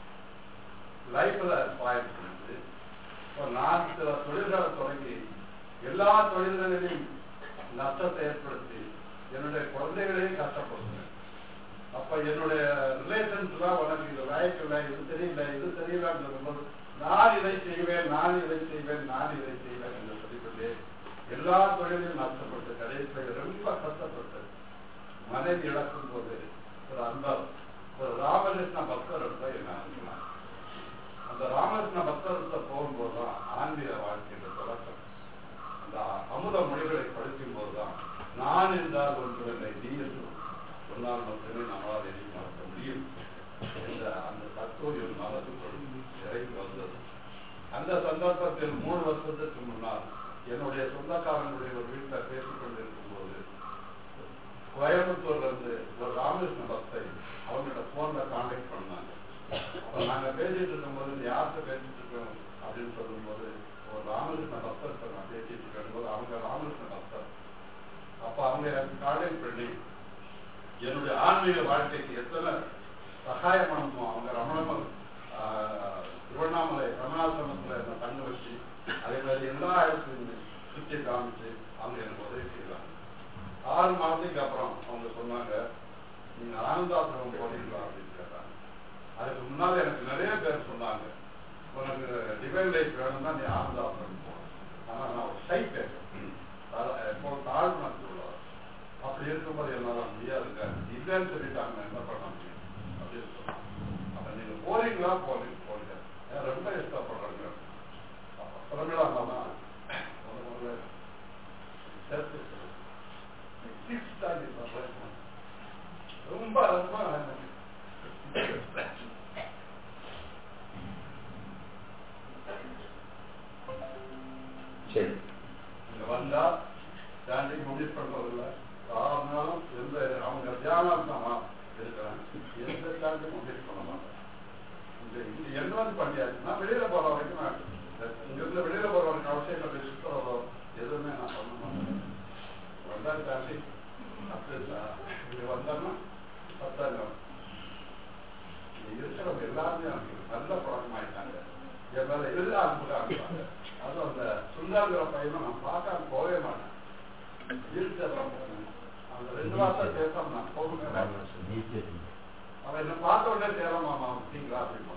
Speaker 9: லைஃப்ல பாயிண்ட் இருந்துச்சு. இப்போ நான் சில தொழில்களை தொடங்கி எல்லா தொழில்களிலும் நஷ்டத்தை ஏற்படுத்தி என்னுடைய குழந்தைகளையும் கஷ்டப்படுத்துறேன். அப்ப என்னுடைய ரிலேஷன்ஸ் தான் உனக்கு இது லாய்க்கில்லை, இது தெரியல, இது தெரியலன்னு சொல்லும்போது நான் இதை செய்வேன், நான் இதை செய்வேன், நான் இதை செய்வேன் என்று சொல்லிக்கொண்டே எல்லா தொழிலையும் நஷ்டப்பட்டு கடைசியில் ரொம்ப கஷ்டப்பட்டு மனைவி இழக்கும் போது ஒரு அன்பர் ஒரு ராமகிருஷ்ண பக்தர் போய் என்ன அந்த ராமகிருஷ்ண பக்தர்கிட்ட போகும்போது தான் ஆன்மீக வாழ்க்கையில தொடக்கம். அந்த அமுத மொழிகளை படிக்கும் போதுதான் நான் என்றால் ஒன்று என்னை நீ என்று சொன்னால் மட்டுமே நம்மளால் எண்ணி மறக்க முடியும் என்ற அந்த தத்துவம் மனதுக்குள் இறங்கி வந்தது. அந்த சந்தர்ப்பத்தில் மூணு வருஷத்துக்கு முன்னால் என்னுடைய சொந்தக்காரங்களுடைய ஒரு வீட்டில் பேசிக் கொண்டிருக்கும் போது கோயம்புத்தூர்ல இருந்து ஒரு ராமகிருஷ்ண பக்தை அவங்களோட போன்ல கான்டாக்ட் பண்ணாங்க. அப்ப நாங்க பேசிட்டு இருக்கும் போது யார்கிட்ட பேசிட்டு இருக்கோம் அப்படின்னு சொல்லும் போது ஒரு ராமகிருஷ்ண பக்தர்கிட்ட நான் பேசிட்டு இருக்கும் போது அவங்க ராமகிருஷ்ண பக்தர். அப்ப அவங்க எனக்கு கான்டாக்ட் பண்ணி என்னுடைய ஆன்மீக வாழ்க்கைக்கு எத்தனை சகாயம் பண்ணணுமோ அவங்க ரமணமல் திருவண்ணாமலை ரமணாசிரமத்துல என்ன தங்க வச்சு அதே மாதிரி எல்லா இடத்துலையும் சுற்றி காமிச்சு அவங்க எனக்கு உதவி செய்வாங்க. ஆறு மாதத்துக்கு அப்புறம் அவங்க சொன்னாங்க, நீங்க ஆனந்தாசிரமம் போறீங்களா அப்படின்னு கேட்டாங்க. அதுக்கு முன்னால எனக்கு நிறைய பேர் சொன்னாங்க, உனக்கு டிவைன் லைஃப் வேணும்னா நீ ஆனந்தாசிரமம் போகணும். ஆனா நான் ஒரு சை பேசுறேன், எப்போ தாழ்வு உள்ளவர். அப்படி இருக்கும்போது என்னால முடியாதுங்க, இல்லைன்னு சொல்லிட்டாங்க, என்ன பண்ண முடியும் அப்படின்னு சொன்னாங்க. அப்ப நீங்க போறீங்களா போறீங்க போறீங்க ரொம்ப இஷ்டப்படுறாங்க. பிரமிழா மாமா ரொம்ப ரொம்ப
Speaker 1: சரி
Speaker 9: இங்க வந்தா ஸ்டாண்டிங் முடிவு பண்றதில்ல, ஆறு நாளும் எந்த அவங்க தியானம் தான் இருக்கிறாங்க, எந்த ஸ்டாண்டிங் முடிவு பண்ண மாட்டாங்க. இங்க என்ன பண்ணியாச்சுன்னா வெளியில போற வரைக்கும் நான் இங்க இருந்து வெளியில போற வரைக்கும் அவசியம் சுற்றுறதோ எதுவுமே நான் பண்ண மாட்டேன். வந்தா தாண்டி அப்படிங்களா இங்க வந்தோம்னா பத்தாங்க இருக்கிறவங்க எல்லாருமே எனக்கு நல்ல பழக்கமாயிட்டாங்க. என் மேல எல்லா அன்புல அனுப்பாங்க. அதுவும் அந்த சுந்தாங்கிற பையனும் நான் பார்க்காம போகவே மாட்டேன். அந்த ரெண்டு வார்த்தை பேசாம நான் போகவே மாட்டேன். அவன் என்ன பார்த்த உடனே சேரமாமா அப்படிங்களா அப்படின்னு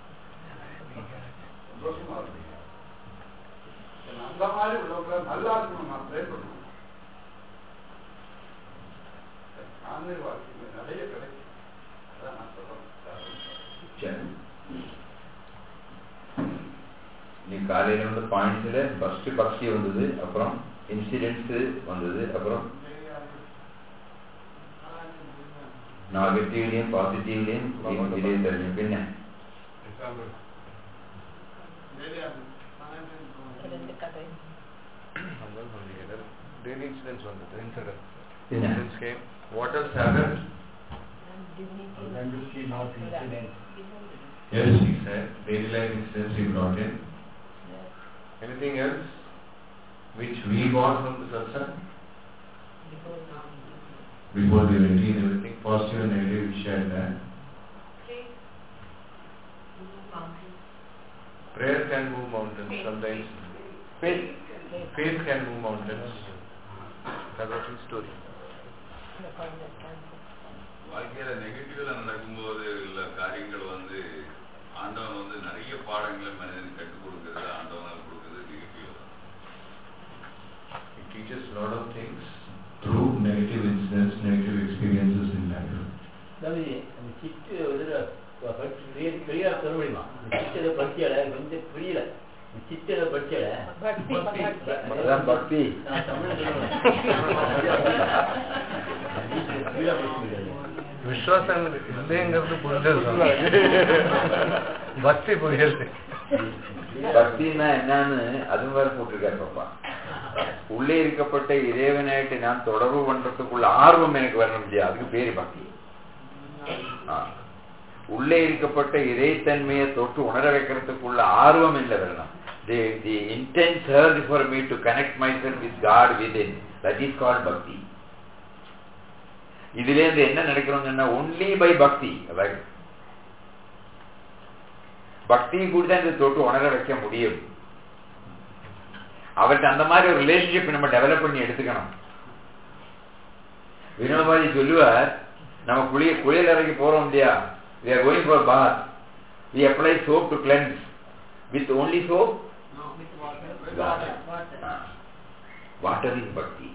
Speaker 9: சந்தோஷமா இருக்கு. அந்த மாதிரி உள்ளவங்க நல்லா இருக்கணும், நான் ப்ரே பண்ணுவேன். ஆன்மீக வாழ்க்கையில் நிறைய கிடைக்கும். அதான் நான் சொல்றேன்.
Speaker 1: நீ காலையில் வந்து பாயிண்ட்ஸ்ல ஃபர்ஸ்ட் பக்தி வந்தது, அப்புறம் இன்சிடென்ட்ஸ் வந்தது, அப்புறம் நெகட்டிவ்லையும் பாசிட்டிவ்லையும் தெரியும். பின்ன
Speaker 11: daily incidents on the incident.
Speaker 1: Yeah.
Speaker 11: Incidents came. What else happened?
Speaker 4: Yes, he said daily life incidents he brought in.
Speaker 11: Anything else?
Speaker 4: Which we got from the satsang? Before the retreat, everything positive and negative, you shared that.
Speaker 11: Prayer can move mountains sometimes. Faith, faith can move mountains. That's a true story.
Speaker 13: வாழ்க்கையில நெகட்டிவ்ல நடக்கும்போது உள்ள காரியங்கள் வந்து ஆண்டவன் வந்து நிறைய பாடங்களை மனிதனுக்கு கற்றுக் கொடுக்கிறது ஆண்டவனால் கொடுக்கிறது negative.
Speaker 4: It teaches a lot of things through negative incidents, negative experiences in life.
Speaker 6: அதாவது அந்த சிட்டு ஒரு பெரியா சொல்ல முடியுமா? சிட்டை படிச்சால கொஞ்சம் புரியல. சிட்டை படிச்சால
Speaker 1: பக்தி
Speaker 3: விஸ்வாசம் இல்லைங்கிறது புரிஞ்சது, பக்தி புரியுது.
Speaker 1: பக்தின்னா என்னன்னு அதுவும் வேற போட்டிருக்காரு பாப்பா. உள்ளே இருக்கப்பட்ட இறைவனாயிட்டு நான் தொடர்பு பண்றதுக்குள்ள ஆர்வம் எனக்கு வரணும் இல்லையா, அதுக்கு பேரு பக்தி. உள்ளே இருக்கப்பட்ட இறைத்தன்மையை தொட்டு உணர வைக்கிறதுக்குள்ள ஆர்வம் இல்லை வரணும். The, the intense urge for me to connect myself with God within, that is called bhakti. இதுல இருந்து என்ன நினைக்கிறோம்னா only by bhakti, அதாவது பக்தி கூட தான் இதை தொட்டு உணர வைக்க முடியும். அவர்கிட்ட அந்த மாதிரி ஒரு ரிலேஷன்ஷிப் நம்ம டெவலப் பண்ணி எடுத்துக்கணும். வினோபாதி சொல்லுவார், நம்ம குளிய குளியல் அறைக்கு போறோம் இல்லையா, we are going for bath, we apply soap to cleanse. With only soap?
Speaker 8: No, with water.
Speaker 1: Water. Water. Water is bhakti.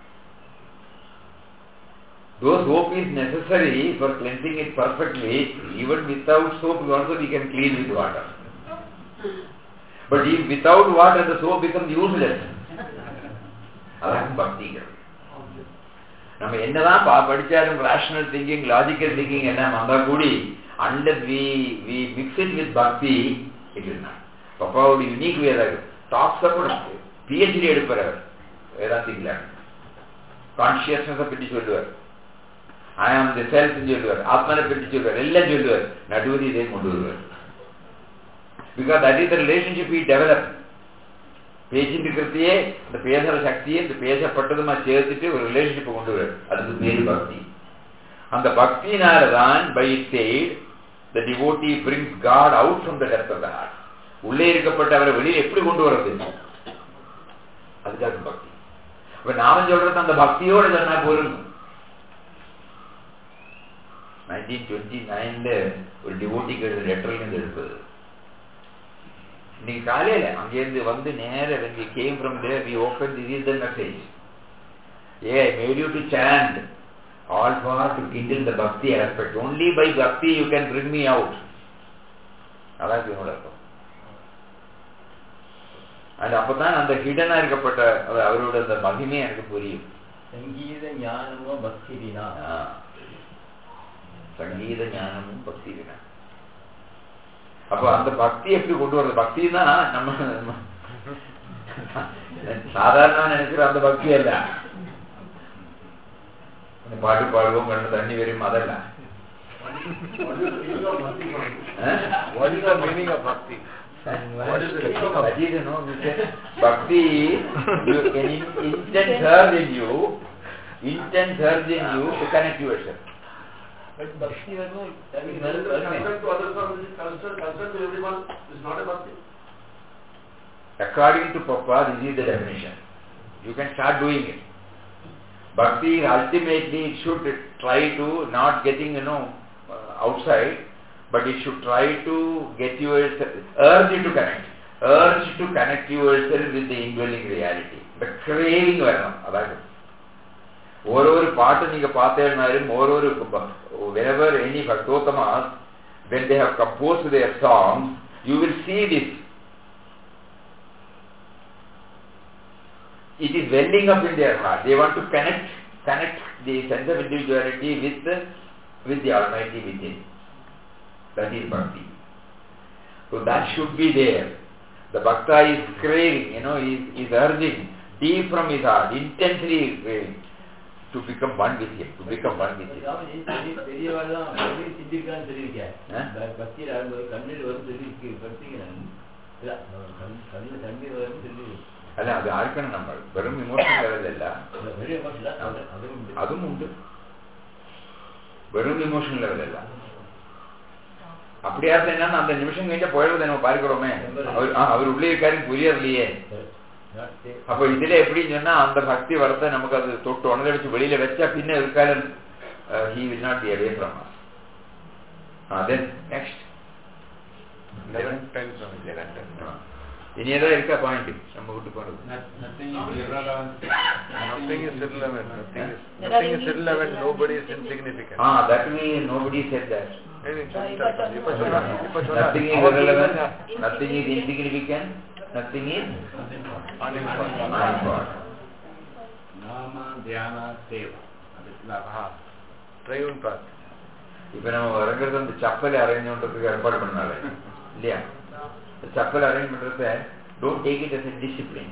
Speaker 1: Though soap is necessary for cleansing it perfectly, even without soap also we can clean with water. But if without water the soap becomes useless. அதான் பக்தி. நம்ம என்னதான் படிச்சாலும் rational thinking, logical thinking என்ன வந்தா கூடி unless we we mix it with bhakti, it will not. பப்பாவோட unique வேதா டாப்ஸ் பிஹெச்டி எடுப்பார் அவர் வேதாந்திக்கல. கான்சியஸ்னஸை பற்றி சொல்லுவார், ஐ ஆம் தி செல்ஃப் சொல்லுவார், ஆத்மனை பற்றி சொல்லுவார், எல்லாம் சொல்லுவார், நடுவது இதே கொண்டு வருவார். Because that is the relationship we develop. பேசிட்டு இருக்கிறதையே இந்த பேசுற சக்தியை இந்த பேசப்பட்டதுமா சேர்த்துட்டு ஒரு ரிலேஷன்ஷிப்பை கொண்டு வருவார். அதுக்கு பேரு பக்தி. அந்த பக்தினாலதான் by it said the devotee brings God out from the depth of the heart. உள்ளே இருக்கப்பட்ட அவரை வெளியே எப்படி கொண்டு வர்றது, அதுக்காக பக்தி. இப்ப நாம சொல்றது அந்த பக்தியோட சொன்னா போதும். நைன்டீன் டுவெண்ட்டி நைன்ல ஒரு டிவோட்டிக்கு எழுத லெட்டர்ல இருந்து எடுப்பது. இன்னைக்கு காலையில அங்கிருந்து வந்து நேர when we came from there we opened, this is the message. Yeah, I made you to chant all for to kindle the bhakti aspect. Only by bhakti you can bring me out. அதான் என்னோட அர்த்தம். அது அப்பதான் அந்த ஹிடனா இருக்கப்பட்ட அவரோட அந்த மகிமே எனக்கு புரியும்.
Speaker 6: சங்கீத ஞானமும் பக்தி வீணா.
Speaker 1: சங்கீத ஞானமும் பக்தி வீணா. அப்ப அந்த பக்தி எப்படி கொண்டு வரது? பக்தினா நம்ம சாதாரண நினைக்கிற அந்த பக்தி அல்ல. பாட்டு பாடுவோம், கண்ணு தண்ணி வரும், அதல்ல.
Speaker 11: What is the meaning of bhakti? What is the meaning of
Speaker 1: bhakti? You know, bhakti is an intense urge in you, intense urge in you to connect yourself.
Speaker 6: But bhakti is no
Speaker 9: concern to others or concern to everyone is not a bhakti.
Speaker 1: According to Papa, this is the definition. You can start doing it. Bhakti ultimately it should try to not getting, you know, uh, outside, but it should try to get yourself, urge you to connect, urge to connect yourself with the indwelling reality. The craving varanam. Adha ஒரு ஒரு பாட்டு நீங்க பார்த்தேன்னாலும் ஒரு ஒரு whenever any bhaktotamas, when they have composed their songs, you will see this. It is welling up in their heart. They want to connect connect the sense of individuality with with the Almighty within. That is bhakti. So that should be there. The bhakta is craving, you know, is is urging deep from his heart, intensely craving to become one with him, to become one with him.
Speaker 6: பெரியவெல்லாம் சிந்திக்கான்னு சொல்லியிருக்கேன். பக்தியில் ஆடும்போது கண்ணில் வரும் சொல்லி பக்திக்கிறாங்க. கண்ணில் தண்ணீர் வரும் சொல்லி
Speaker 1: அல்ல, அது யாருக்கணும் நம்ம வெறும் இமோஷன் லெவல் இல்ல, அதுவும் உண்டு. வெறும் இமோஷனல் லெவல் இல்ல. அப்படியா இருந்தா அந்த நிமிஷம் கிட்ட போயிடுறத நம்ம பார்க்கிறோமே, அவர் உள்ளே இருக்காருன்னு புரியலையே. அப்ப இதுல எப்படின்னு சொன்னா அந்த பக்தி வரத்தை நமக்கு அது தொட்டு உணர வச்சு வெளியில வச்சா பின்ன இருக்காரு, he will not be away from us. Ah, then next eleven times on eleven times. இனி ஏதாவது இருக்கா பாயிண்ட் நம்ம விட்டு போறது?
Speaker 11: Nothing is irrelevant. Nothing is irrelevant. Nothing is nothing is irrelevant. Nobody is insignificant.
Speaker 1: Ah, that way nobody said that. Nothing is irrelevant. Nothing is insignificant. Nothing is unimportant.
Speaker 7: Nama, dhyana, seva.
Speaker 11: Aha. Triune path.
Speaker 1: இப்ப நம்ம இறங்குறது அந்த chappal arrange பண்றதுக்கு ஏற்பாடு பண்ணாலே இல்லையா? Chapel arrange பண்றத don't take it as a discipline.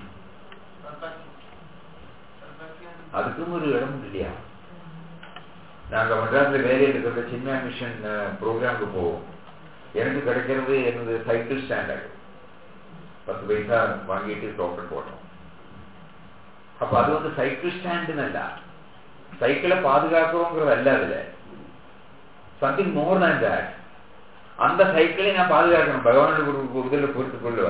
Speaker 1: அதுக்கும் ஒரு இடம் இல்லையா? நாங்க மெட்ராஸ்ல வேலையில் இருக்கிற சின்ன மிஷன் ப்ரோக்ராமுக்கு போவோம். எனக்கு கிடைக்கிறது என்னது சைக்கிள் ஸ்டாண்டர்ட் பத்து பைசா வாங்கிட்டு டோக்கன் போட்டோம். அப்ப அது வந்து சைக்கிள் ஸ்டாண்டுன்னு அல்ல, சைக்கிளை பாதுகாக்கிறோங்கிறது அல்ல, அதுல சம்திங் மோர் தேன் தட். அந்த சைக்கிளை நான் பாதுகாக்கணும், பகவானுடைய உதவியில பொறுத்து கொள்ளுவா.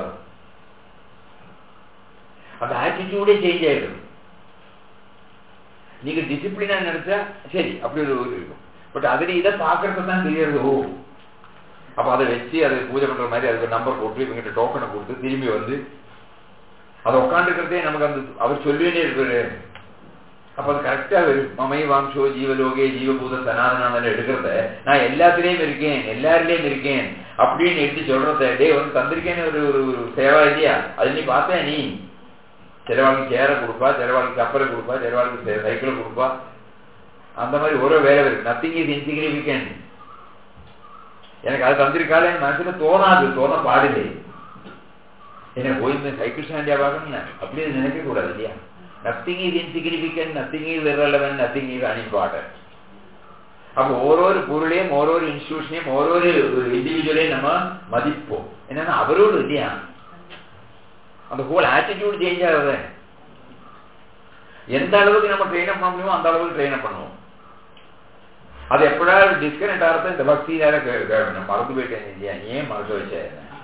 Speaker 1: அந்த ஆட்டிடியூடே சேஞ்ச் ஆயிடும். நீங்க டிசிப்ளினா நினைச்சா சரி அப்படி ஒரு இருக்கும், பட் அதுல இதை பாக்குறது தான் தெரியாது. ஓ அப்ப அதை வச்சு அதை பூஜை பண்ற மாதிரி அதுக்கு நம்பர் போட்டு இவங்கிட்ட டோக்கனை கொடுத்து திரும்பி வந்து அதை உட்காந்துக்கிறதே நமக்கு அந்த அவர் சொல்லியே இருப்பாரு. அப்ப அது கரெக்டா வரும். மமை வாம்சோ ஜீவலோகே ஜீவபூத சனாதனான எடுக்கிறத நான் எல்லாத்திலையும் இருக்கேன், எல்லாரிலையும் இருக்கேன் அப்படின்னு எடுத்து சொல்றத டே வந்து தந்திருக்கேன்னு ஒரு ஒரு சேவா இல்லையா? அது நீ பார்த்தா நீ சிலவாளுக்கு சேரை கொடுப்பா, சிலவாளுக்கு சப்பரை கொடுப்பா, சிலவாளுக்கு சைக்கிளை கொடுப்பா, அந்த மாதிரி ஒரு வேலை இருக்கு. Nothing is insignificant. எனக்கு அது தந்திருக்கால என் மனசுல தோணாது, தோண பாடில்லை. என்ன போய் இந்த சைக்கிள் ஸ்டாண்டியா பார்க்கணும்னு அப்படின்னு நினைக்க கூடாது இல்லையா? Nothing is insignificant, nothing is irrelevant, nothing is unimportant. அப்போ ஓரொரு பொருளையும் ஓரொரு இன்ஸ்டிடியூஷனையும் ஓரொரு இண்டிவிஜுவலையும் நம்ம மதிப்போம். என்னன்னா அவரோடு இல்லையா அந்த ஹோல் ஆட்டிடியூட் சேஞ்ச் ஆகுது. எந்த அளவுக்கு நம்ம ட்ரெயின் அப் பண்ண முடியுமோ அந்த அளவுக்கு ட்ரெயின் அப் பண்ணுவோம். அது எப்படாவது டிஸ்கனெக்ட் ஆகிறத இந்த பக்தியால கேட்கணும். மறந்து போயிட்டேன் இல்லையா, ஏன் மறந்து வச்ச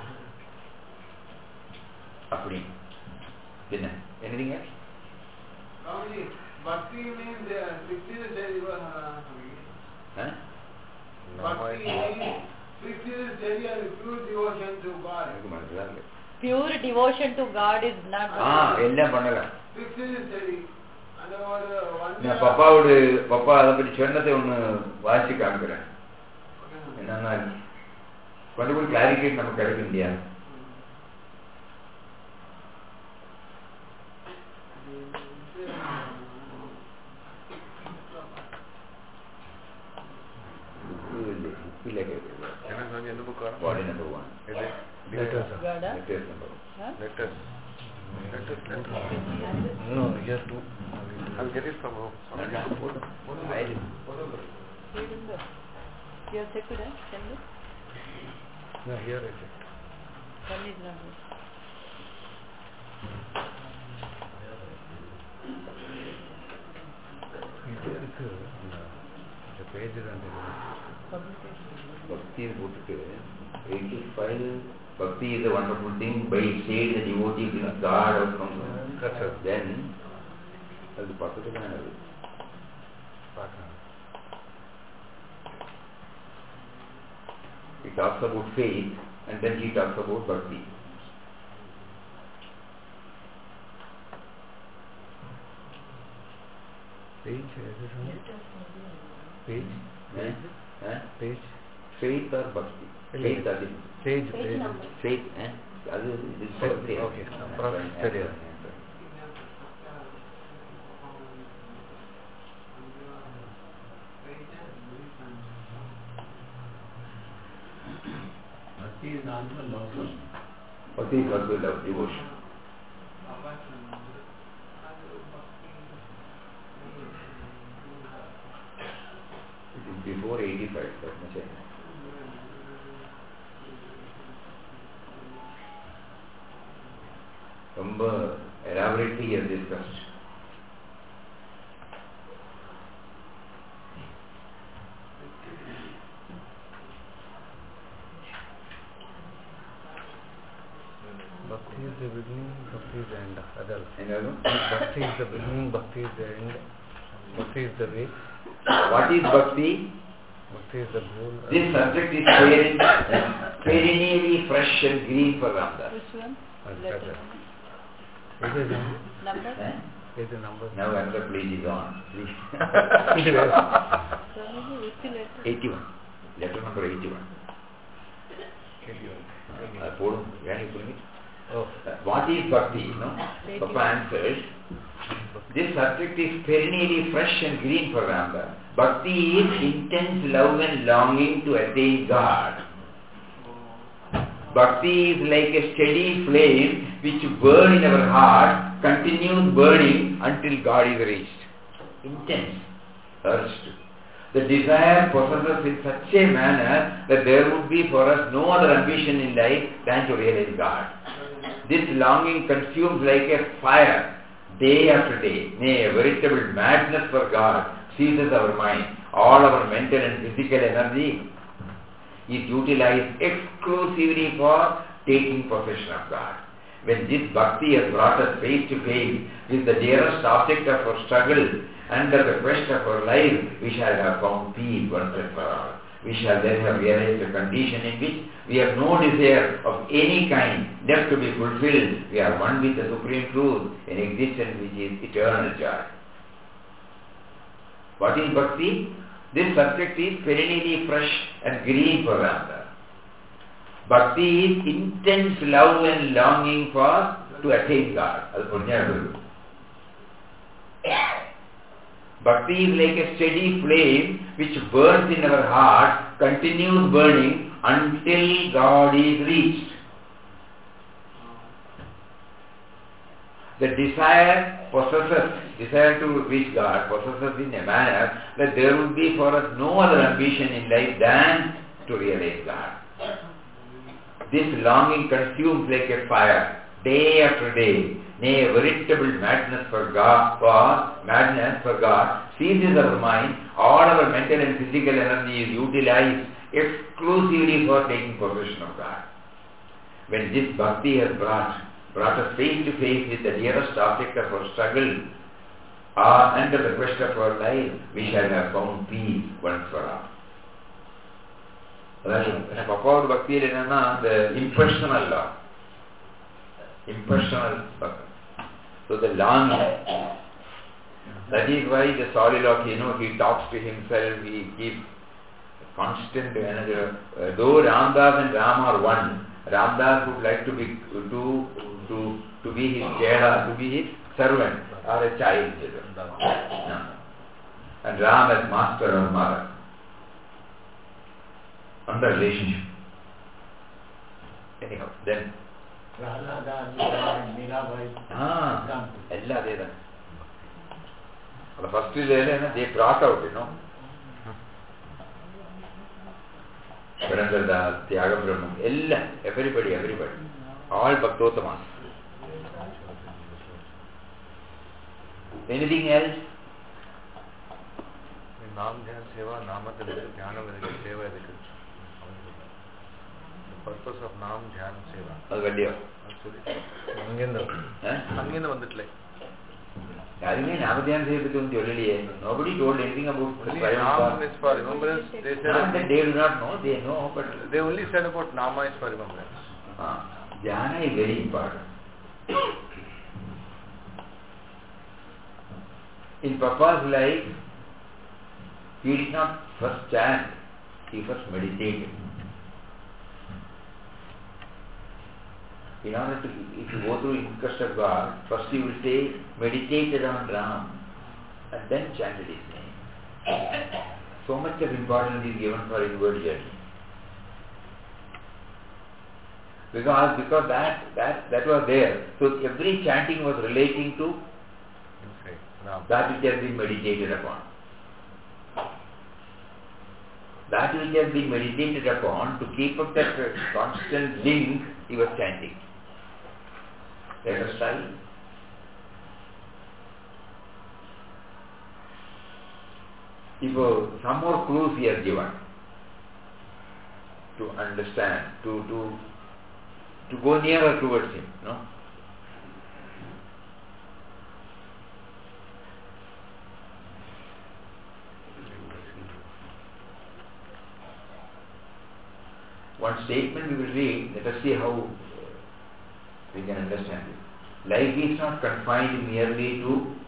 Speaker 1: அப்படி என்ன என்னீங்க?
Speaker 12: Bhakti means uh, sixty is uh,
Speaker 1: huh?
Speaker 12: Bhakti means sixty is steady and pure devotion to God.
Speaker 14: Pure devotion to God is not.
Speaker 1: Ah, எல்லாம் பண்ணலாம்.
Speaker 12: sixty is steady. And about one.
Speaker 1: நான் பாப்பாவோட பாப்பா அதை பற்றி சொன்னதை ஒன்று வாசி காமிக்கிறேன். என்னன்னா கொண்டு போய் கிளாரிஃபிகேஷன் நமக்கு கிடைக்கும் இல்லையா? Body number one.
Speaker 11: Letters.
Speaker 1: Letters number one.
Speaker 11: Letters. Letters. Letters. No, here two. I'll get it from home.
Speaker 1: I did.
Speaker 14: You have checked it? Can you?
Speaker 11: No, here I checked.
Speaker 14: One is not good.
Speaker 3: The page is under
Speaker 1: Bhakti is put eighty-five. Bhakti is a wonderful thing. By saying the devotee brings God out from them. Then, that's the positive energy. He talks about faith and then he talks about Bhakti.
Speaker 3: Page, page,
Speaker 1: Eh? Eh?
Speaker 3: page,
Speaker 1: Faith or Bhakti? Faith or
Speaker 3: page,
Speaker 14: Page number.
Speaker 1: faith. Eh? That is this is Bhakti.
Speaker 3: Okay. Sorry.
Speaker 7: Bhakti is also love.
Speaker 1: Bhakti is also love, devotion. It is before eighty-five, let me check. ரொம்ப elaborately he has discussed.
Speaker 3: the beginning, bhakti is the end. Adal.
Speaker 1: Another?
Speaker 3: Bhakti is the beginning, bhakti is the end. Bhakti is the way.
Speaker 1: What is bhakti?
Speaker 3: Bhakti is the goal.
Speaker 1: This subject is peren- perennially fresh and green for Ramdas.
Speaker 14: Which one?
Speaker 3: Letter. It is in
Speaker 14: Number?
Speaker 1: Eh?
Speaker 3: It is a number.
Speaker 1: Now another page is on. Please.
Speaker 14: Swamiji, which letter?
Speaker 1: eighty-one. Letter number eighty-one. Uh, put, can you bring it?
Speaker 3: Oh.
Speaker 1: Uh, what is bhakti? No? Papa answers. This subject is perennially fresh and green for Ramdas. Bhakti is intense love and longing to attain God. Bhakti is like a steady flame which burns in our heart, continues burning until God is reached. Intense, thirst. The desire possesses in such a manner that there would be for us no other ambition in life than to realize God. This longing consumes like a fire, day after day. Nay, a veritable madness for God seizes our mind. All our mental and physical energy is utilized exclusively for taking possession of God. When this bhakti has brought us face to face with the dearest object of our struggle and of the quest of our life, we shall have found peace once and for all. We shall then have realized a condition in which we have no desire of any kind left to be fulfilled. We are one with the Supreme Truth in existence which is eternal joy. What is bhakti? This subject is perennially fresh and green for Ramdas. Bhakti is intense love and longing for to attain God. Bhakti is like a steady flame which burns in our heart, continues burning until God is reached. The desire possesses, desire to reach God possesses in a manner that there would be for us no other ambition in life than to realize God. This longing consumes like a fire, day after day. Nay, a veritable madness for God, for madness for God seizes our mind. All our mental and physical energy is utilized exclusively for taking possession of God. When this bhakti has brought brought us face to face with the dearest object of our struggle uh, and of the quest of our life, we shall have found peace once for all. Papa bhakti is the impersonal love. Impersonal bhakti. So the longing. That is why the soliloquy, you know, he talks to himself, he keeps constant energy. Uh, though Ramdas and Ram are one, Ramdas would like to be to to to be his jada, to be his servant or a child. No. And Ram as master or mother. On the relationship. Anyhow, then. Ah, ella there. The first is there, they brought out, you know. Surrender Das, Tyaga Brahman, ella, everybody, everybody. All Bhaktotamas. Anything else?
Speaker 3: Naam Dhyan Seva, Namata Jnana Vedika Seva Vedika. The purpose of Naam Dhyan Seva.
Speaker 1: That's what you are.
Speaker 3: Angenda vanditle.
Speaker 1: Nobody told anything about
Speaker 3: only Naam is for remembrance. They said
Speaker 1: not that they do not know, they know, but
Speaker 3: they only said about Nama is for remembrance.
Speaker 1: Ah, Dhyana is very important. In Papa's life, he did not first chant, he first meditated. In order to, if you go through interest of God, first you will say, meditated on Ram, and then chanted his name. So much of importance is given for inward journey. Because, because that, that, that was there. So every chanting was relating to
Speaker 3: Okay. Ram.
Speaker 1: that which has been meditated upon. That which has been meditated upon, to keep up that constant link, he was chanting. Let us try. If uh, some more clues he has given to understand, to, to, to go nearer towards him, no? one statement we will read. Let us see how we can understand it. Life is not confined merely to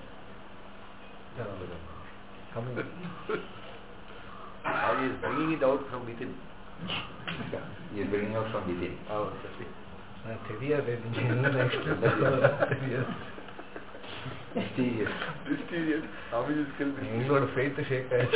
Speaker 11: Now he is bringing it out from within.
Speaker 1: He is bringing out from within.
Speaker 11: Oh, that's it.
Speaker 1: Mysterious.
Speaker 11: Mysterious. How is it still
Speaker 3: You got faith to shake that.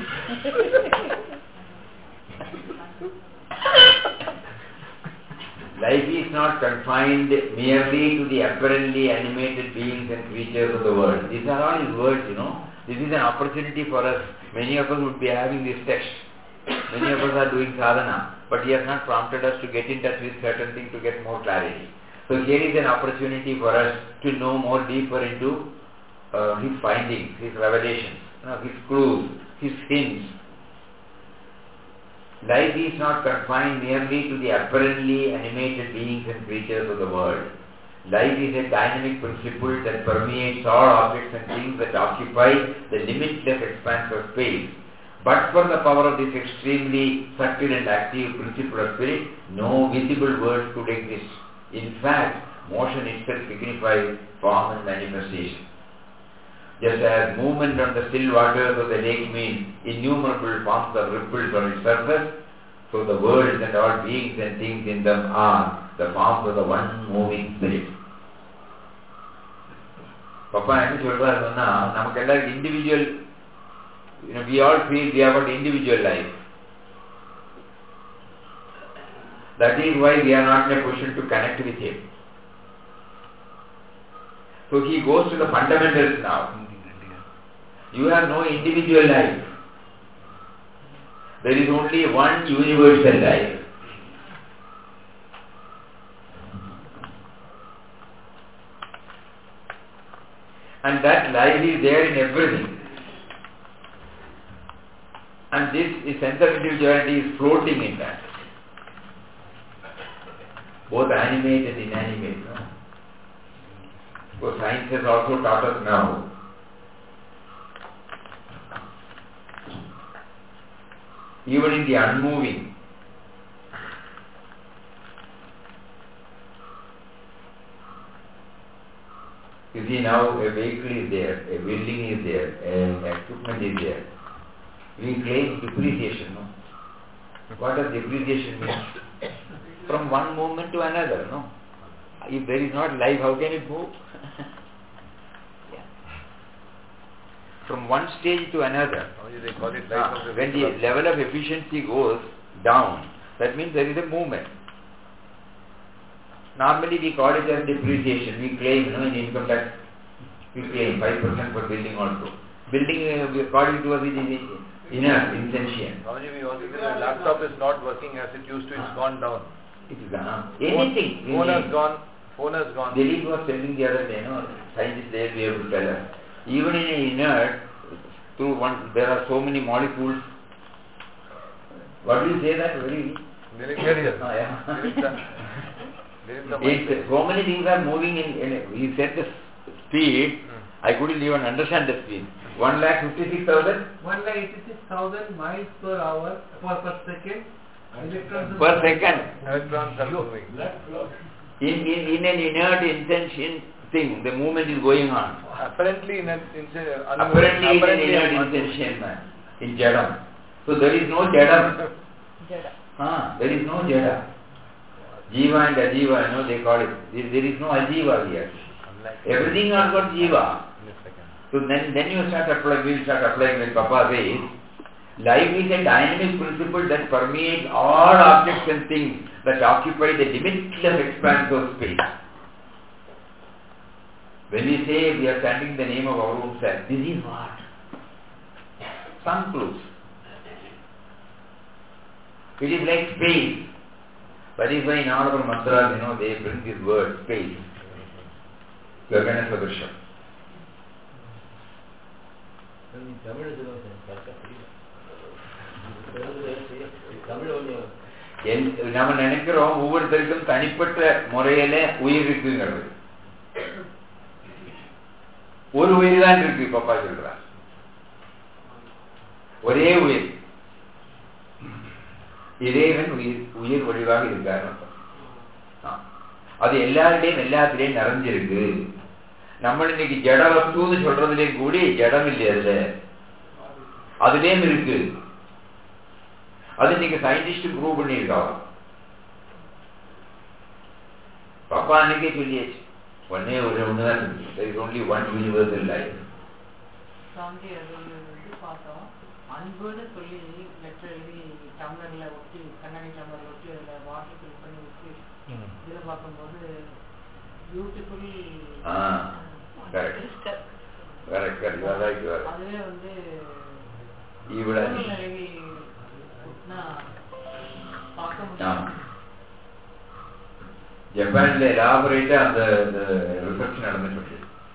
Speaker 1: Life is not confined merely to the apparently animated beings and creatures of the world. These are all his words, you know. This is an opportunity for us. Many of us would be having this text. Many of us are doing sadhana, but he has not prompted us to get in touch with certain things to get more clarity. So here is an opportunity for us to know more deeper into uh, his findings, his revelations, you know, his clues, his hints. Life is not confined merely to the apparently animated beings and creatures of the world. Life is a dynamic principle that permeates all objects and things that occupy the limitless expanse of space. But for the power of this extremely subtle and active principle of spirit, no visible world could exist. In fact, motion itself signifies form and manifestation. Just as movement on the still waters of the lake means innumerable forms of ripples on its surface, so the worlds and all beings and things in them are the forms of the one moving spirit. Papa, I am saying individual, you know, we all feel we have got individual life. That is why we are not in a position to connect with him. So he goes to the fundamentals now. You have no individual life. There is only one universal life. And that life is there in everything. And this is sense of individuality is floating in that. Both animate and inanimate. No? So science has also taught us now even in the unmoving, you see now a vehicle is there, a building is there, an equipment is there. We claim depreciation, no? What does depreciation mean? From one moment to another, no? If there is not life, how can it move? Yeah. From one stage to another.
Speaker 11: They call it life
Speaker 1: Ah,
Speaker 11: of the
Speaker 1: when the level of efficiency goes down, that means there is a movement. Normally we call it as depreciation. We claim, you know, in income tax, we claim five percent for building also. Building, uh, according to us, it is inert, insentient.
Speaker 11: Swamiji, we also say the laptop is not working as it used to, it's gone down.
Speaker 1: It is gone. Anything.
Speaker 11: Phone, phone has gone. Phone has gone.
Speaker 1: Dilip was telling the other day, you know, scientists there be able to tell us. Even in an inert, through one, there are so many molecules. What do you say that? Very.
Speaker 11: Deleterious.
Speaker 1: Oh, yeah.
Speaker 11: It's,
Speaker 1: so many things are moving in. in he said the speed. Hmm. I couldn't even understand the speed. One lakh fifty-six thousand.
Speaker 12: One lakh eighty-six thousand miles per hour per per second. Electrons
Speaker 1: per second.
Speaker 11: Electrons are moving.
Speaker 1: In, in, in an inert insentient thing, the movement is going on.
Speaker 11: Apparently in an insentient.
Speaker 1: Apparently, apparently in an inert insentient man. In Jadam. So there is no Jadam.
Speaker 14: Jada.
Speaker 1: Ah, there is no Jada. Jiva and Ajiva, you know, they call it. There, there is no Ajiva here. Everything has got Jiva. So then, then you start applying, we start applying when Papa says, life is a dynamic principle that permeates all objects and things that occupy the limitless expanse of space. When we say we are chanting the name of our own self, this is what? Some clues. It is like space. That is why in all our mantras, you know, they bring this word, space. Gagana Sadrisham. நம்ம நினைக்கிறோம் ஒவ்வொருத்தருக்கும் தனிப்பட்ட முறையில உயிர் இருக்குங்கிறது. ஒரு உயிர் தான் இருக்கு பாப்பா சொல்றார். ஒரே உயிர். இறைவன் உயிர் உயிர் வடிவாக இருக்காரு. அது எல்லாருடையும் எல்லாத்திலையும் நிறைஞ்சிருக்கு. நம்ம இன்னைக்கு ஜட வஸ்துன்னு சொல்றதுலயும் கூடி ஜடம் இல்லையா, அதுல அதுலயும் இருக்கு. அது இன்னைக்கு சயின்டிஸ்ட் ப்ரூவ் பண்ணியிருக்காங்க. பாப்பா அன்னைக்கே சொல்லியாச்சு, ஒன்னே ஒரு ஒண்ணுதான் இருக்கு. there is only one universal life.
Speaker 8: சாந்தி அது வந்து பார்த்தோம், அன்புன்னு சொல்லி லெட்டர் எழுதி டம்ளர்ல ஒட்டி, கண்ணாடி டம்ளர்ல ஒட்டி அதில் வாட்டர் ஃபில் பண்ணி வச்சு இதில் பார்க்கும்போது பியூட்டிஃபுல். அதுவே வந்து எழுதி பார்க்க முடியும்.
Speaker 1: ஜப்பான்ல எலாபரேட்டா அந்த ரிசர்ச் நடந்துட்டு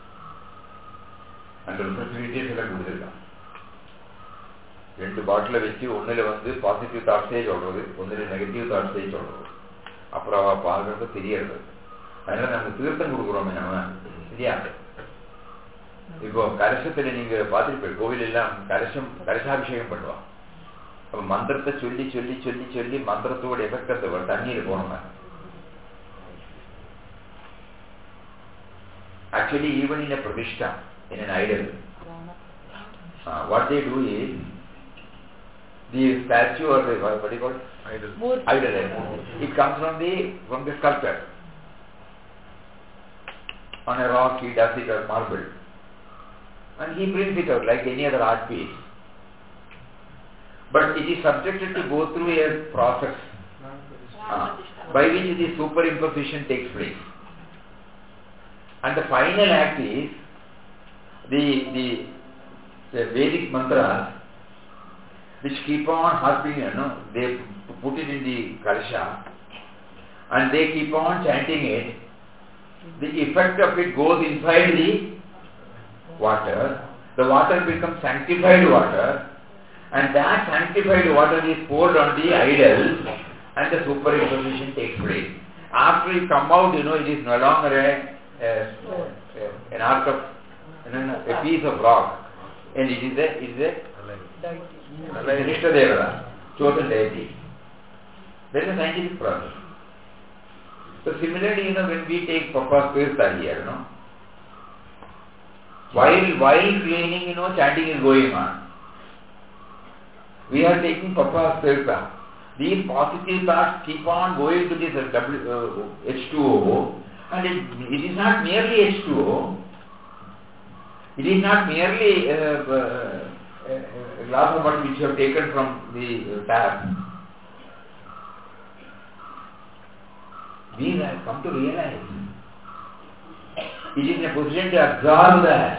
Speaker 1: அந்த ரிசர்ச் டீட்டெயில்ஸ் எல்லாம் கொடுத்துருக்கான். ரெண்டு பாட்டில வச்சு ஒண்ணுல வந்து பாசிட்டிவ் தாட்ஸே சொல்றது, ஒண்ணுல நெகட்டிவ் தாட்ஸே சொல்றது. அப்புறம் அவ பாக்குறது தெரியறது. அதனால நம்ம தீர்த்தம் கொடுக்குறோமே நம்ம, சரியா? இப்போ கலசத்துல நீங்க பார்த்துருப்பீங்க, கோவில் எல்லாம் கலசம் கலசாபிஷேகம் பண்ணுவான். அப்ப மந்திரத்தை சொல்லி சொல்லி சொல்லி சொல்லி மந்திரத்தோட எஃபெக்ட் வரும் தண்ணீர் போனோம். Actually, even in a pradishta, in an idol, uh, what they do is, the statue or the, what do you call it? Idol. Idol. It comes from the from the sculptor. On a rock, he does it or marble, and he brings it out like any other art piece. But it is subjected to go through a process uh, by which the superimposition takes place. And the final act is the, the, the Vedic mantras which keep on harping, you know, they put it in the kalasha and they keep on chanting it. The effect of it goes inside the water. The water becomes sanctified water, and that sanctified water is poured on the idol and the superimposition takes place. After it come out, you know, it is no longer a Uh, uh, an arc of no, no, a piece of rock, and it is a it is a Nishtadevada, chosen deity. There is a scientific process. So similarly, you know, when we take Papa's Tirtha here, you know, while while cleaning, you know, chanting is going on. We are taking Papa's Tirtha. These positive thoughts keep on going to this uh, w, uh, H two O. And it, it is not merely H two O, it is not merely uh, uh, a glass of water which you have taken from the uh, tap. We have come to realize it is in a position to absorb that.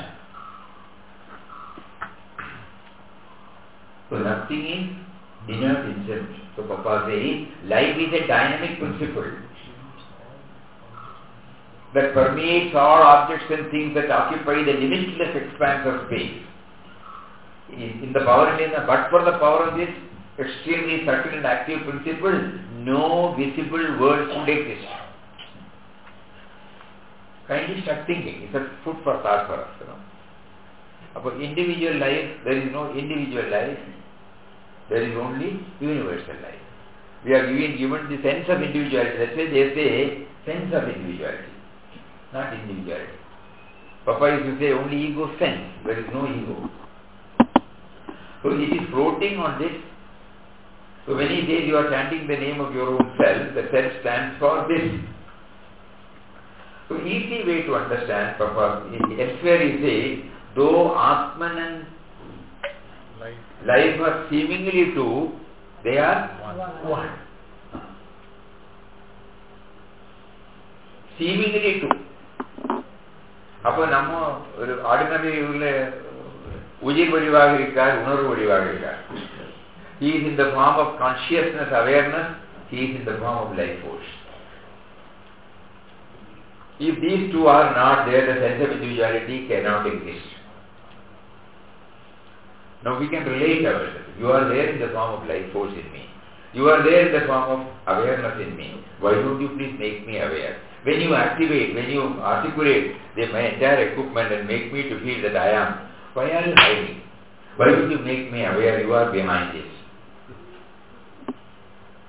Speaker 1: So nothing is inert itself. So Papa says, life is a dynamic principle that permeates all objects and things that occupy the limitless expanse of space. In, in the power and in the, but for the power of this extremely subtle and active principle, no visible world should exist. Kindly start thinking. It's a food for thought for us. You know. About individual life, there is no individual life. There is only universal life. We are given, given the sense of individuality. That's why they say sense of individuality. Not individuality. Papa used to say only ego sense, there is no ego. So it is floating on this. So when he says you are chanting the name of your own self, the self stands for this. So easy way to understand, Papa, elsewhere he says, though Atman and life, life are seemingly two, they are one. one. Seemingly two. அப்போ நம்ம ஒரு ordinary உள்ள உயிர் வடிவாக இருக்கார், உணர்வு வடிவாக இருக்கார். He is in the form of consciousness, awareness. He is in the form of life force. If these two are not there, the sense of individuality cannot exist. Now we can relate ourselves. You are there in the form of life force in me. You are there in the form of awareness in me. Why don't you please make me aware? When you activate, when you articulate the, my entire equipment and make me to feel that I am, why are you hiding? Why would you make me aware you are behind this?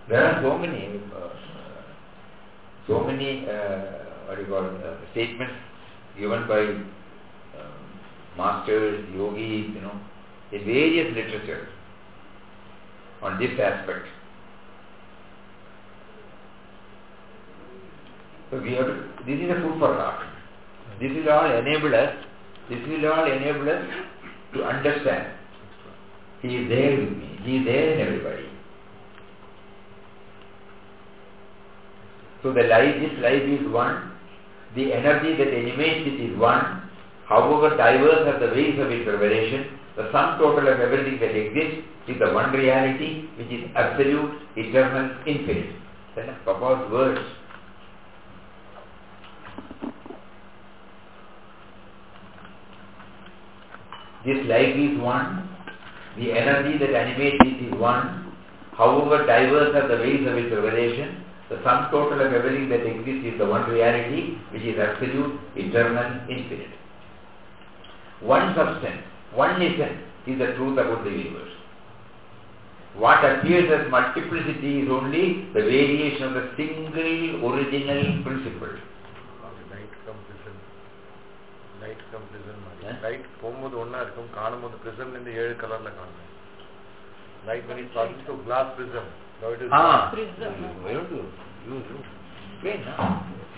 Speaker 1: There are so many, uh, so many, uh, what do you call, uh, statements given by uh, masters, yogis, you know, in various literature on this aspect. So we have to, this is a food for thought. This will all enable us, this will all enable us to understand. He is there with me, He is there in everybody. So the life, this life is one, the energy that animates it is one, however diverse are the ways of its revelation, the sum total of everything that exists is the one reality which is absolute, eternal, infinite. Then Papa's words. This life is one, the energy that animates it is one, however diverse are the ways of its revelation, the sum total of everything that exists is the one reality which is absolute, eternal, infinite. One substance, one essence is the truth about the universe. What appears as multiplicity is only the variation of the single original principle.
Speaker 11: Light comes prism. Light comes prism. Light போகும்போது ஒண்ணா இருக்கும், காணும்போது prism இந்த ஏழு கலர்ல காணும். Light when it passes through glass prism. So it is
Speaker 1: ah
Speaker 14: prism.
Speaker 1: I don't do use you. Plain now.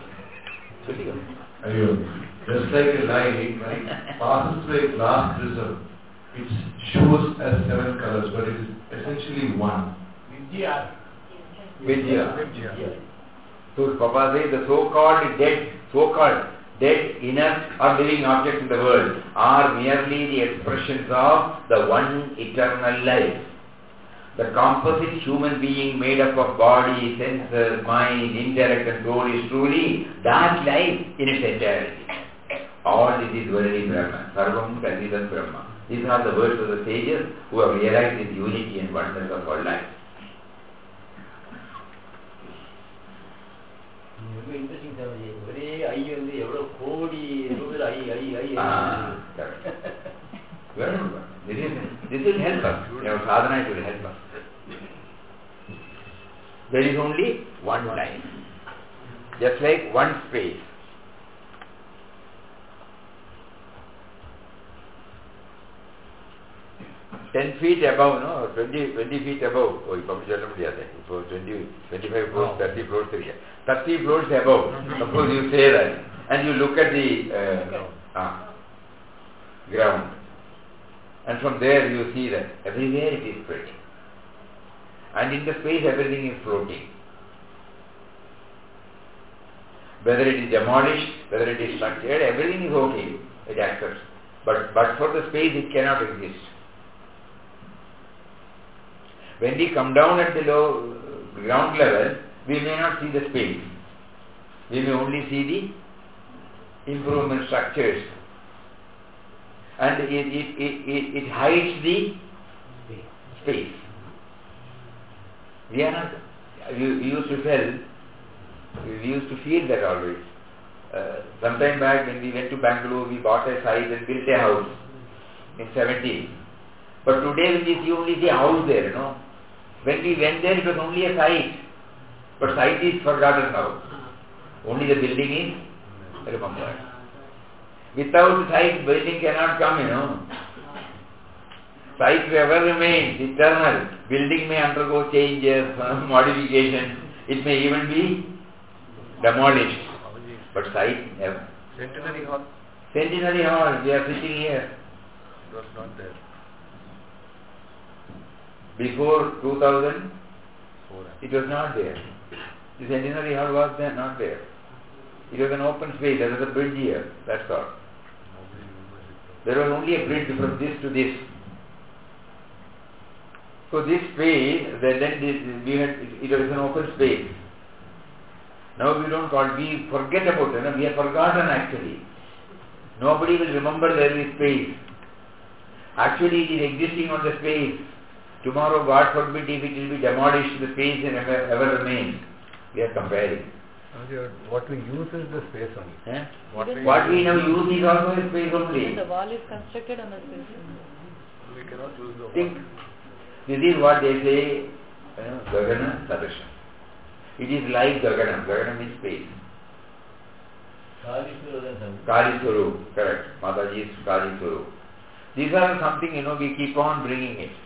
Speaker 4: Ayyo, just like a light when it passes through a glass prism, it shows as seven colors, but it is essentially one.
Speaker 12: Vidya.
Speaker 1: Vidya. Vidya. So Papa says the so-called dead, so-called dead, inert or living objects in the world are merely the expressions of the one eternal life. The composite human being made up of body, senses, mind, intellect and soul is truly that life in its entirety. All this is very Brahman. Sarvam Kalidam Brahma. These are the words of the sages who have realized this unity and oneness of all life.
Speaker 6: Very interesting, Swamiji. Very I வந்து எவ்வளவு கோடி ரூபாய் ஐ ஐ ஐ
Speaker 1: Ah, very good. This is this will help us. Our sadhana will help us. There is only one life, just like one space. Ten feet above, no, twenty, twenty feet above. Oh, you probably don't know that. So twenty, twenty-five floors, no. thirty floors area. Thirty floors above. Suppose you say that, and you look at the uh, ah, ground, and from there you see that everywhere it is spreading, and in the space everything is floating. Whether it is demolished, whether it is structured, everything is okay. It accepts. But but for the space, it cannot exist. When we come down at the low ground level, we may not see the space. We may only see the improvement structures. And it, it, it, it, it hides the space. We are not, we, we used to tell, we used to feel that always. Uh, sometime back when we went to Bangalore, we bought a site and built a house in seventeen. But today when we see only the house there, you know. When we went there, it was only a site. But site is forgotten now. Only the building is remembered. Without site, building cannot come, you know. Site ever remains eternal. Building may undergo changes, modifications. It may even be demolished. But site never.
Speaker 11: Centenary Hall.
Speaker 1: Centenary Hall, we are sitting here.
Speaker 11: It was not there.
Speaker 1: Before two thousand, it was not there. The Centenary Hall was there, not there. It was an open space. There was a bridge here. That's all. There was only a bridge from this to this. So this space, then this, we had, it was an open space. Now we don't call, we forget about it. No? We have forgotten actually. Nobody will remember there is space. Actually it is existing on the space. Tomorrow, God forbid, if it will be demolished, the space and ever, ever remains. We are comparing.
Speaker 3: What we use is the space only.
Speaker 1: Eh? What, we, what we now use is also a space only.
Speaker 14: The wall is constructed on the space.
Speaker 11: We cannot use the wall.
Speaker 1: Think, this is what they say, you know, Gagana Sadrisha. It is like Gagana. Gagana means space. Kali Swarup, correct. Mataji is Kali Swarup. These are something, you know, we keep on bringing it.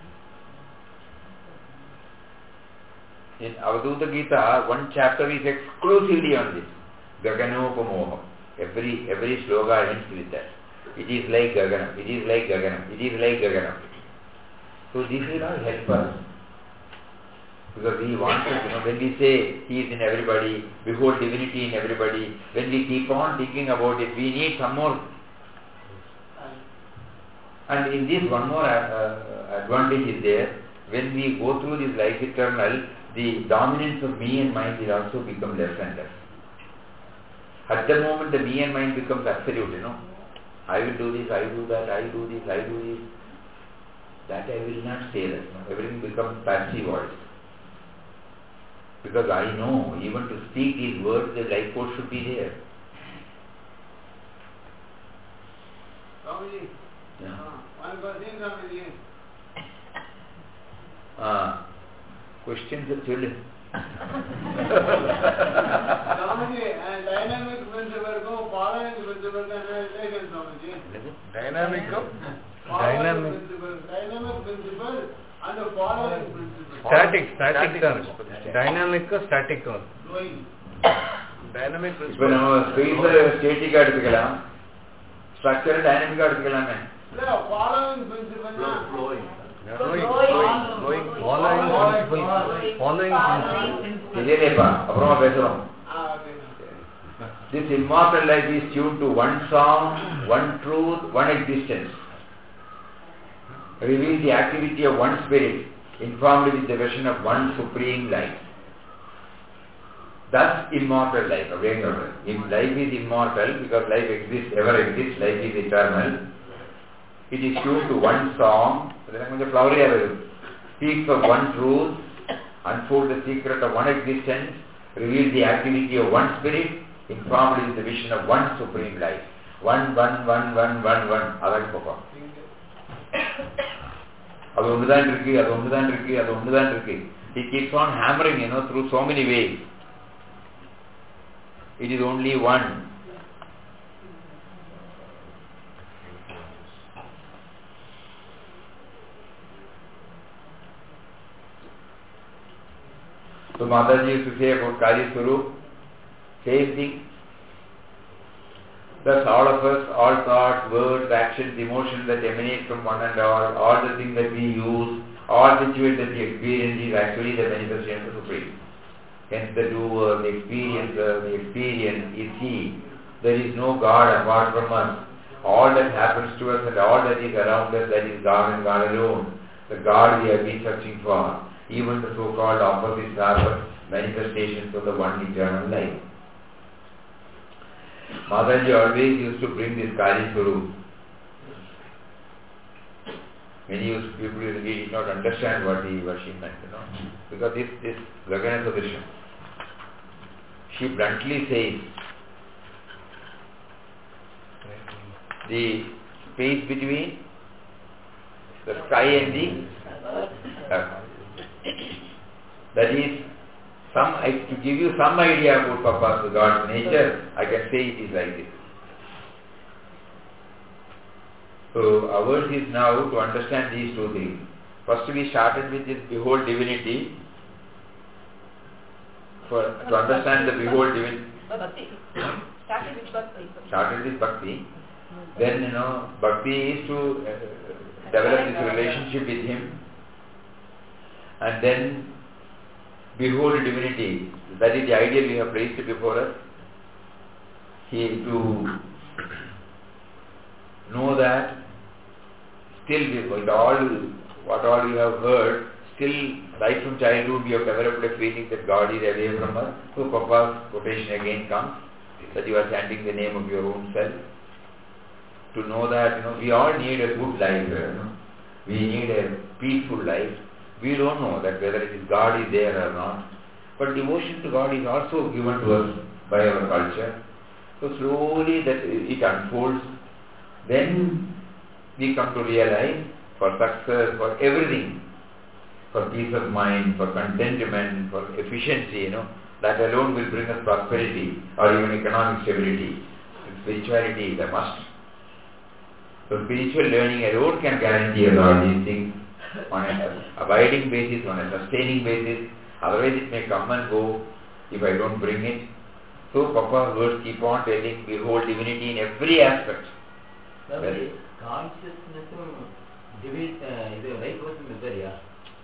Speaker 1: In Avadhuta Gita, one chapter is exclusively on this. Gaganopamoham. Every, every sloka ends with that. It is like Gaganam. It is like Gaganam. It is like Gaganam. So this will all help us. Because we want to, you know, when we say He is in everybody, behold divinity in everybody, when we keep on thinking about it, we need some more. And in this one more uh, advantage is there. When we go through this life eternal, the dominance of me and mine will also become less and less. At the moment the me and mine becomes absolute, you know. I will do this, I do that, I do this, I do this. That I will not say that. No? Everything becomes passive voice. Because I know, even to speak these words, the life force should be there.
Speaker 12: Swamiji,
Speaker 1: Yeah.
Speaker 12: uh, one question, Swamiji.
Speaker 1: Ah, questions are children.
Speaker 12: Swamiji, and dynamic principle go following principle can relation, Swamiji.
Speaker 11: Dynamic of?
Speaker 12: Dynamic principle, dynamic principle and the following principle.
Speaker 3: Static, static terms. Dynamic or static terms.
Speaker 12: Flowing.
Speaker 11: Dynamic
Speaker 1: இப்போ
Speaker 11: principle.
Speaker 1: நம்ம ஸ்பேஸில் ஸ்டேட்டிக்காக எடுத்துக்கலாம், structure டைனமிக்காக எடுத்துக்கலாமே.
Speaker 12: Yeah, following principle.
Speaker 10: Flowing.
Speaker 3: Flowing, flowing, flowing, following principle, following principle.
Speaker 1: இல்லையேப்பா, அப்புறமா பேசுறோம்.
Speaker 12: Ah, okay.
Speaker 1: This immortal life is tuned to one song, one truth, one existence. Reveals the activity of one spirit, informed with the vision of one supreme life. Thus, immortal life. If life is immortal, because life exists, ever exists, life is eternal, it is tuned to one song, speaks of one truth, unfolds the secret of one existence, reveals the activity of one spirit, informed with the vision of one supreme life. One, one, one, one, one, one. That's Papa. அது ஒன்றுதான் இருக்கு, அது ஒன்றுதான் இருக்கு, அது ஒன்றுதான் இருக்கு. He keeps on hammering, you know, through so many ways. It is only one. So Mataji used to say about Kali Swarup, same thing. Thus all of us, all thoughts, words, actions, emotions that emanate from one and all, all the things that we use, all situations that we experience is actually the manifestation of the Supreme. Hence the doer, the experiencer, the experience is He. There is no God apart from us. All that happens to us and all that is around us, that is God and God alone. The God we have been searching for. Even the so-called opposites are but manifestations of the one eternal life. Mataji always used to bring this Kali Swarup. Many people really did not understand what he what she meant, you know. Because this this Gagana Sadrisha, she bluntly says the space between the sky and the earth. That is some, to give you some idea about Papa's God's nature, I can say it is like this. So ours is now to understand these two things. First we started with this behold divinity. For to understand the behold divinity.
Speaker 14: Started with bhakti.
Speaker 1: Started with bhakti. Then, you know, bhakti is to uh, develop this relationship with Him. And then behold divinity. That is the idea we have placed before us. He to know that still with all what all you have heard, still right from childhood we have developed a feeling that God is away from us. So Papa's quotation again comes that you are chanting the name of your own self. To know that, you know, we all need a good life, you know. We need a peaceful life. We don't know that whether it is God is there or not. But devotion to God is also given to us by our culture. So slowly that it unfolds. Then we come to realize for success, for everything, for peace of mind, for contentment, for efficiency, you know, that alone will bring us prosperity or even economic stability. Spirituality is a must. So spiritual learning alone can guarantee us all these things on an abiding basis, on a sustaining basis. Otherwise it may come and go if I don't bring it. So Papa's words keep on telling, behold divinity in every aspect.
Speaker 6: Well, consciousness divine is a right person there.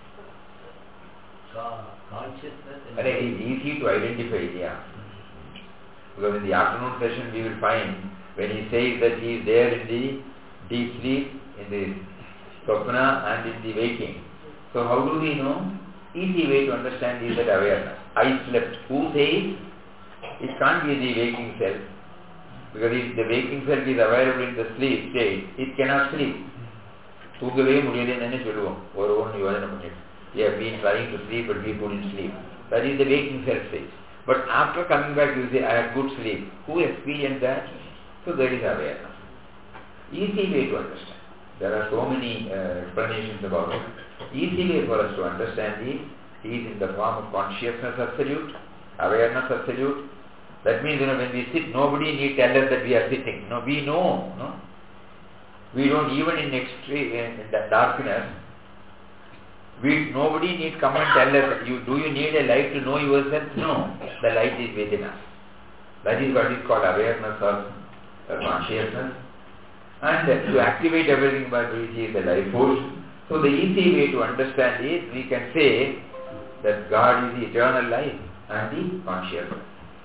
Speaker 6: Consciousness and
Speaker 1: it is easy to identify, yeah. Because in the afternoon session we will find when he says that he is there in the deep sleep, in the swapna and in the waking. So how do we know? Easy way to understand is that awareness. I slept. Who says? It can't be the waking self. Because if the waking self is available in the sleep state, it cannot sleep. தூங்கவே முடியலன்னு என்ன சொல்லுவோம் ஒரு ஒன்று யோஜனை பண்ணிட்டு we have been trying to sleep but we couldn't sleep. That is the waking self stage. But after coming back you say I had good sleep. Who experienced that? So there is awareness. Easy way to understand. There are so many uh, explanations about it. Easy way for us to understand is he is in the form of consciousness absolute, awareness absolute. That means, you know, when we sit, nobody need tell us that we are sitting. No, we know. No, we don't even in extreme in the darkness. We nobody need come and tell us. You do you need a light to know yourself? No, the light is within us. That is what is called awareness or uh, consciousness. And to activate everything by which is the life force. So the easy way to understand is we can say that God is the eternal life and the consciousness.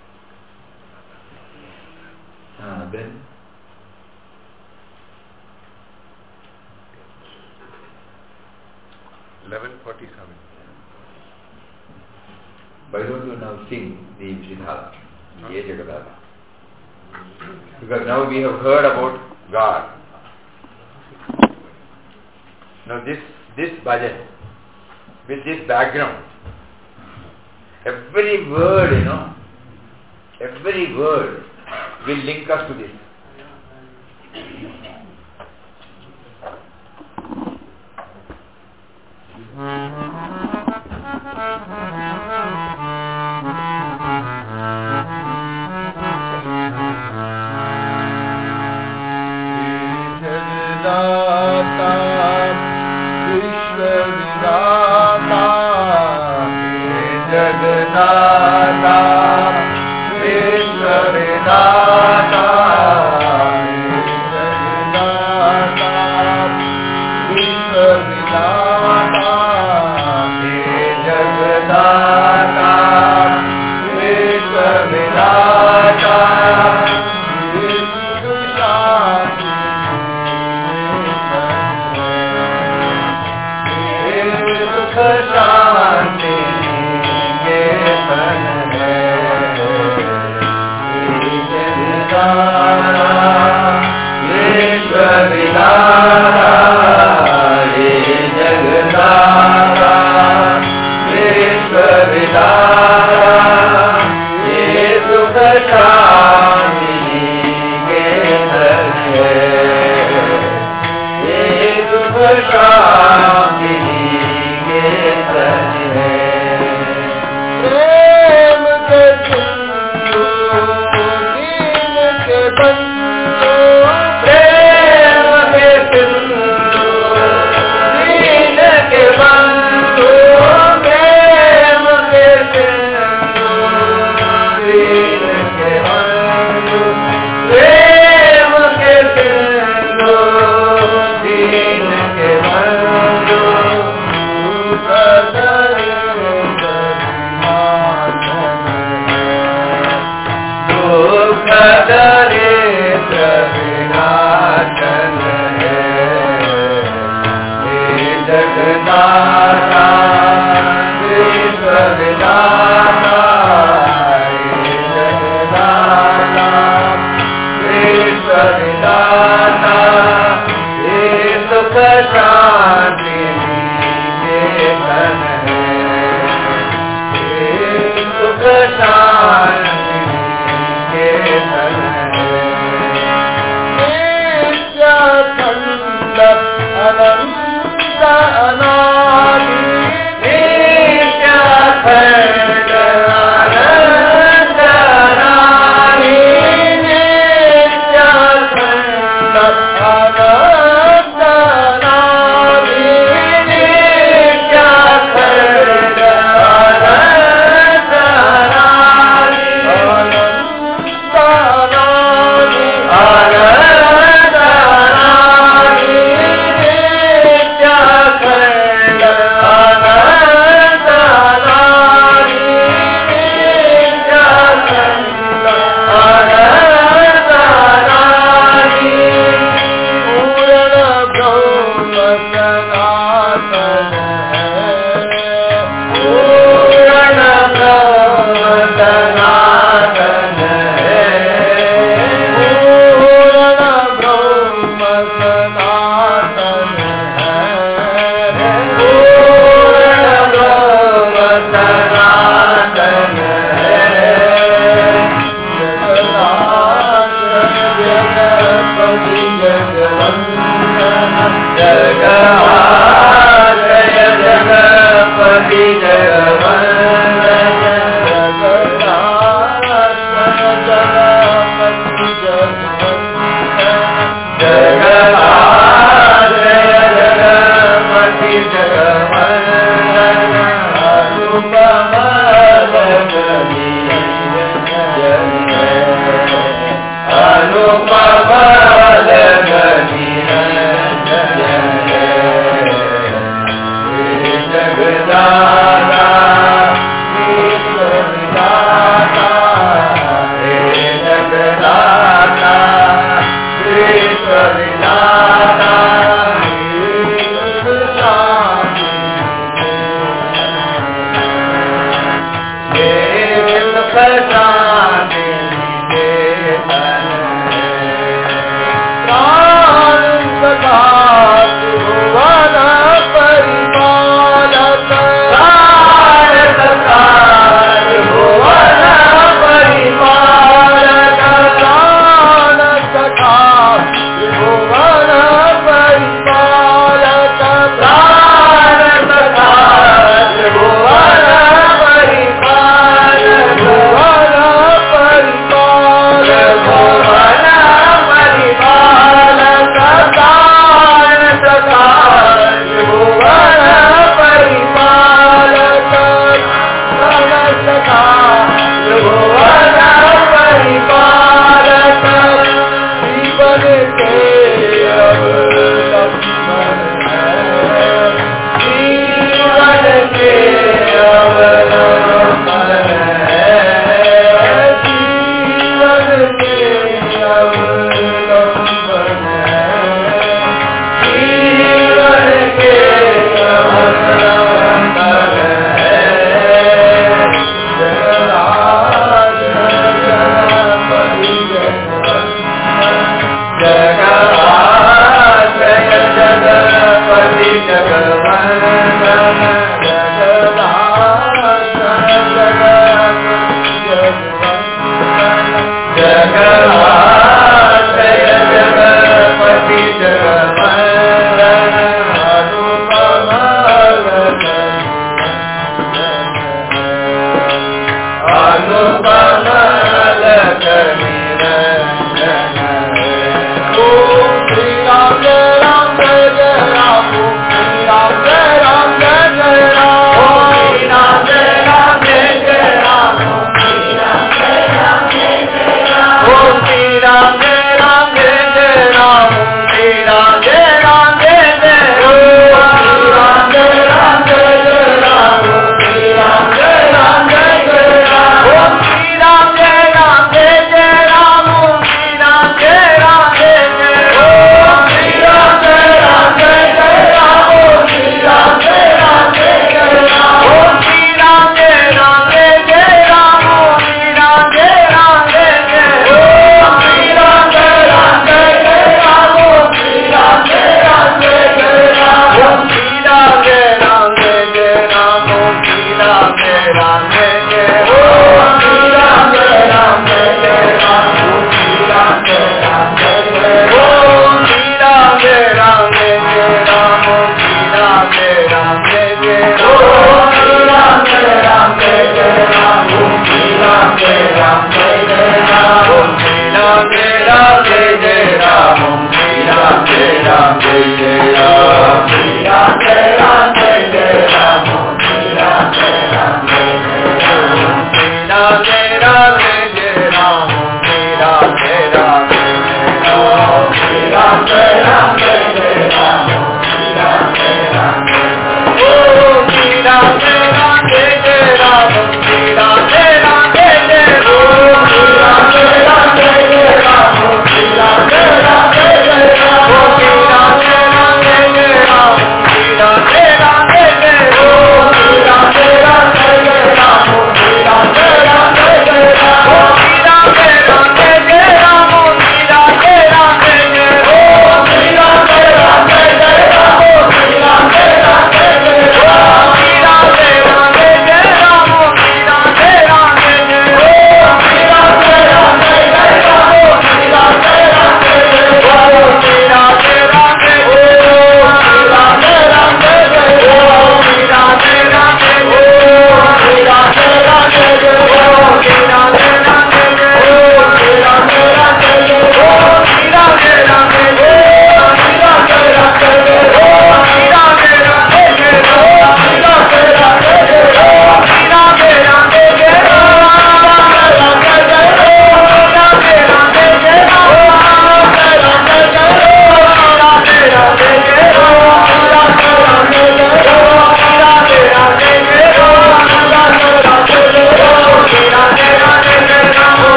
Speaker 1: Uh, then
Speaker 11: eleven forty-seven.
Speaker 1: Why don't you now sing the Siddhartha, the Jagadada? Because now we have heard about God. Now this this bhajan, with this background, every word, you know, every word will link us to this.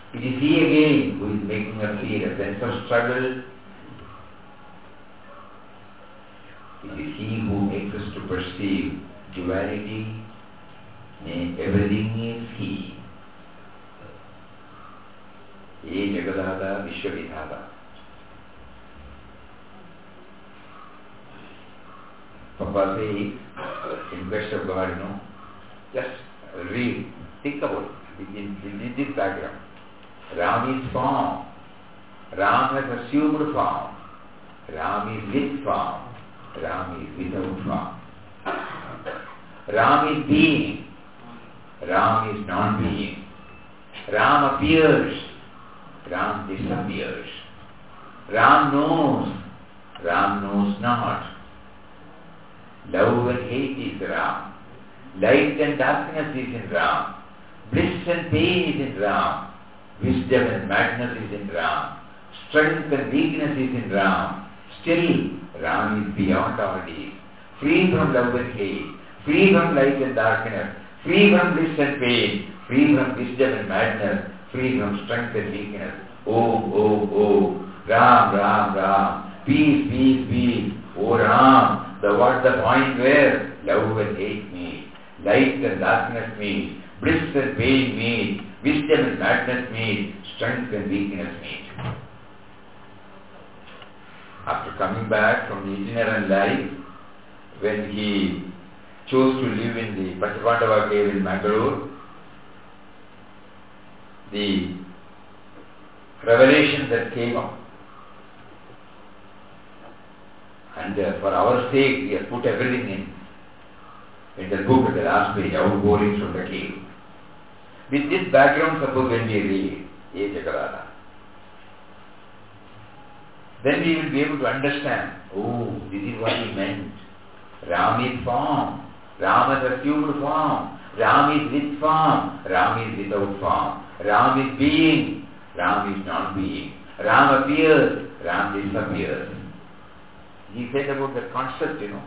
Speaker 1: It is he again who is making us feel a sense of struggle. It is he who makes us to perceive duality. Everything is he. Ye Jagadada Vishwavidhata. Papa says, in quest of God, you know, just read, think about it, in, in this background. Ram is form. Ram has assumed form. Ram is with form. Ram is without form. Ram is being. Ram is non-being. Ram appears. Ram disappears. Ram knows. Ram knows not. Love and hate is Ram. Light and darkness is in Ram. Bliss and pain is in Ram. Wisdom and madness is in Ram. Strength and weakness is in Ram. Still, Ram is beyond all these. Free from love and hate. Free from light and darkness. Free from bliss and pain. Free from wisdom and madness. Free from strength and weakness. Oh, oh, oh. Ram, Ram, Ram. Peace, peace, peace. Oh Ram. The what's the point where love and hate meet, light and darkness meet, bliss and pain meet, wisdom and madness meet, strength and weakness meet. After coming back from the itinerant life, when he chose to live in the Pachapandava cave in Mangalore, the revelation that came up, and uh, for our sake, we have put everything in, in the book at the last page, our goings from the cave. With this background, suppose when we read, Ye Jagadada, then we will be able to understand, oh, this is what he meant. Ram is form. Ram has assumed form. Ram is with form. Ram is without form. Ram is being. Ram is non-being. Ram appears. Ram disappears. He said about the concept, you know.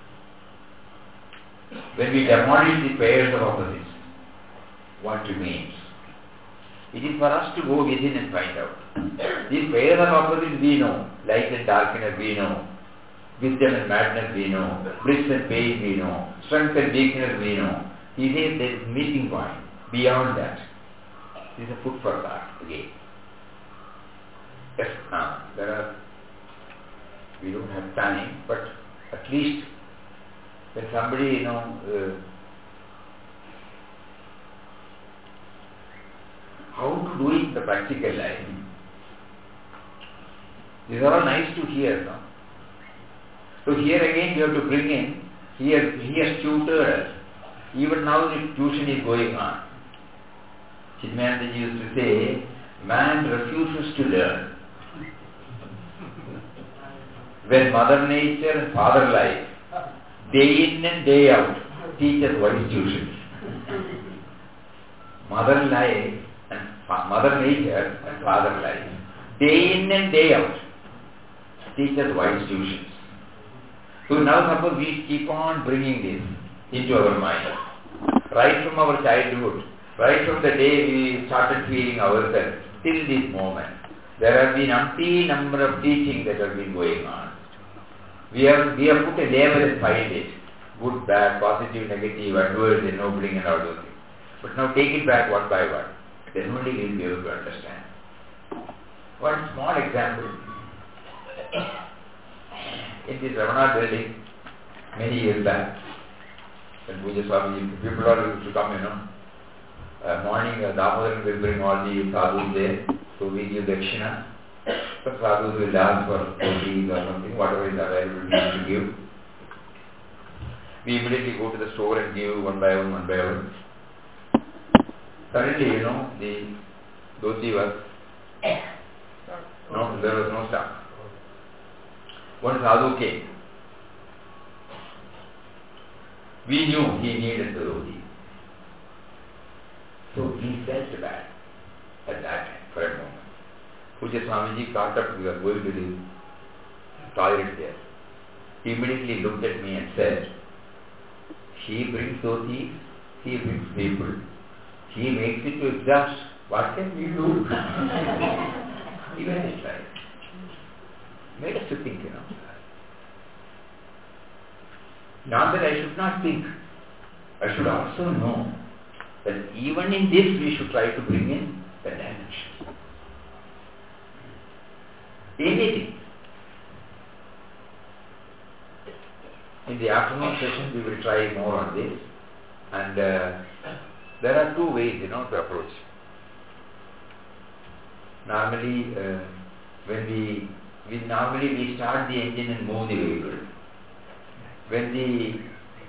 Speaker 1: When we demolish the pairs of opposites, what remains? It is for us to go within and find out. These pairs of opposites we know, light and darkness we know, wisdom and madness we know, bliss and pain we know, strength and weakness we know. He says there is a meeting point beyond that. This is a food for thought again. Yes, now there are. We don't have time, but at least when somebody, you know, uh, how to do it in the practical life. These are all nice to hear, no? So here again you have to bring in, here he has tutored us. Even now the tuition is going on. Chinmayanandaji used to say, man refuses to learn. When Mother Nature and Father Life, day in and day out, teach us wise tuitions. Mother Life and Mother Nature and Father Life, day in and day out, teach us wise tuitions. So now suppose we keep on bringing this into our mind, right from our childhood, right from the day we started feeling ourselves, till this moment. There have been umpteen number of teachings that have been going on. We have, we have put a label and filed it. Good, bad, positive, negative, adverse, ennobling and all those things. But now take it back one by one. Then only we will be able to understand. One small example. In this Ravana building, many years back, when Puja Swami, people all used to come, you know. Uh, morning, uh, Damodaran will bring all the sadhus there. So we give dakshina. Some sadhus will ask for rotis or something, whatever is available we need to give. We immediately go to the store and give one by one, one by one. Suddenly, you know, the dhoti was, no, there was no stock. One sadhu came. We knew he needed the dhoti. So he felt bad at that time, for a moment. Puja Swamiji caught up, we were going to the toilet there. He immediately looked at me and said, he brings dhotis, he brings people, he makes it to exhaust, What can we do? Even it's right. Made us to think, you know. Not that I should not think. I should also know that even in this we should try to bring in the dimension. Anything. In the afternoon session we will try more on this, and uh, there are two ways, you know, to approach. Normally, uh, when we, we normally we start the engine and move the vehicle. When the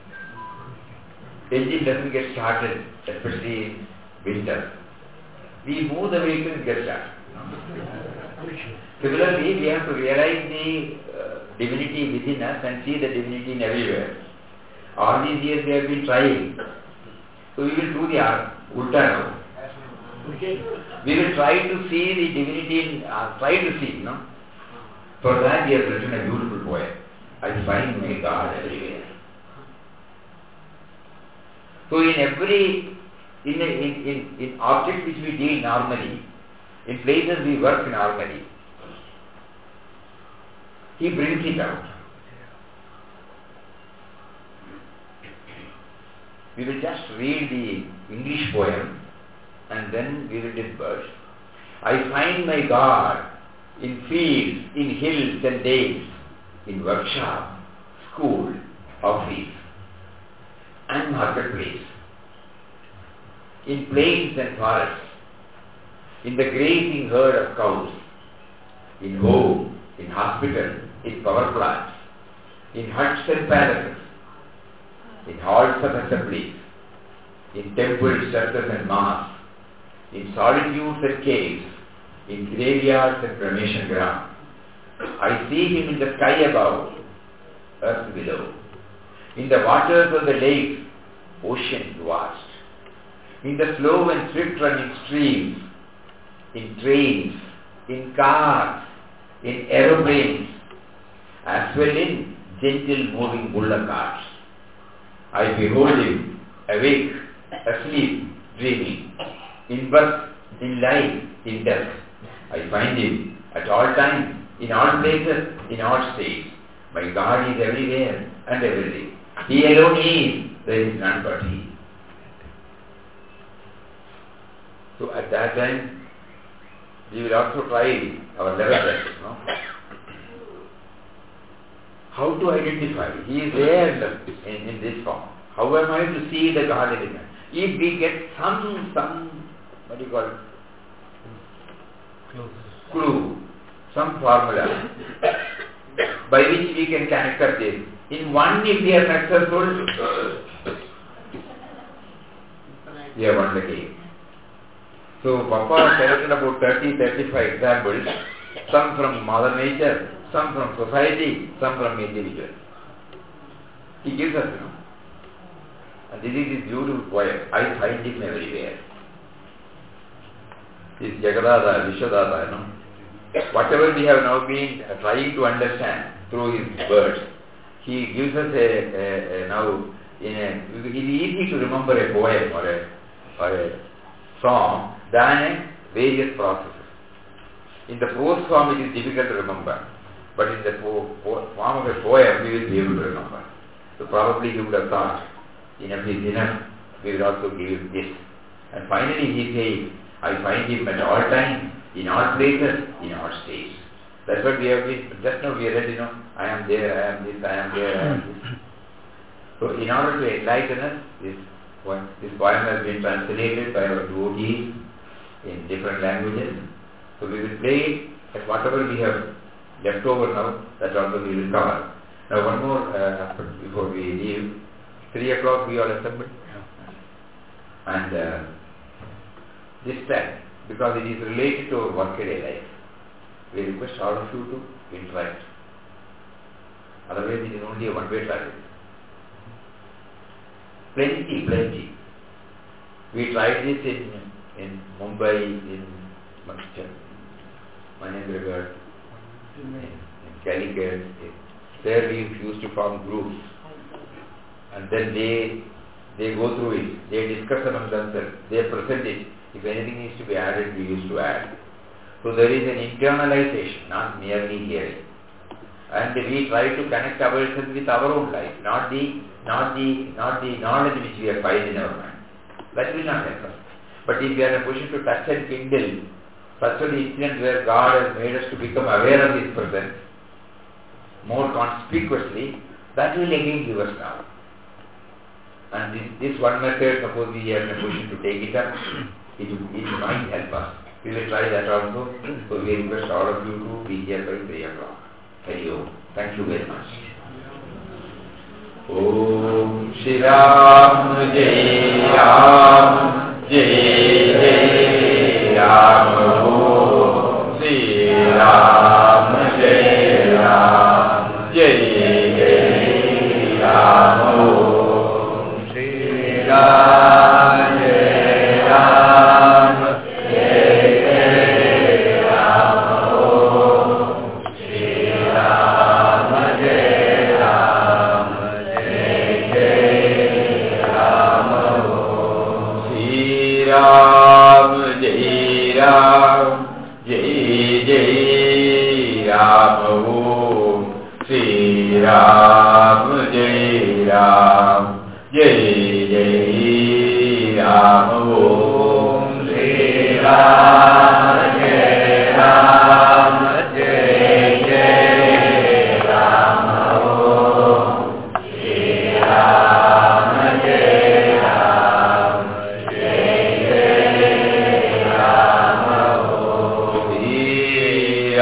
Speaker 1: engine doesn't get started, especially in winter, we move the vehicle and get started. Similarly, we have to realize the uh, divinity within us and see the divinity in everywhere. All these years we have been trying, so we will do the uh, ulta now. We will try to see the divinity in, uh, try to see, you know. For that we have written a beautiful poem. I find my God everywhere. So in every, in, a, in, in, in objects which we deal normally, in places we work normally, He brings it out. We will just read the English poem and then we will disperse. I find my God in fields, in hills and dales, in workshop, school, office and marketplace, in plains and forests, in the grazing herd of cows, in home, in hospital, in power plants, in huts and palaces, in halls of assemblies, in temples, churches and mosques, in solitudes and caves, in graveyards and cremation grounds. I see Him in the sky above, earth below, in the waters of the lakes, ocean vast, in the slow and swift running streams, in trains, in cars, in aeroplanes, as well in gentle moving bullock carts. I behold Him, awake, asleep, dreaming, in birth, in life, in death. I find Him at all times, in all places, in all states. My God is everywhere and everything. He alone is, there is none but He. So at that time, we will also try our level best, no? How to identify? He is there in, in this form. How am I to see the God element? If we get some, some, what do you call it? Clue. Clue, some formula by which we can connect up this. In one, if we are successful, we have won the game. So Papa selected about thirty, thirty-five examples, some from Mother Nature, some from society, some from individual. He gives us, you know. And this is his beautiful poem. I find Him everywhere. This Jagadada, Vishwadada, you know. Whatever we have now been trying to understand through his words, he gives us a, a, a now in a, it is easy to remember a poem or a, or a song than a various processes. In the prose form it is difficult to remember, but in the po- po- form of a poem we will be able to remember. So probably he would have thought, enough is enough, we will also give him this. And finally he says, I find Him at all times, in all places, in all states. That's what we have been, just now we read, you know, I am there, I am this, I am there, I am this. So in order to enlighten us, this, one, this poem has been translated by our devotees in different languages. So we will play it, and whatever we have left over now, that also we will cover. Now one more uh, aspect before we leave. Three o'clock we all assembled. And uh, this time, because it is related to our workaday life, we request all of you to interact. Otherwise it is only a one-way traffic. Plenty, plenty. We tried this in in Mumbai, in Mahendragarh, in, in Calicut. There we used to form groups, and then they they go through it, they discuss among themselves, they present it. If anything needs to be added, we used to add. So there is an internalization, not merely hearing. And we try to connect ourselves with our own life, not the not the not the knowledge which we have filed in our mind. That will not help us. But if we are in a position to touch and kindle such an incident where God has made us to become aware of His presence more conspicuously, that will again give us now. And this, this one method, suppose we are in a position to take it up, it, it might help us. We will try that also. So we request all of you to be here by three o'clock. Hari Om. Thank you very much. Om Shri Ram Jai Ram Jai Jai Ram Om Shri Ram Jai Ram Jai Jai Ram Om Shri Ram Jai Ram Jai Jai Ram Om Shri Ram Jai Ram Jai Jai Ram Om Shri Ram Jai Ram Jai Jai Ram Om Shri Ram Jai Ram Jai Jai Ram Om Shri Ram Jai Ram Jai Jai Ram Om Shri Ram Jai Ram Jai Jai Ram Om Shri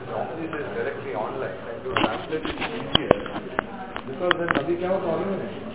Speaker 11: Because then अभी क्या होता है